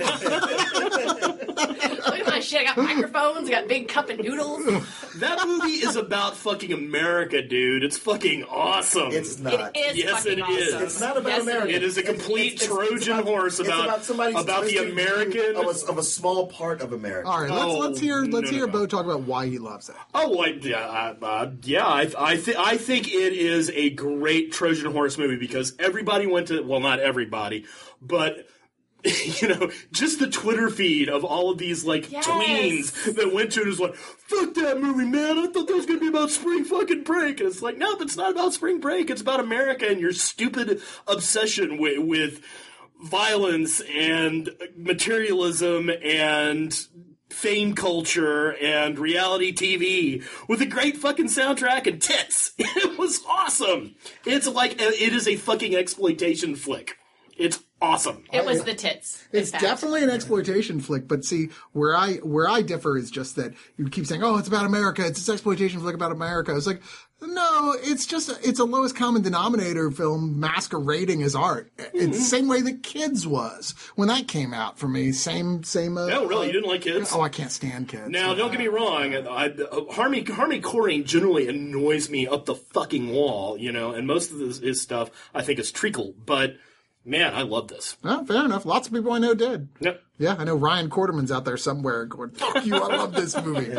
Look at my shit. I got microphones. I got big cup of noodles. That movie is about fucking America, dude. It's fucking awesome. It's not. It is Yes, fucking it is. awesome. It's not about Yes, America. It is a complete It's- it's- it's Trojan about- horse it's about- somebody's about the twisted view American- of a, of a small part of America. All right, let's Oh, let's hear let's no, hear no, Bo no. talk about why he loves it. Oh, well, yeah, uh, uh, yeah. I, I, th- I think it is a great Trojan horse movie because everybody went to, well, not everybody, but you know, just the Twitter feed of all of these like Yes. tweens that went to it was like, "Fuck that movie, man! I thought that was gonna be about spring fucking break." And it's like, no, it's not about spring break. It's about America and your stupid obsession with with violence and materialism and fame culture and reality T V with a great fucking soundtrack and tits. It was awesome. It's like it is a fucking exploitation flick. It's awesome. It was the tits. in It's fact. definitely an exploitation flick, but see where I where I differ is just that you keep saying, "Oh, it's about America. It's this exploitation flick about America." It's like, no, it's just a, it's a lowest common denominator film masquerading as art. It's the same way that Kids was when that came out for me. Same same. Uh, No, really, you didn't like Kids? Oh, I can't stand Kids. Now, don't get me wrong. I, uh, Harvey Harvey Korine generally annoys me up the fucking wall, you know, and most of this, his stuff I think is treacle. But man, I love this. Oh, fair enough. Lots of people I know did. Yep. Yeah, I know Ryan Quarterman's out there somewhere going, "Fuck you! I love this movie."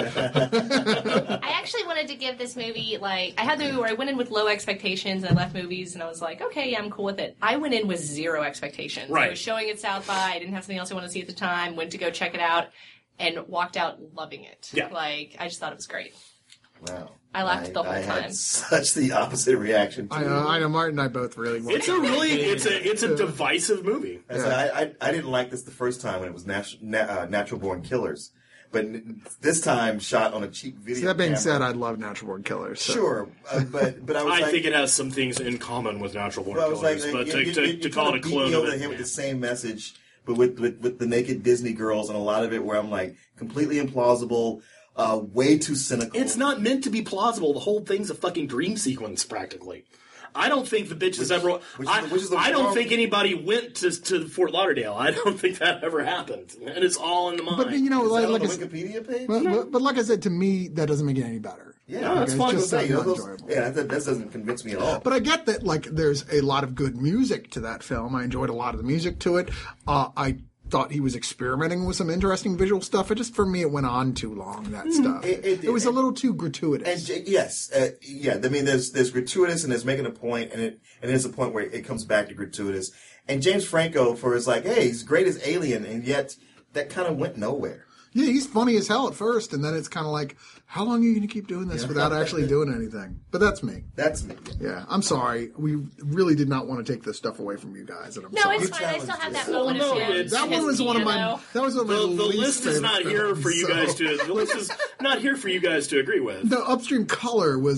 I actually wanted to give this movie, like, I had the movie where I went in with low expectations and I left movies and I was like, okay, yeah, I'm cool with it. I went in with zero expectations. Right. I was showing it South by, I didn't have something else I wanted to see at the time, went to go check it out, and walked out loving it. Yeah. Like, I just thought it was great. Wow. I laughed the whole I time. had such the opposite reaction. To I know, I know. Martin and I both really want. It's a really it's a it's a divisive movie. I, said, I, I, I didn't like this the first time when it was natu- na- uh, Natural Born Killers, but n- this time shot on a cheap video. See, that being camera. said, I love Natural Born Killers. So. Sure, uh, but but I was I like, think it has some things in common with Natural Born well, I was like, Killers, but you- to, you- to, you- to you call it kinda a beat clone me of over the it, head with yeah. the same message, but with, with with the naked Disney girls and a lot of it where I'm like completely implausible. Uh, way too cynical. It's not meant to be plausible. The whole thing's a fucking dream sequence, practically. I don't think the bitches ever. which is I, the- which is the I don't wrong- think anybody went to, to Fort Lauderdale. I don't think that ever happened, and it's all in the mind. But you know, Is like, that on like I the said, Wikipedia page. but, but, but like I said, to me, that doesn't make it any better. Yeah, No, that's it's fine. just Say, you know, not those- enjoyable. yeah, that, that doesn't convince me at all. But I get that, like, there's a lot of good music to that film. I enjoyed a lot of the music to it. Uh, I thought he was experimenting with some interesting visual stuff. It just, for me, it went on too long, that stuff. It- it did. was a And- little too And gratuitous. j- yes, uh, yeah. I mean, there's there's gratuitous and there's making a point, and it and there's a point where it comes back to gratuitous. And James Franco, for his like, hey, he's great as Alien, and yet that kind of went nowhere. Yeah, he's funny as hell at first, and then it's kind of like, how long are you going to keep doing this without actually doing anything? But that's me. That's me. Yeah, I'm sorry. We really did not want to take this stuff away from you guys, and I'm No, sorry. it's You fine. I still have that challenged moment it. of Well, no, him. it's- That one was one of my. Though. That was one of my The, the least list is favorite not here films, for you so- guys to. The list is not here for you guys to agree with. The Upstream Color was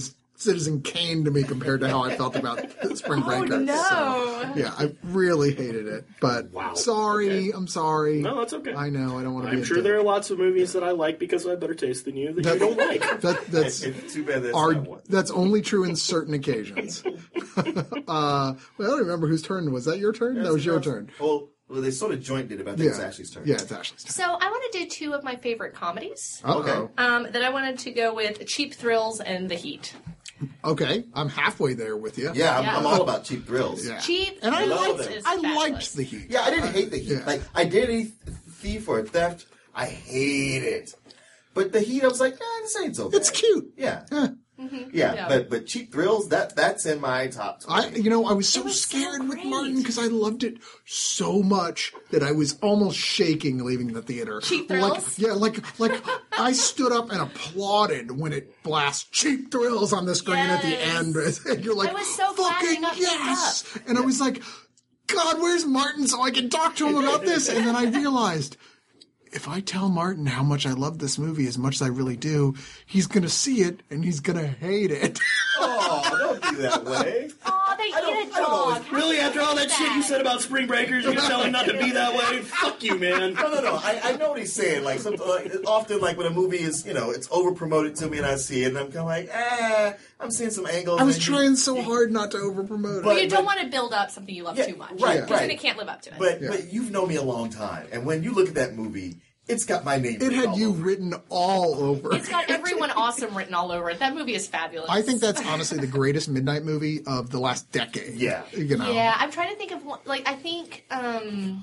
Citizen Kane to me compared to how I felt about Spring Breakers. Oh, no. So, yeah, I really hated it. But Wow. sorry, Okay. I'm sorry. No, that's okay. I know, I don't want to be I'm a sure dick. there are lots of movies that I like because I have better taste than you that, That- you don't like. That, that's It's too bad that's our, not one. that's only true in certain occasions. uh, well, I don't remember whose turn. Was that your turn? That was your turn. Well, well, they sort of joined it, but I think it's Yeah. Ashley's turn. Yeah, it's Ashley's turn. So I want to do two of my favorite comedies. Uh-oh. Um, that I wanted to go with Cheap Thrills and The Heat. Okay, I'm halfway there with you. Yeah, I'm, Yeah. I'm all about cheap thrills. Yeah. Cheap And I Thrills liked- is I fabulous. liked the Heat. Yeah, I didn't hate the Heat. Yeah. Like, I did a thief or a theft. I hate it. But the Heat, I was like, eh, this ain't so bad. It's cute. Yeah. Eh. Yeah, Yeah. but but cheap thrills, that that's in my top I, twenty. you know, I was so was so scared with great. Martin because I loved it so much that I was almost shaking leaving the theater. Cheap Like, Thrills? yeah, like like I stood up and applauded when it blasts Cheap Thrills on the screen at the Yes. end, and you're like, I was so glad they fucking got picked yes! And I was like, God, where's Martin so I can talk to him about this? And then I realized, if I tell Martin how much I love this movie as much as I really do, he's going to see it and he's going to hate it. Oh, don't be that way. Oh, they don't- eat a I don't always- dog. How Really, can after you all do that shit you said about Spring Breakers, you're telling him not to be that way? Fuck you, man. No, no, no. I, I know what he's saying. Like, some, like, often, like, when a movie is, you know, it's over promoted to me and I see it, and I'm kind of like, eh, I'm seeing some angles. I was and you- trying so hard not to overpromote But- it. You don't want to build up something you love Yeah, too much. right, Because right. then it can't live up to it. But Yeah. but you've known me a long time, and when you look at that movie, it's got my name. It written had all you over it. written all over. It's got everyone awesome written all over it. That movie is fabulous. I think that's honestly the greatest midnight movie of the last decade. Yeah. You know. Yeah, I'm trying to think of one. Like, I think, um,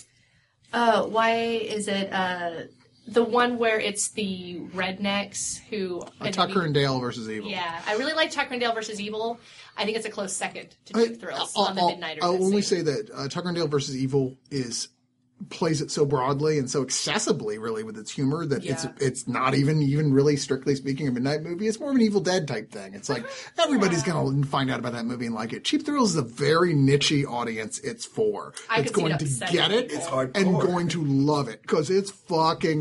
uh, why is it, uh, the one where it's the rednecks who. Uh, Tucker and Dale versus Evil. Yeah, I really like Tucker and Dale versus Evil. I think it's a close second to I, Cheap Thrills I'll, on the I'll- Midnighters. I'll I've only seen. say that uh, Tucker and Dale versus Evil is plays it so broadly and so accessibly, really, with its humor that it's Yeah. it's not even even really strictly speaking a midnight movie. It's more of an Evil Dead type thing. It's like everybody's gonna find out about that movie and like it. Cheap Thrills is a very nichey audience. It's for. I it's could see it going to upsetting get it. people. It's hardcore. And going to love it because it's fucking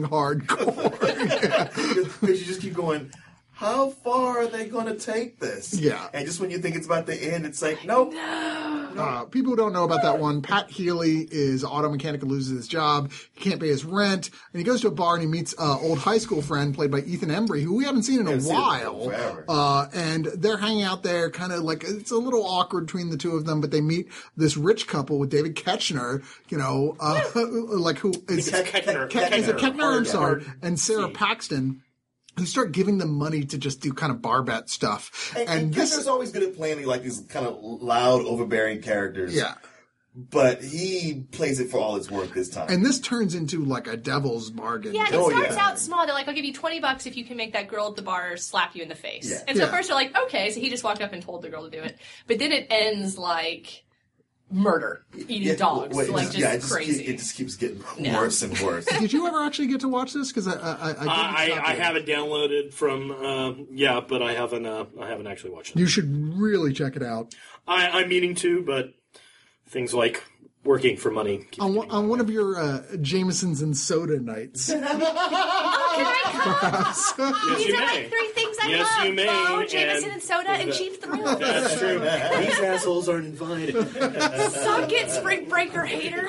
hardcore. Because you just keep going, how far are they going to take this? Yeah. And just when you think it's about to end, it's like, nope. Uh, people who don't know about that one, Pat Healy is an auto mechanic and loses his job. He can't pay his rent. And he goes to a bar and he meets an old high school friend played by Ethan Embry, who we haven't seen in a Haven't seen him while. forever. Uh, and they're hanging out there kind of like, it's a little awkward between the two of them, but they meet this rich couple with David Ketchner, you know, uh, like who is, It's Keckner. Ke- is it Keckner? I'm Hard- sorry. hard And Sarah C. Paxton, who start giving them money to just do kind of bar bet stuff. And, and this, Kettner's always good at playing like these kind of loud, overbearing characters. yeah. But he plays it for all it's worth this time. And this turns into like a devil's bargain. Yeah, it Oh, starts yeah. out small. They're like, I'll give you twenty bucks if you can make that girl at the bar slap you in the face. Yeah. And so Yeah. first they're like, okay, so he just walked up and told the girl to do it. But then it ends like murder, eating Yeah, dogs, wait, like just yeah, it just crazy. Keep, it just keeps getting Yeah. worse and worse. Did you ever actually get to watch this? Because I, I, I, didn't I, stop I it. have it downloaded from uh, yeah, but I haven't uh, I haven't actually watched it. You should really check it out. I, I'm meaning to, but things like working for money. keep On, getting one- on one of your uh, Jamesons and soda nights. Can I come? Yes, These you are may. like three things I Yes, love. you may, Oh, Jameson and- and soda and cheap thrills. That's true. These assholes aren't invited. Suck it, Spring Breaker haters.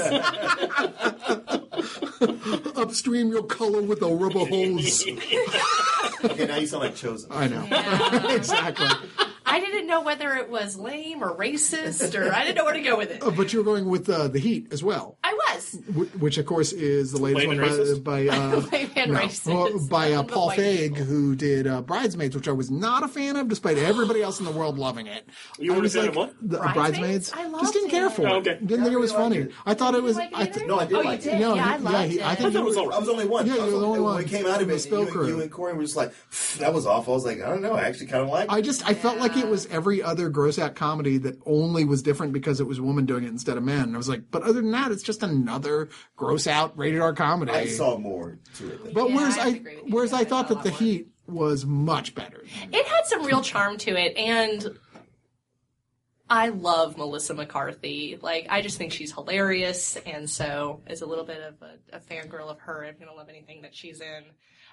Upstream your color with a rubber hose. Okay, now you sound like Chosen. I know. exactly. I didn't know whether it was lame or racist, or I didn't know where to go with it. Uh, but you're going with uh, The Heat as well. I was. Wh- Which, of course, is the latest Lame one and racist? by, by, uh, Lame and no, racist. well, by uh, Nothing but Paul white Feig, people. who did uh, Bridesmaids, which I was not a fan of, despite everybody else in the world loving it. You I weren't a was fan like, of what? The, uh, Bridesmaids? Bridesmaids? I loved Just didn't care it. for it. Oh, okay. Didn't think it was I really funny. liked it. I thought it was. like it I th- either? No, I did Oh, you like did? it. No, yeah, he- I yeah, loved he- it. I think I was, I was the only one. Yeah, I was you were the only one. When it came out of The it, Spill you, Crew. you and Corey were just like, that was awful. I was like, I don't know. I actually kind of like it. I just I felt like it was every other gross out comedy that only was different because it was a woman doing it instead of men. And I was like, but other than that, it's just another gross out rated R comedy. I saw more to it. Than but Yeah, whereas I I, agree with you. whereas Yeah, I I thought saw that a The lot more. Heat was much better. It had some real charm to it, and I love Melissa McCarthy. Like, I just think she's hilarious, and so as a little bit of a, a fangirl of her, I'm going to love anything that she's in.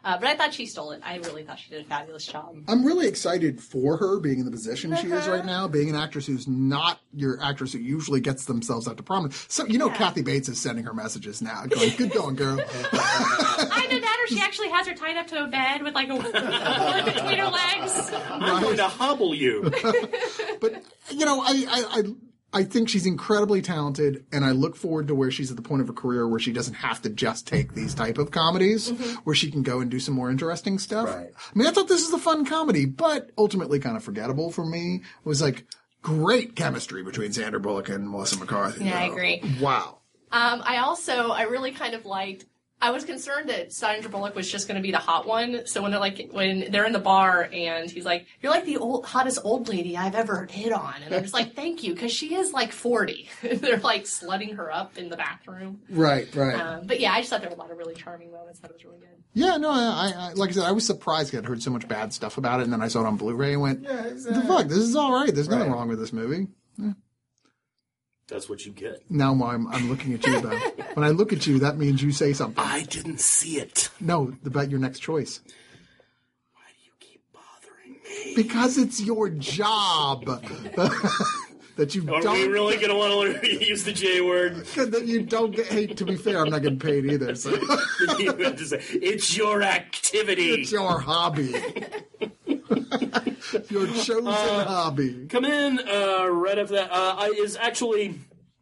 Uh, but I thought she stole it. I really thought she did a fabulous job. I'm really excited for her being in the position she is Uh-huh. right now, being an actress who's not your actress who usually gets themselves out to prominence. So, you know, Yeah. Kathy Bates is sending her messages now, going, good going, girl. Either that or she actually has her tied up to a bed with like a, a board between her legs. I'm going to hobble you. But, you know, I, I, I, I think she's incredibly talented, and I look forward to where she's at the point of her career where she doesn't have to just take these type of comedies, Mm-hmm. where she can go and do some more interesting stuff. Right. I mean, I thought this was a fun comedy, but ultimately kind of forgettable for me. It was like great chemistry between Sandra Bullock and Melissa McCarthy. Yeah, I though. agree. Wow. Um, I also, I really kind of liked, I was concerned that Sandra Bullock was just going to be the hot one. So when they're like, when they're in the bar and he's like, you're like the old, hottest old lady I've ever hit on. And I'm just like, thank you. Cause she is like forty. They're like slutting her up in the bathroom. Right, right. Um, but yeah, I just thought there were a lot of really charming moments. I thought it was really good. Yeah, no, I, I, like I said, I was surprised I'd heard so much bad stuff about it, and then I saw it on Blu-ray and went, Yeah, it's, the uh, fuck, this is all right. There's nothing Right. wrong with this movie. That's what you get. Now I'm, I'm looking at you, though. When I look at you, that means you say something. I didn't see it. No, about your next choice. Why do you keep bothering me? Because it's your job. That you Are don't we really going to want to use the J word? that you don't get. Hey, to be fair, I'm not getting paid either. So You have to say, it's your activity. it's your hobby, your chosen hobby. Come in uh, right after that. Uh, I, is actually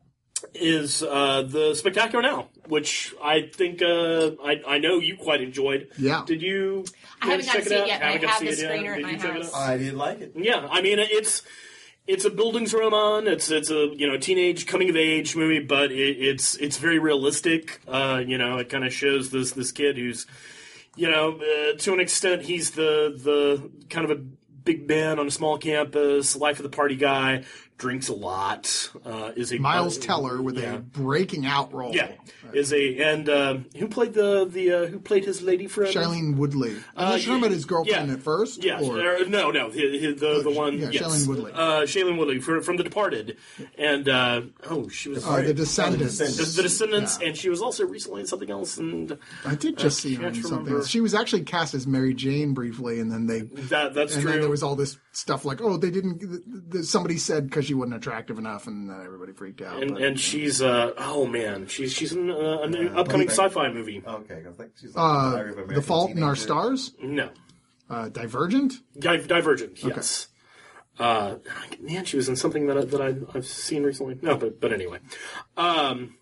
is uh, the Spectacular Now, which I think uh, I I know you quite enjoyed. Yeah. Did you? I haven't check got to see it out? yet, but I Haven't got have to the see it yet? screener at Did my you check it house. out? I did like it. Yeah, I mean it's it's a Bildungsroman. It's it's a you know teenage coming of age movie, but it, it's it's very realistic. Uh, you know, it kind of shows this this kid who's you know uh, to an extent he's the the kind of a big man on a small campus, life of the party guy, drinks a lot. Uh, is a Miles Teller with yeah. a breaking out role. Yeah, is a and uh, who played the the uh, who played his lady friend? Shailene Woodley. I'm Uh, not sure about his girlfriend yeah. at first. Yeah, or- or- no, no, the, the, the, the one. yeah, yes. Shailene Woodley. Uh, Shailene Woodley from, from The Departed, and uh, oh, she was uh, the Descendants. The the, the Descendants, Yeah. and she was also recently in something else. And I did just I see her in can't something remember. else. She was actually cast as Mary Jane briefly, and then they that that's and true. then there was all this stuff like, oh, they didn't. th- th- Somebody said because she wasn't attractive enough, and then everybody freaked out. and but- and she's uh, oh man, she's she's in uh, a new upcoming okay. sci-fi movie. Okay, I think she's like uh, Diary of an The American Fault in Our Teenager. Stars, No, uh, Divergent. Di- Divergent. Yes. Uh, man, she was in something that I, that I, I've seen recently. No, but but anyway, um,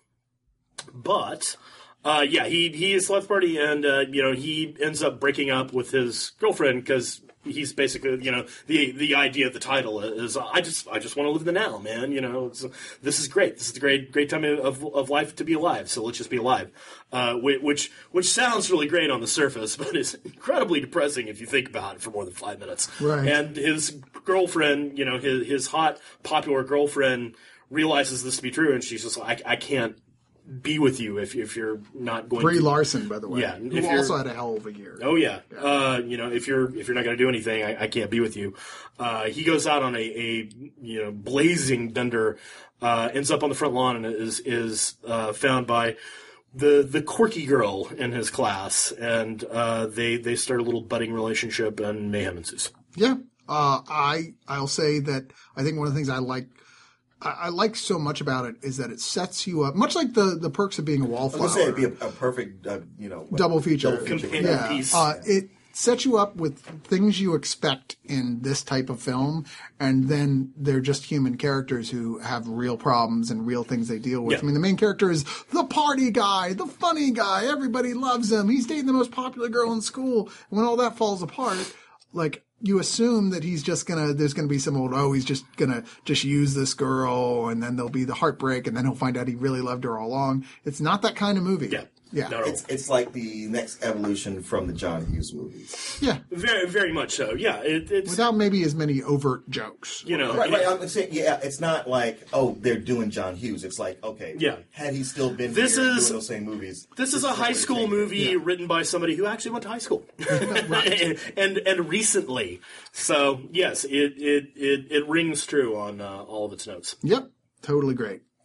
but uh, yeah, he he is left party, and uh, you know he ends up breaking up with his girlfriend because he's basically you know the the idea of the title is I just I just want to live the now, man. You know, it's, this is great. This is a great great time of of life to be alive. So let's just be alive. Uh, which which sounds really great on the surface, but is incredibly depressing if you think about it for more than five minutes. Right. And his girlfriend, you know, his his hot popular girlfriend realizes this to be true, and she's just like, I, I can't be with you if if you're not going Brie to. Larson, by the way, Yeah, who if you're- also had a hell of a year. Oh yeah, uh, you know if you're if you're not going to do anything, I, I can't be with you. Uh, he goes out on a, a you know blazing bender, uh, ends up on the front lawn and is is uh, found by the the quirky girl in his class, and uh, they they start a little budding relationship, and mayhem ensues. Yeah, uh, I I'll say that I think one of the things I like. I I like so much about it is that it sets you up, much like the, the perks of being a I was wallflower. gonna say it'd be a, a perfect, uh, you know, double feature. Double feature. Companion yeah, piece. Uh, it sets you up with things you expect in this type of film, and then they're just human characters who have real problems and real things they deal with. Yeah. I mean, the main character is the party guy, the funny guy. Everybody loves him. He's dating the most popular girl in school. When all that falls apart, like, you assume that he's just gonna, there's gonna be some old, oh, he's just gonna just use this girl, and then there'll be the heartbreak, and then he'll find out he really loved her all along. It's not that kind of movie. Yeah. Yeah. Not at all. It's it's like the next evolution from the John Hughes movies. Yeah. Very very much so. Yeah, it, it's Without maybe as many overt jokes. you know Right, it- right. I'm saying, yeah, it's not like, oh, they're doing John Hughes. It's like, okay, Yeah. had he still been This here is- doing those same movies, This is a what high we're school taking. movie Yeah. written by somebody who actually went to high school, and, and and recently. So yes, it it it, it rings true on uh, all of its notes. Yep. Totally great.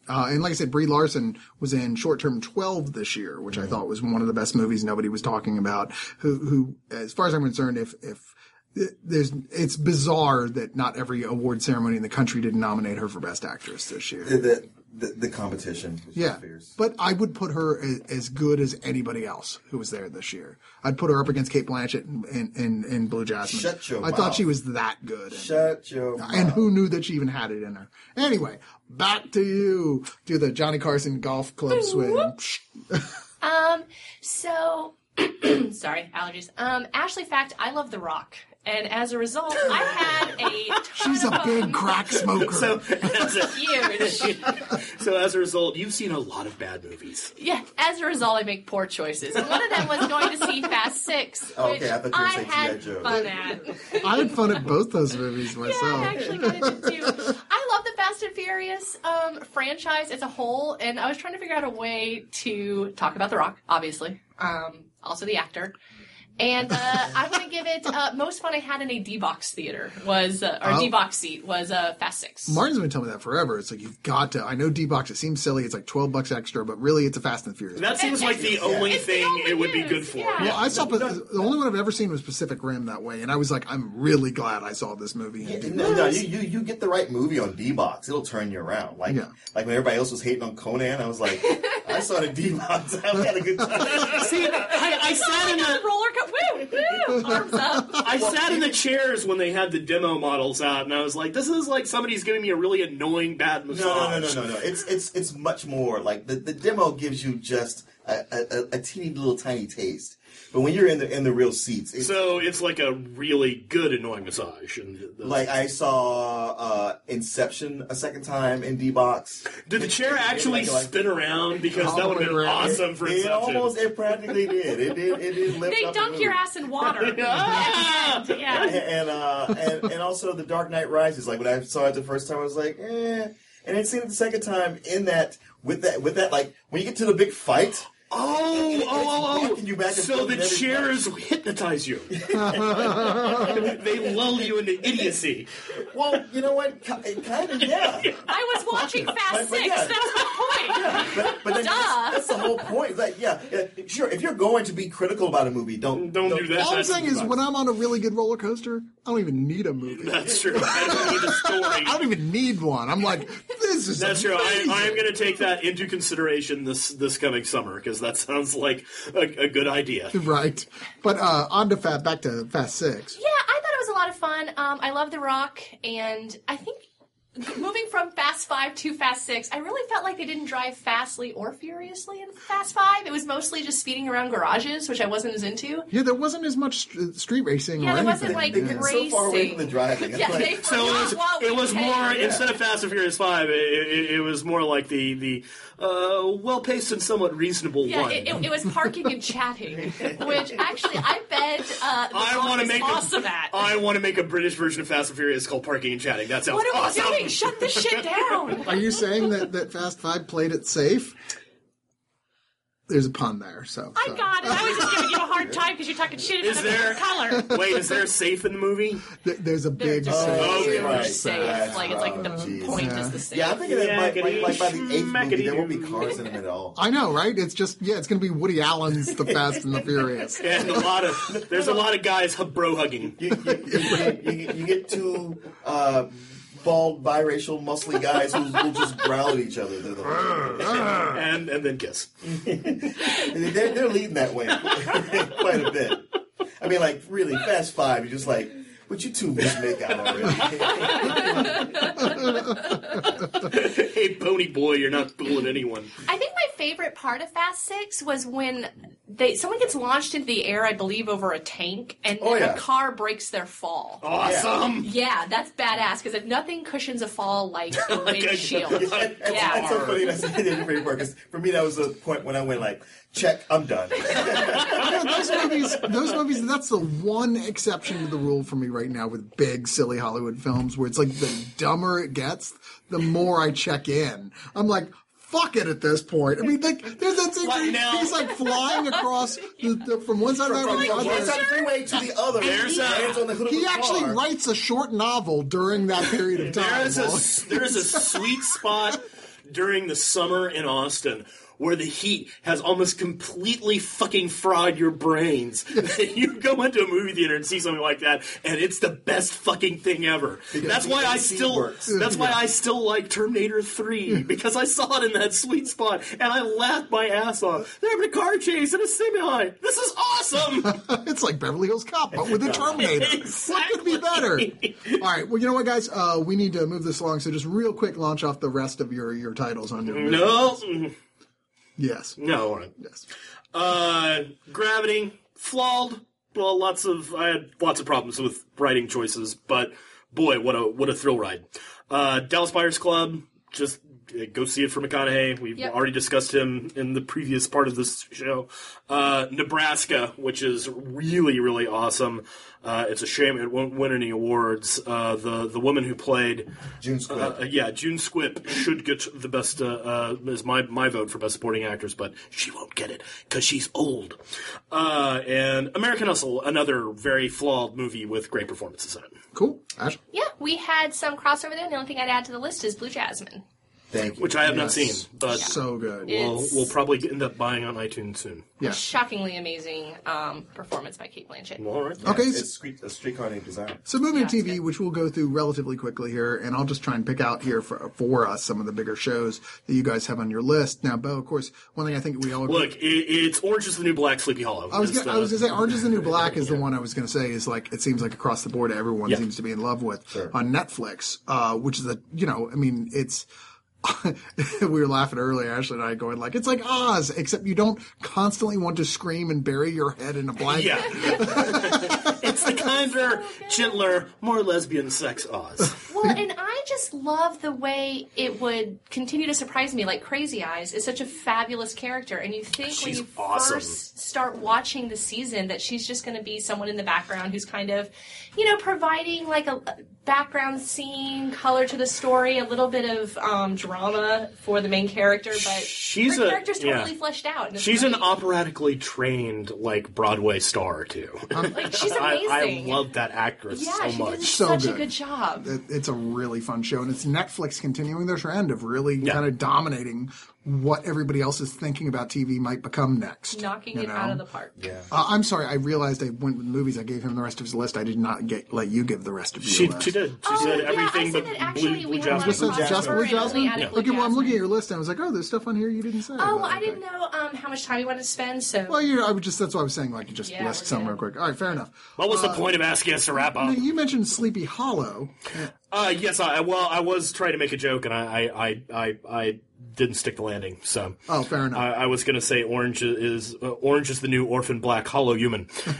Uh, and like I said, Brie Larson was in Short Term twelve this year, which I thought was one of the best movies nobody was talking about. Who, who, as far as I'm concerned, if, if there's, it's bizarre that not every award ceremony in the country didn't nominate her for Best Actress this year. The, the, the competition was Yeah, fierce. but I would put her as, as good as anybody else who was there this year. I'd put her up against Cate Blanchett in, in, in, in Blue Jasmine. Shut your I mouth. thought she was that good. And, Shut your mouth. and who knew that she even had it in her? Anyway, back to you. Do the Johnny Carson golf club swing. Um, so, sorry, allergies. Um, Ashley Fact, I love The Rock. And as a result, I had a ton She's a of big fun. crack smoker. So, as a, Huge. so as a result, you've seen a lot of bad movies. Yeah, as a result, I make poor choices. And one of them was going to see Fast Six, Oh, which okay, I thought you were I saying had G I. Joe. fun at. I had fun at both those movies myself. Yeah, I actually got into too. I love the Fast and Furious um, franchise as a whole, and I was trying to figure out a way to talk about The Rock, obviously, um, also the actor. And uh, I want to give it uh, most fun I had in a D-box theater was uh, or Oh. D-box seat was uh, Fast Six. Martin's been telling me that forever. It's like, you've got to, I know D-Box, it seems silly, it's like twelve bucks extra, but really it's a Fast and Furious. That seems like the only It's the thing only it would be news, good for. yeah. Well, I saw, the only one I've ever seen was Pacific Rim that way, and I was like, I'm really glad I saw this movie. Yeah, no, no, you, you you get the right movie on D-Box, it'll turn you around. Like Yeah. like when everybody else was hating on Conan, I was like, I saw the D-Box, I had a good time. See, I, I sat in the roller coaster. Woo, woo, arms up. I sat in the chairs when they had the demo models out, and I was like, "This is like somebody's giving me a really annoying bad massage." No, no, no, no, no, no. It's it's it's much more like the, the demo gives you just a, a, a teeny little tiny taste, but when you're in the in the real seats, it's, So it's like a really good annoying massage. And the, like I saw uh, Inception a second time in D-Box. did the chair actually Like- like- spin around? Because All that the would have way been around. awesome for It Inception. almost, it practically did. It did. It did lift They up the dunk your movie. ass in water. Ah! Yeah. and uh, and and also the Dark Knight Rises. Like when I saw it the first time, I was like, eh. And then seeing it the second time in that with that with that like when you get to the big fight. Oh, It's oh, oh, walking you back oh! and So forth the in every chairs hypnotize you. They lull you into idiocy. Well, you know what? Ki- Kind of, yeah. I was watching But- Fast but Six. yeah. That's the point. But, but then Duh. that's, that's the whole point. Like, yeah, yeah, sure. If you're going to be critical about a movie, don't Don't do that. All I'm That's- saying is, when I'm on a really good roller coaster, I don't even need a movie. That's true. I don't need a story. I don't even need one. I'm like, this is That's true. I, amazing. I am going to take that into consideration this this coming summer because that sounds like a, a good idea. Right. But uh, on to Fat, back to Fast Six. Yeah, I thought it was a lot of fun. Um, I love The Rock, and I think moving from Fast Five to Fast Six, I really felt like they didn't drive fastly or furiously in Fast Five. It was mostly just speeding around garages, which I wasn't as into. Yeah, there wasn't as much st- street racing Yeah, or there anything. wasn't like They get so far away from the racing. driving. It's Yeah, like, they So it was, forgot what it we was paid. more Yeah. instead of Fast and Furious Five, it, it, it was more like the the uh, well paced and somewhat reasonable Yeah, one. it, it, it was parking and chatting, which actually I bet uh, The I Rock want to is make awesome a, at. I want to make a British version of Fast and Furious called Parking and Chatting. That sounds What are awesome. we doing? Shut this shit down. Are you saying that, that Fast Five played it safe? There's a pun there, so. I so. got it. I was just giving you a hard time because you're talking shit Is about there- the color. Wait, is there safe in the movie? Th- There's a big There's safe. Oh, huge right. safe. That's Like it's like the right. Jeez. point Yeah. is the safe. yeah, I'm thinking that by, by, like, by the eighth movie, there won't be Schmackety-doo. cars in them at all. I know, right? It's just, yeah, it's going to be Woody Allen's The Fast and the Furious. And a lot of there's a lot of guys hub- bro hugging. You, you, you, you, you get two uh, bald, biracial, muscly guys who will just growl at each other. They're, the, and and then kiss. they're, they're leading that way quite a bit. I mean, like, really, Fast Five, you're just like, would you two just make out already? Hey, pony boy, you're not fooling anyone. I think my favorite part of Fast Six was when they someone gets launched into the air, I believe, over a tank, and Oh, then yeah. a car breaks their fall. Awesome. Yeah, that's badass because if nothing cushions a fall like a Like a- windshield. That's, that's, Yeah. that's so funny. That's the favorite part, because for me, that was the point when I went like, check, I'm done. I know, those movies, those movies, that's the one exception to the rule for me right now with big, silly Hollywood films where it's like the dumber it gets, the more I check in. I'm like, fuck it at this point. I mean, like, there's that scene Like where he- now- he's like flying across the, the, from one side of the From highway to the one other. side of the freeway to the other. There's he a- lands on the hood of He the actually car. writes a short novel during that period of time. There is a there is a sweet spot during the summer in Austin, where the heat has almost completely fucking fried your brains. You go into a movie theater and see something like that, and it's the best fucking thing ever. Because that's why I A C still. works. That's why I still like Terminator three, because I saw it in that sweet spot, and I laughed my ass off. They're having a car chase and a semi. This is awesome. It's like Beverly Hills Cop, but with a Terminator. What could be better? All right. Well, you know what, guys? Uh, we need to move this along. So just real quick, launch off the rest of your, your titles on your No. Yes. No. all right. Yes. Uh, Gravity, flawed. Well, lots of I had lots of problems with writing choices, but boy, what a what a thrill ride. Uh, Dallas Buyers Club, just uh, go see it for McConaughey. We've Yep. already discussed him in the previous part of this show. Uh, Nebraska, which is really really awesome. Uh, it's a shame it won't win any awards. Uh, the the woman who played June Squibb. Uh, yeah, June Squibb should get the best. Uh, uh, is my my vote for best supporting actress, but she won't get it because she's old. Uh, and American Hustle, another very flawed movie with great performances in it. Cool. Ash? Yeah, we had some crossover there. The only thing I'd add to the list is Blue Jasmine. Thank you. Which I have not Yes. seen, but So good. Yeah. we'll, It's- we'll probably end up buying on iTunes soon. Yeah. Shockingly amazing um, performance by Kate Blanchett. All right. Okay. It's street, a streetcar named Desire. So moving Yeah, to T V, it's good. which we'll go through relatively quickly here, and I'll just try and pick out here for, for us some of the bigger shows that you guys have on your list. Now, Bo, of course, one thing I think we all agree. Look, it, it's Orange is the New Black, Sleepy Hollow. I was is gonna, the- I was gonna say Orange is the New Black is the one I was gonna say is like it seems like across the board everyone Yeah. seems to be in love with Sure. on Netflix, uh, which is a you know I mean it's. We were laughing earlier, Ashley and I, going like, it's like Oz, except you don't constantly want to scream and bury your head in a blanket. Yeah. It's the kinder, gentler, more lesbian sex Oz. Well, and I just love the way it would continue to surprise me. Like Crazy Eyes is such a fabulous character, and you think when She's you awesome. first start watching the season that she's just going to be someone in the background who's kind of, you know, providing like a a background scene, color to the story, a little bit of um, drama for the main character, but She's her a- character's totally yeah. fleshed out. and it's She's an great. operatically trained, like, Broadway star, too. Like, she's I, I amazing. love that actress Yeah, so she much. did So such good. a good job. It- it's a really fun show, and it's Netflix continuing their trend of really Yeah. kind of dominating what everybody else is thinking about T V might become next. Knocking you it know? out of the park. Yeah. Uh, I'm sorry, I realized I went with movies. I gave him the rest of his list. I did not get let you give the rest of your She, list. she did. She Oh, said yeah, everything I but said that actually Blue, we Blue had a lot of Jasmine. Just said Jasper crossover Blue and only Jasmine? added Blue Okay, well, I'm looking at Jasmine. your list and I was like, oh, there's stuff on here you didn't say. Oh, but I okay. didn't know um, how much time you wanted to spend, so. Well, you, I would just that's why I was saying like you just Yeah, list we're some good. real quick. All right, fair enough. What was the point of asking us to wrap Now, up? you mentioned Sleepy Hollow. Uh, yes, I well, I was trying to make a joke, and I, I, I, I, I didn't stick the landing. So, Oh, fair enough. I, I was going to say Orange is uh, Orange is the New Orphan Black Hollow Human, and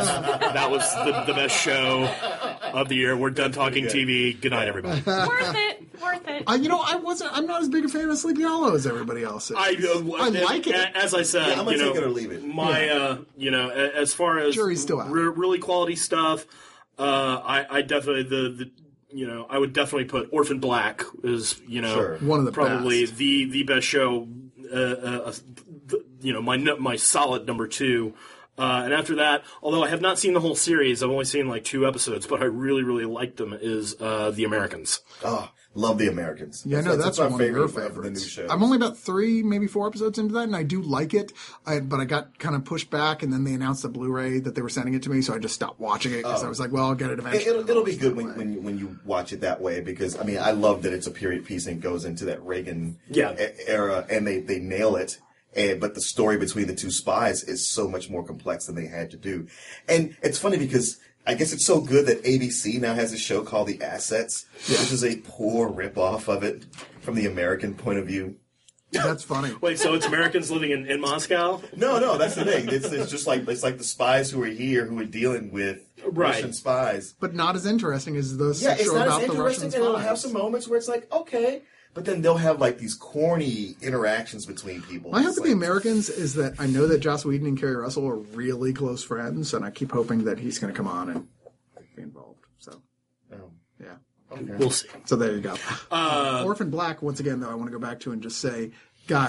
that was the, the best show of the year. We're done talking T V. Good night, everybody. Worth it. Worth it. I, you know, I wasn't. I'm not as big a fan of Sleepy Hollow as everybody else is. I, uh, I like it. a- As I said, Yeah, I'm gonna you know, take it or leave it. My, uh, you know, a- as far as Jury's still out. re- really quality stuff, uh, I, I definitely the, the you know I would definitely put Orphan Black is you know Sure. One of the probably best. the the best show. Uh, uh, th- you know, my nu- my solid number two. Uh, and after that, although I have not seen the whole series, I've only seen like two episodes, but I really, really liked them. Is uh, The Americans? Oh, love The Americans. Yeah, no, that's, my one of your favorite of the new favorites. shows. I'm only about three, maybe four episodes into that, and I do like it. I, but I got kind of pushed back, and then they announced the Blu-ray that they were sending it to me, so I just stopped watching it because I was like, "Well, I'll get it It- eventually." It'll, it'll be good when, Anyway. when you, when you watch it that way because I mean I love that it's a period piece and goes into that Reagan Yeah. e- era and they, they nail it. And, but the story between the two spies is so much more complex than they had to do. And it's funny because I guess it's so good that A B C now has a show called The Assets, which is a poor ripoff of it from the American point of view. That's funny. Wait, so it's Americans living in, in Moscow? No, no, that's the thing. It's, it's just like it's like the spies who are here who are dealing with Right. Russian spies. But not as interesting as those Yeah, it's show not about as the Russian interesting, and it'll have spies. some moments where it's like, okay, but then they'll have like these corny interactions between people. My hope It's with the like- Americans is that I know that Joss Whedon and Kerry Russell are really close friends, and I keep hoping that he's going to come on and be involved. So, Oh, yeah. okay. We'll see. So there you go. Uh, Orphan Black, once again, though, I want to go back to and just say, guys,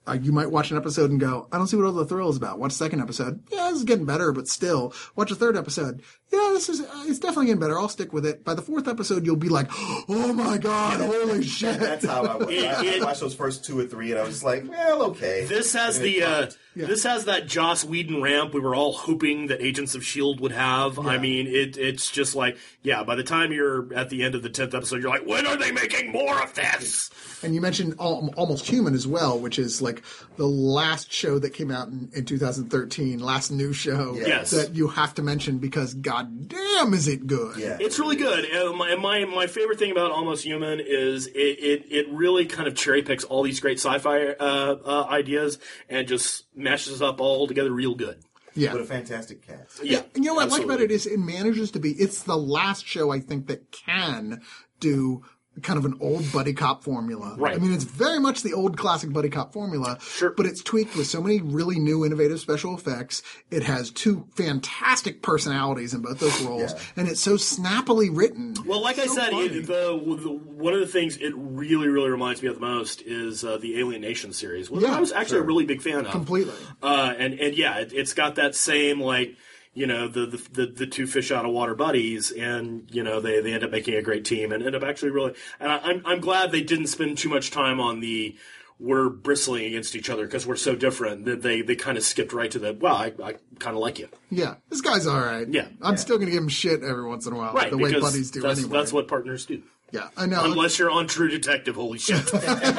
uh, you might watch an episode and go, I don't see what all the thrill is about. Watch the second episode. Yeah, this is getting better, but still. Watch the third episode. Yeah, this is, uh, it's definitely getting better. I'll stick with it. By the fourth episode, you'll be like, oh my God, holy shit. That's how I was. I, I watched those first two or three, and I was just like, well, okay. This has the uh, yeah. this has that Joss Whedon ramp we were all hoping that Agents of S H I E L D would have. Yeah. I mean, it it's just like, yeah, by the time you're at the end of the tenth episode, you're like, when are they making more of this? And you mentioned Al- Almost Human as well, which is like the last show that came out in, in two thousand thirteen, last new show yes. that you have to mention because goddamn is it good. Yeah. It's really good. And my, my my favorite thing about Almost Human is it, it, it really kind of cherry picks all these great sci-fi uh, uh, ideas and just mashes up all together real good. Yeah. What a fantastic cast. Yeah. And you know what absolutely. I like about it is it manages to be, it's the last show I think that can do kind of an old buddy cop formula. Right. I mean, it's very much the old classic buddy cop formula, sure. but it's tweaked with so many really new, innovative special effects. It has two fantastic personalities in both those roles, yeah. and it's so snappily written. Well, like so I said, funny. it, the, the one of the things it really, really reminds me of the most is uh, the Alien Nation series, which Yeah, I was actually sure. a really big fan of. Completely. Uh, and, and yeah, it, it's got that same, like, you know, the, the the the two fish out of water buddies, and you know they, they end up making a great team, and end up actually really. And I, I'm I'm glad they didn't spend too much time on the we're bristling against each other because we're so different. That they they kind of skipped right to the well, I, I kind of like you. Yeah, this guy's all right. Yeah. I'm Yeah. still going to give him shit every once in a while, Right, the way because buddies do that's, anyway. that's what partners do. Yeah, I know. Unless you're on True Detective, holy shit.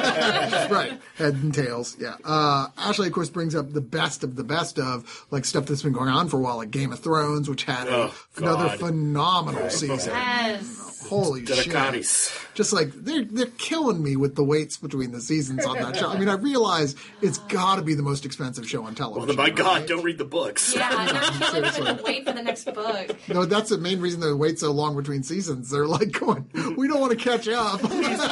Right. Head and tails. Yeah. Uh, Ashley, of course, brings up the best of the best of like stuff that's been going on for a while, like Game of Thrones, which had a, Oh, another God. phenomenal season. Yes. Holy shit. Dracarys. Just like they're they're killing me with the waits between the seasons on that show. I mean, I realize it's got to be the most expensive show on television. Well, my God, right? don't read the books. Yeah, they're killing him with the wait for the next book. No, that's the main reason they wait so long between seasons. They're like going, we don't want to catch up. Please don't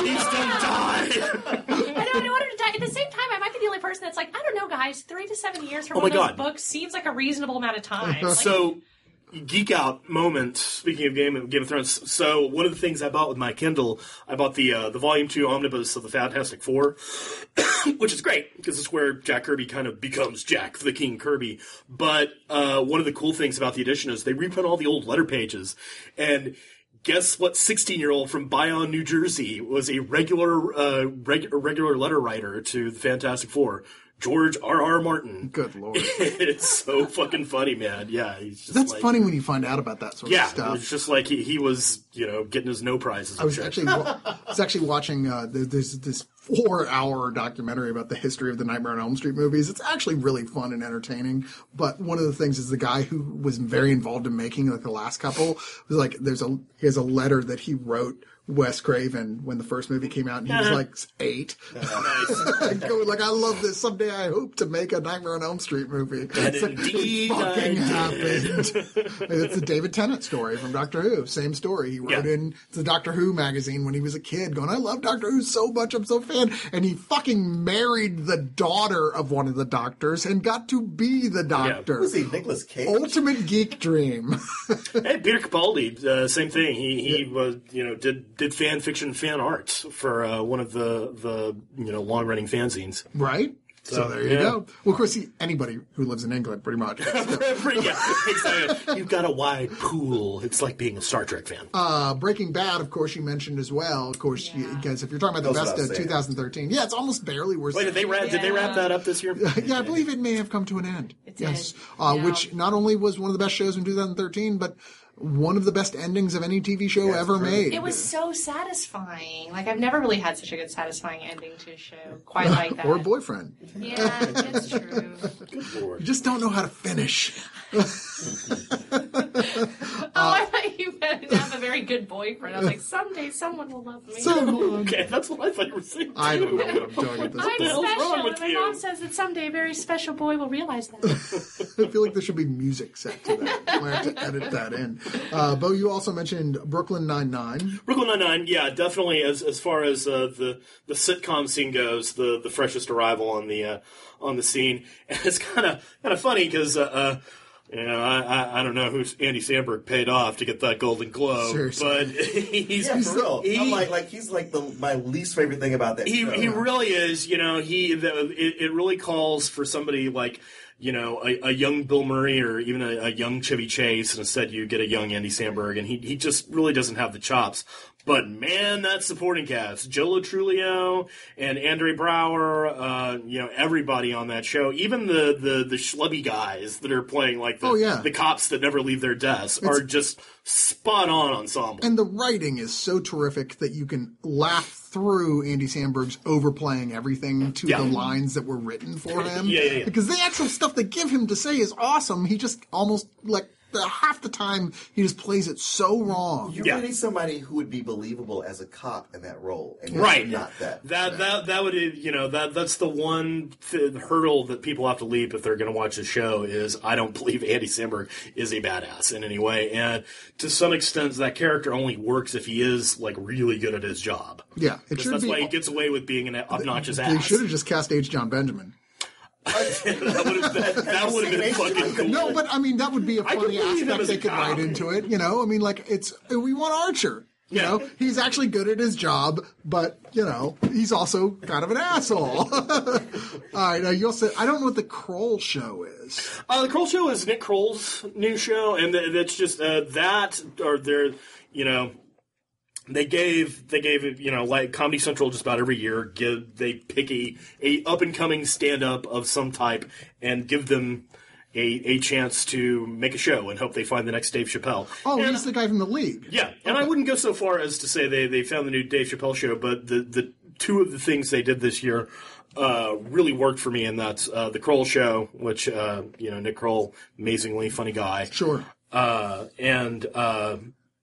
die. I know, I don't want him to die. At the same time, I might be the only person that's like, I don't know, guys, three to seven years for Oh one my of those God. books seems like a reasonable amount of time. Like, So, geek out moment. Speaking of Game of Game of Thrones, so one of the things I bought with my Kindle, I bought the uh, the Volume Two omnibus of the Fantastic Four, which is great because it's where Jack Kirby kind of becomes Jack the King Kirby. But uh, one of the cool things about the edition is they reprint all the old letter pages, and guess what? sixteen-year-old from Bayonne, New Jersey, was a regular uh, reg- regular letter writer to the Fantastic Four. George R. R. Martin. Good lord. It's so fucking funny, man. Yeah, he's just That's like, funny when you find out about that sort Yeah, of stuff. it's just like he, he was, you know, getting his no prizes. I was actually wa- I was actually watching uh, there- there's this four hour documentary about the history of the Nightmare on Elm Street movies. It's actually really fun and entertaining. But one of the things is the guy who was very involved in making like the last couple was like there's a he has a letter that he wrote Wes Craven when the first movie came out, and he was like eight. Going like, I love this. Someday I hope to make a Nightmare on Elm Street movie. And It's like, indeed it fucking I happened. It's the David Tennant story from Doctor Who. Same story. He wrote Yeah. in the Doctor Who magazine when he was a kid, going, I love Doctor Who so much. I'm so a fan. And he fucking married the daughter of one of the doctors and got to be the doctor. Was he Nicolas Cage? Ultimate geek dream. Hey, Peter Capaldi, uh, same thing. He he was, you know, did did fan fiction, fan art for uh, one of the the you know long running fanzines. Right? So, So, there you yeah. go. Well, of course, he, anybody who lives in England, pretty much. Yeah, exactly. You've got a wide pool. It's like being a Star Trek fan. Uh, Breaking Bad, of course, you mentioned as well. Of course, you, guys, if you're talking about the That's what best I was of saying. twenty thirteen, yeah, it's almost barely worse. Wait, did they wrap? Did they wrap that up this year? Yeah, I believe it may have come to an end. It yes, did. uh, Yeah. which not only was one of the best shows in two thousand thirteen, but one of the best endings of any T V show Yes, ever true. made. It was so satisfying. Like, I've never really had such a good satisfying ending to a show quite like that. or a boyfriend. Yeah, it's true. You just don't know how to finish. Oh, I thought you meant to have a very good boyfriend. I was like, someday someone will love me. Someone. Okay, that's what I thought you were saying. I too. don't know what I'm doing at this I'm point. the hell's wrong special, with and my you? mom says that someday a very special boy will realize that. I feel like there should be music set to that. I have to edit that in. Uh, Bo, you also mentioned Brooklyn Nine-Nine. Brooklyn Nine-Nine, yeah, definitely. As as far as uh, the the sitcom scene goes, the the freshest arrival on the uh, on the scene, and it's kind of kind of funny because uh, uh, You know, I, I I don't know who Andy Samberg paid off to get that Golden Globe, Seriously. but he's Yeah, for real. he- I'm like, like he's like the my least favorite thing about that he show. he really is. You know, he the, it, it really calls for somebody like, you know, a, a young Bill Murray or even a, a young Chevy Chase, and instead you get a young Andy Samberg, and he he just really doesn't have the chops. But man, that supporting cast, Joe Lo Truglio and Andre Brower, uh, you know, everybody on that show, even the, the, the schlubby guys that are playing like the, Oh, yeah. the cops that never leave their desks are just spot on ensemble. And the writing is so terrific that you can laugh through Andy Samberg's overplaying everything to Yeah. the lines that were written for him. Yeah, yeah, yeah. Because the actual stuff they give him to say is awesome. He just almost, like, the, half the time, he just plays it so wrong. You Yeah. really need somebody who would be believable as a cop in that role, and Right. it's not that. That that that would you know that that's the one th- hurdle that people have to leap if they're going to watch the show is I don't believe Andy Samberg is a badass in any way, and to some extent that character only works if he is like really good at his job. Yeah, it 'Cause should that's be. why he gets away with being an obnoxious They ass. should have just cast H. John Benjamin. that would have that, that would have been fucking cool. No, but I mean that would be a I funny could believe him aspect as they a could cop. write into it. You know, I mean, like it's we want Archer. You Yeah. know, he's actually good at his job, but you know, he's also kind of an asshole. All right, now you'll say I don't know what the Kroll show is. Uh, the Kroll Show is Nick Kroll's new show, and th- that's just uh, that or they're you know. They gave they gave it you know like Comedy Central just about every year give they pick a, a up and coming stand up of some type and give them a, a chance to make a show and hope they find the next Dave Chappelle. Oh, And- he's the guy from the League. yeah, and I wouldn't go so far as to say they, they found the new Dave Chappelle show, but the, the two of the things they did this year uh, really worked for me, and that's uh, the Kroll show, which uh, you know Nick Kroll, amazingly funny guy, Sure. uh, and. Uh,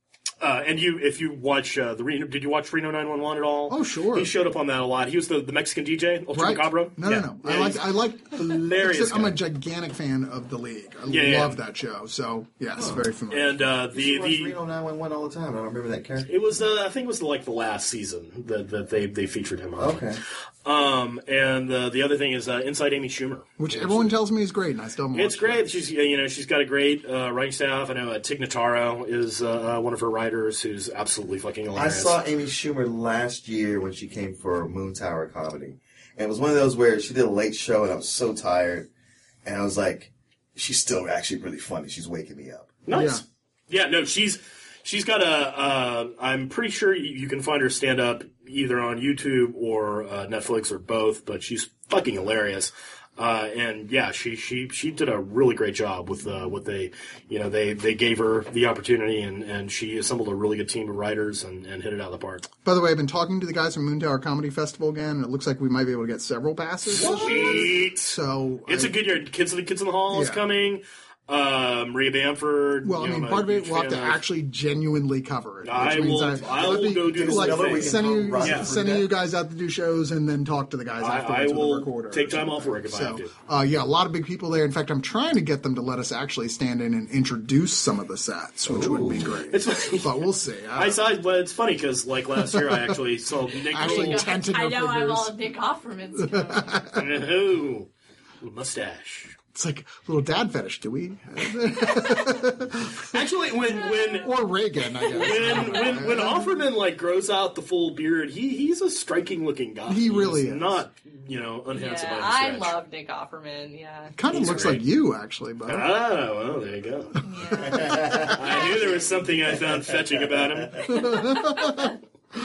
Uh, and you, if you watch uh, the Reno, did you watch Reno nine one one at all? Oh, sure. He showed up on that a lot. He was the, the Mexican D J, Ultra Right. Macabro. No, yeah. no, no. Yeah, I like. he's I like. hilarious. I'm a guy. gigantic fan of the League. I Yeah, yeah. love that show. So yes, very familiar. and uh, the You watch the Reno nine one one all the time. I don't remember that character. it was uh, I think it was like the last season that, that they they featured him on. Okay. Um, and uh, the other thing is uh, Inside Amy Schumer, Which everyone tells me is great, and I still haven't It's watched great. She's you know she's got a great uh, writing staff. I know uh, Tig Notaro is uh, one of her writers who's absolutely fucking I hilarious. saw Amy Schumer last year when she came for Moon Tower Comedy. And it was one of those where she did a late show and I was so tired. And I was like, she's still actually really funny. She's waking me up. Nice. Yeah. no, she's she's got a. Uh, I'm pretty sure you, you can find her stand up either on YouTube or uh, Netflix or both. But she's fucking hilarious. Uh, and yeah, she, she, she did a really great job with uh, what they, you know, they, they gave her the opportunity and, and she assembled a really good team of writers and, and hit it out of the park. By the way, I've been talking to the guys from Moon Tower Comedy Festival again, and it looks like we might be able to get several passes. this year. Sweet. So It's I- a good year. Kids, the Kids in the Hall is Yeah. coming. Uh, Maria Bamford. Well, I you know, mean, I'm a part of it huge we'll have to fan of. actually genuinely cover it. Which I means will- I, I I'll will be, go do the like, same thing. sending you, Yeah. sending you guys out to do shows and then talk to the guys I, afterwards I with a will recorder. or take time something. off work if I have So, to. uh, yeah, a lot of big people there. In fact, I'm trying to get them to let us actually stand in and introduce some of the sets, which would be great. It's but we'll see. I I saw, but it's funny because like last year I actually saw Nick Actually, Kroll. Tentative I know I'm figures. all Nick Offerman's. Ooh, mustache. It's like a little dad fetish. Do we? Actually, when when Or Reagan, I guess. when when when Offerman like grows out the full beard, he he's a striking looking guy. He really He's is. Not you know unhandsome Yeah, by I any stretch. love Nick Offerman. Yeah. Kind of He's looks great. like you, actually, but Ah, well, there you go. I knew there was something I found fetching about him.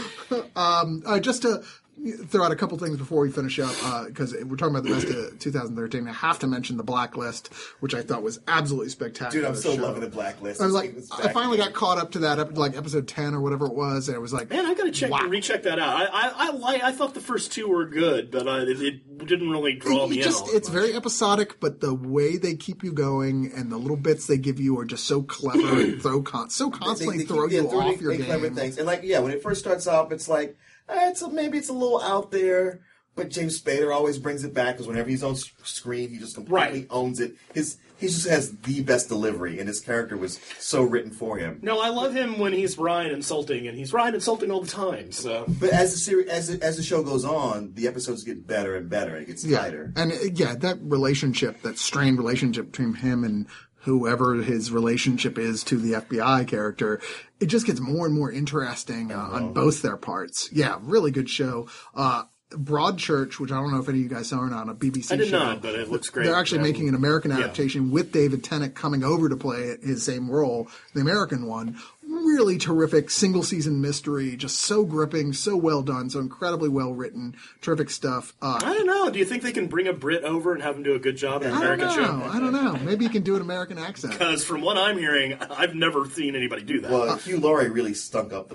uh, just to throw out a couple things before we finish up, because we're talking about the best of two thousand thirteen. I have to mention The Blacklist, which I thought was absolutely spectacular. Dude, I'm so show. loving the Blacklist. I was like, It's I back finally again. got caught up to that, ep- like episode ten or whatever it was, and it was like, Man, I gotta check wow. recheck that out. I I I, like, I thought the first two were good, but I, it, it didn't really draw It me just, in. all that it's much. very episodic, but the way they keep you going and the little bits they give you are just so clever and throw con- so constantly They- they throw keep- yeah, you throwing off your big clever game. things. And like, yeah, when it first starts off, it's like, eh, it's a, maybe it's a little out there, but James Spader always brings it back because whenever he's on s- screen, he just completely Right. owns it. His he just has the best delivery, and his character was so written for him. No, I love him when he's Ryan insulting, and he's Ryan insulting all the time. So But as the series, as the, as the show goes on, the episodes get better and better. It gets Yeah, tighter. and uh, yeah, that relationship, that strained relationship between him and whoever his relationship is to the F B I character. It just gets more and more interesting uh, on both their parts. Yeah, really good show. Uh, Broadchurch, which I don't know if any of you guys saw or not, a B B C I did show. not, but it looks great. They're actually Yeah. making an American Yeah. adaptation with David Tennant coming over to play his same role, the American one. Really terrific single season mystery, just so gripping, so well done, so incredibly well written, terrific stuff. Uh, I don't know. Do you think they can bring a Brit over and have him do a good job in an I don't American know. show? I don't know. Maybe you can do an American accent. Because from what I'm hearing, I've never seen anybody do that. Well, Hugh Laurie really stunk up the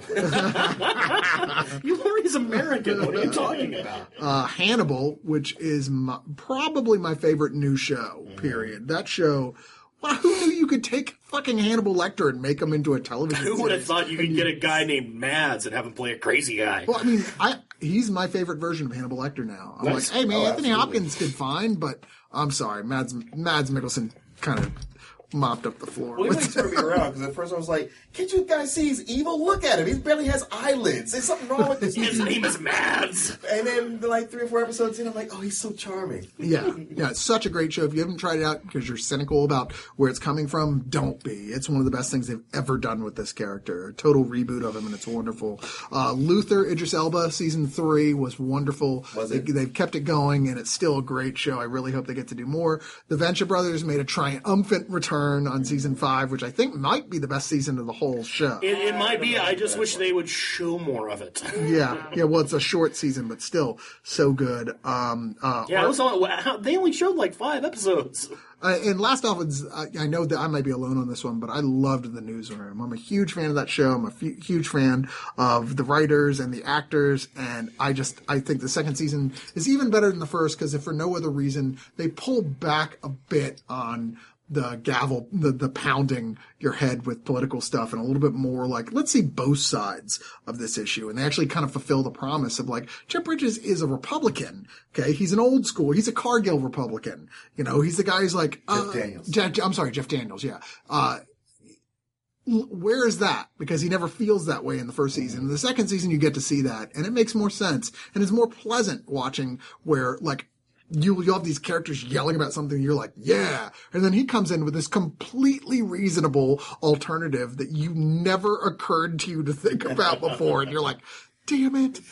place. You Laurie's American. What are you talking about? Uh, Hannibal, which is my, probably my favorite new show, period. That show, wow, who knew you could take fucking Hannibal Lecter and make him into a television Who would have series? thought you could get a guy named Mads and have him play a crazy guy? Well, I mean, I he's my favorite version of Hannibal Lecter now. I'm Nice. like, hey man, Oh, Anthony absolutely. Hopkins did fine, but I'm sorry, Mads Mads Mikkelsen kind of mopped up the floor. Well, he really turned me around because at first I was like, "Can't you guys see he's evil? Look at him. He barely has eyelids. There's something wrong with this." His name is Mads. And then like three or four episodes in, I'm like, "Oh, he's so charming." Yeah, yeah, it's such a great show. If you haven't tried it out because you're cynical about where it's coming from, don't be. It's one of the best things they've ever done with this character. A total reboot of him, and it's wonderful. Uh, Luther, Idris Elba, season three was wonderful. Was They, it? they've kept it going, and it's still a great show. I really hope they get to do more. The Venture Brothers made a triumphant return on season five, which I think might be the best season of the whole show. It, it might be. I just wish they would show more of it. Yeah, yeah. Well, it's a short season, but still so good. Um, uh, Yeah, it was on, how- they only showed like five episodes. Uh, and last off, is, uh, I know that I might be alone on this one, but I loved The Newsroom. I'm a huge fan of that show. I'm a f- huge fan of the writers and the actors, and I just I think the second season is even better than the first because if for no other reason, they pull back a bit on the gavel, the, the pounding your head with political stuff and a little bit more like, let's see both sides of this issue. And they actually kind of fulfill the promise of like, Jeff Bridges is a Republican. Okay. He's an old school. He's a Cargill Republican. You know, he's the guy who's like, Jeff uh, Daniels. Jeff, I'm sorry, Jeff Daniels. Yeah. Uh, where is that? Because he never feels that way in the first season. In the second season, you get to see that and it makes more sense and it's more pleasant watching where like, You, you have these characters yelling about something, and you're like, yeah. And then he comes in with this completely reasonable alternative that you never occurred to you to think about before. And you're like, damn it.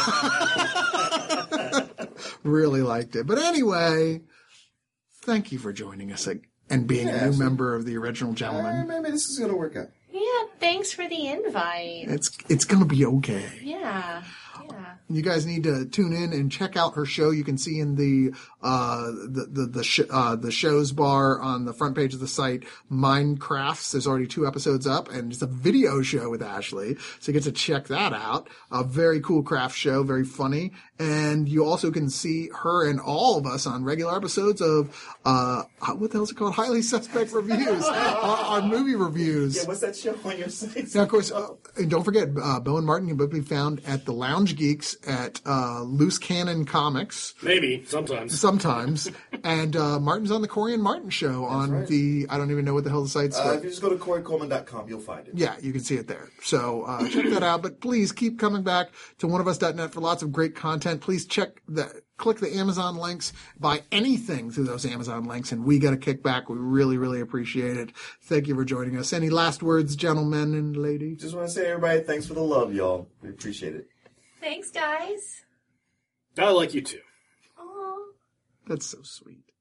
Really liked it. But anyway, thank you for joining us and being Yeah, a new absolutely. member of the original Uh, Gentleman. maybe this is gonna work out. Yeah, thanks for the invite. It's, it's going to be okay. Yeah, yeah. You guys need to tune in and check out her show. You can see in the uh, the the the, sh- uh, the shows bar on the front page of the site, Minecrafts. There's already two episodes up, and it's a video show with Ashley, so you get to check that out. A very cool craft show, very funny, and you also can see her and all of us on regular episodes of uh, what the hell is it called? Highly Suspect Reviews, our, our movie reviews. Yeah, what's that show on your site? Now, of course, uh, and don't forget, uh, Bo and Martin can both be found at the Lounge Geeks at uh, Loose Cannon Comics Maybe, sometimes. sometimes, and uh, Martin's on the Corey and Martin show on right. the I don't even know what the hell the site's Uh, called. if you just go to corey coleman dot com, you'll find it. Yeah, you can see it there. So uh, check that out. But please keep coming back to one of us dot net for lots of great content. Please check the click the Amazon links, buy anything through those Amazon links, and we get a kickback. We really, really appreciate it. Thank you for joining us. Any last words, gentlemen and ladies? Just want to say, everybody, thanks for the love, y'all. We appreciate it. Thanks, guys. I like you too. Aw. That's so sweet.